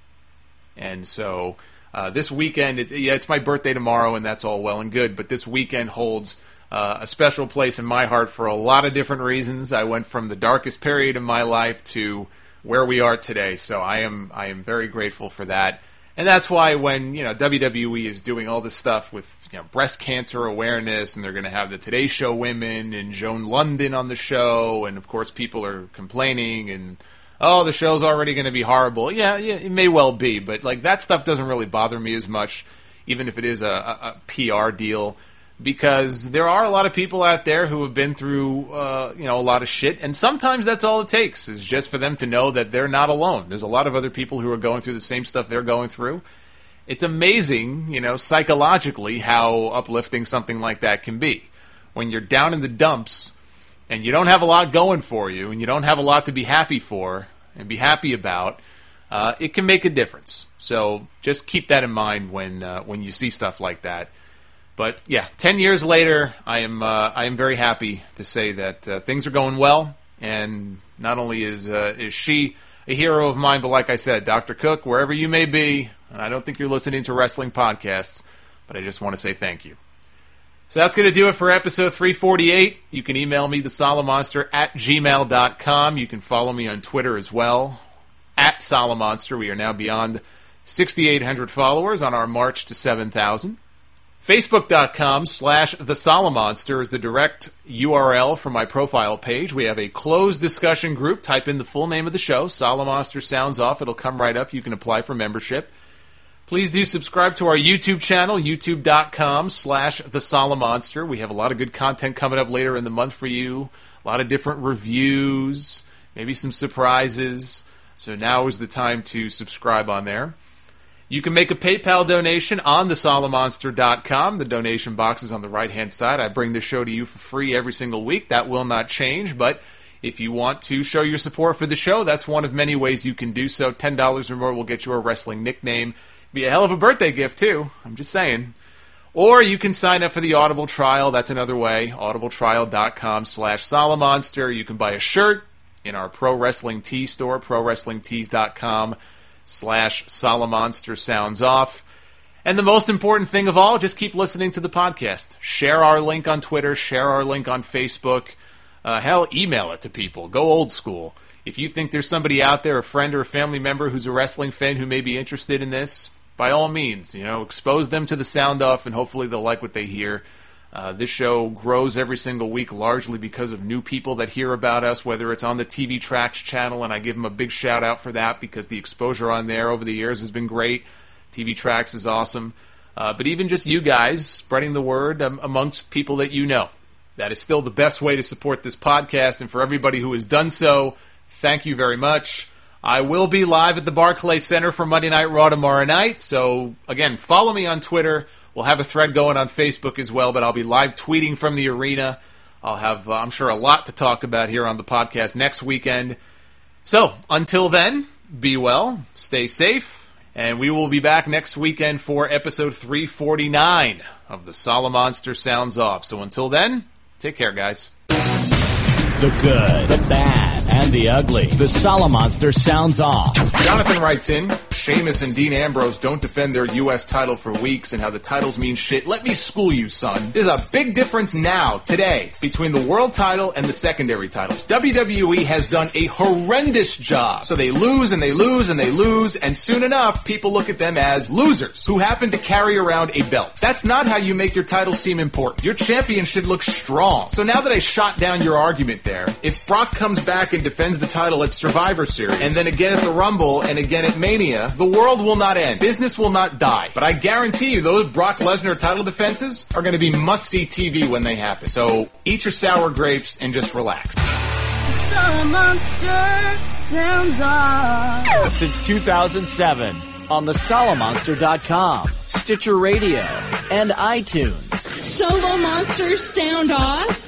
And so this weekend, it's my birthday tomorrow, and that's all well and good, but this weekend holds a special place in my heart for a lot of different reasons. I went from the darkest period of my life to where we are today, so I am very grateful for that. And that's why when WWE is doing all this stuff with breast cancer awareness, and they're going to have the Today Show women and Joan London on the show, and of course people are complaining and the show's already going to be horrible. Yeah, it may well be, but that stuff doesn't really bother me as much, even if it is a PR deal, because there are a lot of people out there who have been through a lot of shit, and sometimes that's all it takes, is just for them to know that they're not alone. There's a lot of other people who are going through the same stuff they're going through. It's amazing, psychologically how uplifting something like that can be. When you're down in the dumps and you don't have a lot going for you and you don't have a lot to be happy for and be happy about, it can make a difference. So just keep that in mind when you see stuff like that. But yeah, 10 years later, I am very happy to say that things are going well. And not only is she a hero of mine, but like I said, Dr. Cook, wherever you may be, and I don't think you're listening to wrestling podcasts, but I just want to say thank you. So that's going to do it for episode 348. You can email me, thesolomonster@gmail.com. You can follow me on Twitter as well, @Solomonster. We are now beyond 6,800 followers on our march to 7,000. Facebook.com/TheSolomonster is the direct URL for my profile page. We have a closed discussion group. Type in the full name of the show, Solomonster Sounds Off. It'll come right up. You can apply for membership. Please do subscribe to our YouTube channel, youtube.com/TheSolomonster. We have a lot of good content coming up later in the month for you. A lot of different reviews, maybe some surprises. So now is the time to subscribe on there. You can make a PayPal donation on thesolomonster.com. The donation box is on the right-hand side. I bring this show to you for free every single week. That will not change, but if you want to show your support for the show, that's one of many ways you can do so. $10 or more will get you a wrestling nickname. Be a hell of a birthday gift, too. I'm just saying. Or you can sign up for the Audible trial. That's another way. audibletrial.com/Solomonster. You can buy a shirt in our Pro Wrestling Tee store, prowrestlingtees.com/Solomonster Sounds Off. And the most important thing of all, just keep listening to the podcast. Share our link on Twitter. Share our link on Facebook. Hell, email it to people. Go old school. If you think there's somebody out there, a friend or a family member who's a wrestling fan who may be interested in this, by all means, expose them to the Sound Off, and hopefully they'll like what they hear. This show grows every single week largely because of new people that hear about us, whether it's on the TV Tracks channel, and I give them a big shout-out for that because the exposure on there over the years has been great. TV Tracks is awesome. But even just you guys spreading the word amongst people that you know. That is still the best way to support this podcast, and for everybody who has done so, thank you very much. I will be live at the Barclays Center for Monday Night Raw tomorrow night, so again, follow me on Twitter. We'll have a thread going on Facebook as well, but I'll be live tweeting from the arena. I'll have, I'm sure, a lot to talk about here on the podcast next weekend. So, until then, be well, stay safe, and we will be back next weekend for episode 349 of The Solomonster Sounds Off. So until then, take care, guys. The good, the bad, and the ugly. The Solomonster Sounds Off. Jonathan writes in, Sheamus and Dean Ambrose don't defend their U.S. title for weeks and how the titles mean shit. Let me school you, son. There's a big difference now, today, between the world title and the secondary titles. WWE has done a horrendous job. So they lose and they lose and they lose, and soon enough, people look at them as losers who happen to carry around a belt. That's not how you make your title seem important. Your champion should look strong. So now that I shot down your argument there, if Brock comes back and defends the title at Survivor Series, and then again at the Rumble, and again at Mania, the world will not end. Business will not die. But I guarantee you, those Brock Lesnar title defenses are going to be must-see TV when they happen. So eat your sour grapes and just relax. Solomonster Sounds Off. Since 2007 on thesolomonster.com, Stitcher Radio, and iTunes. Solomonster Sound Off.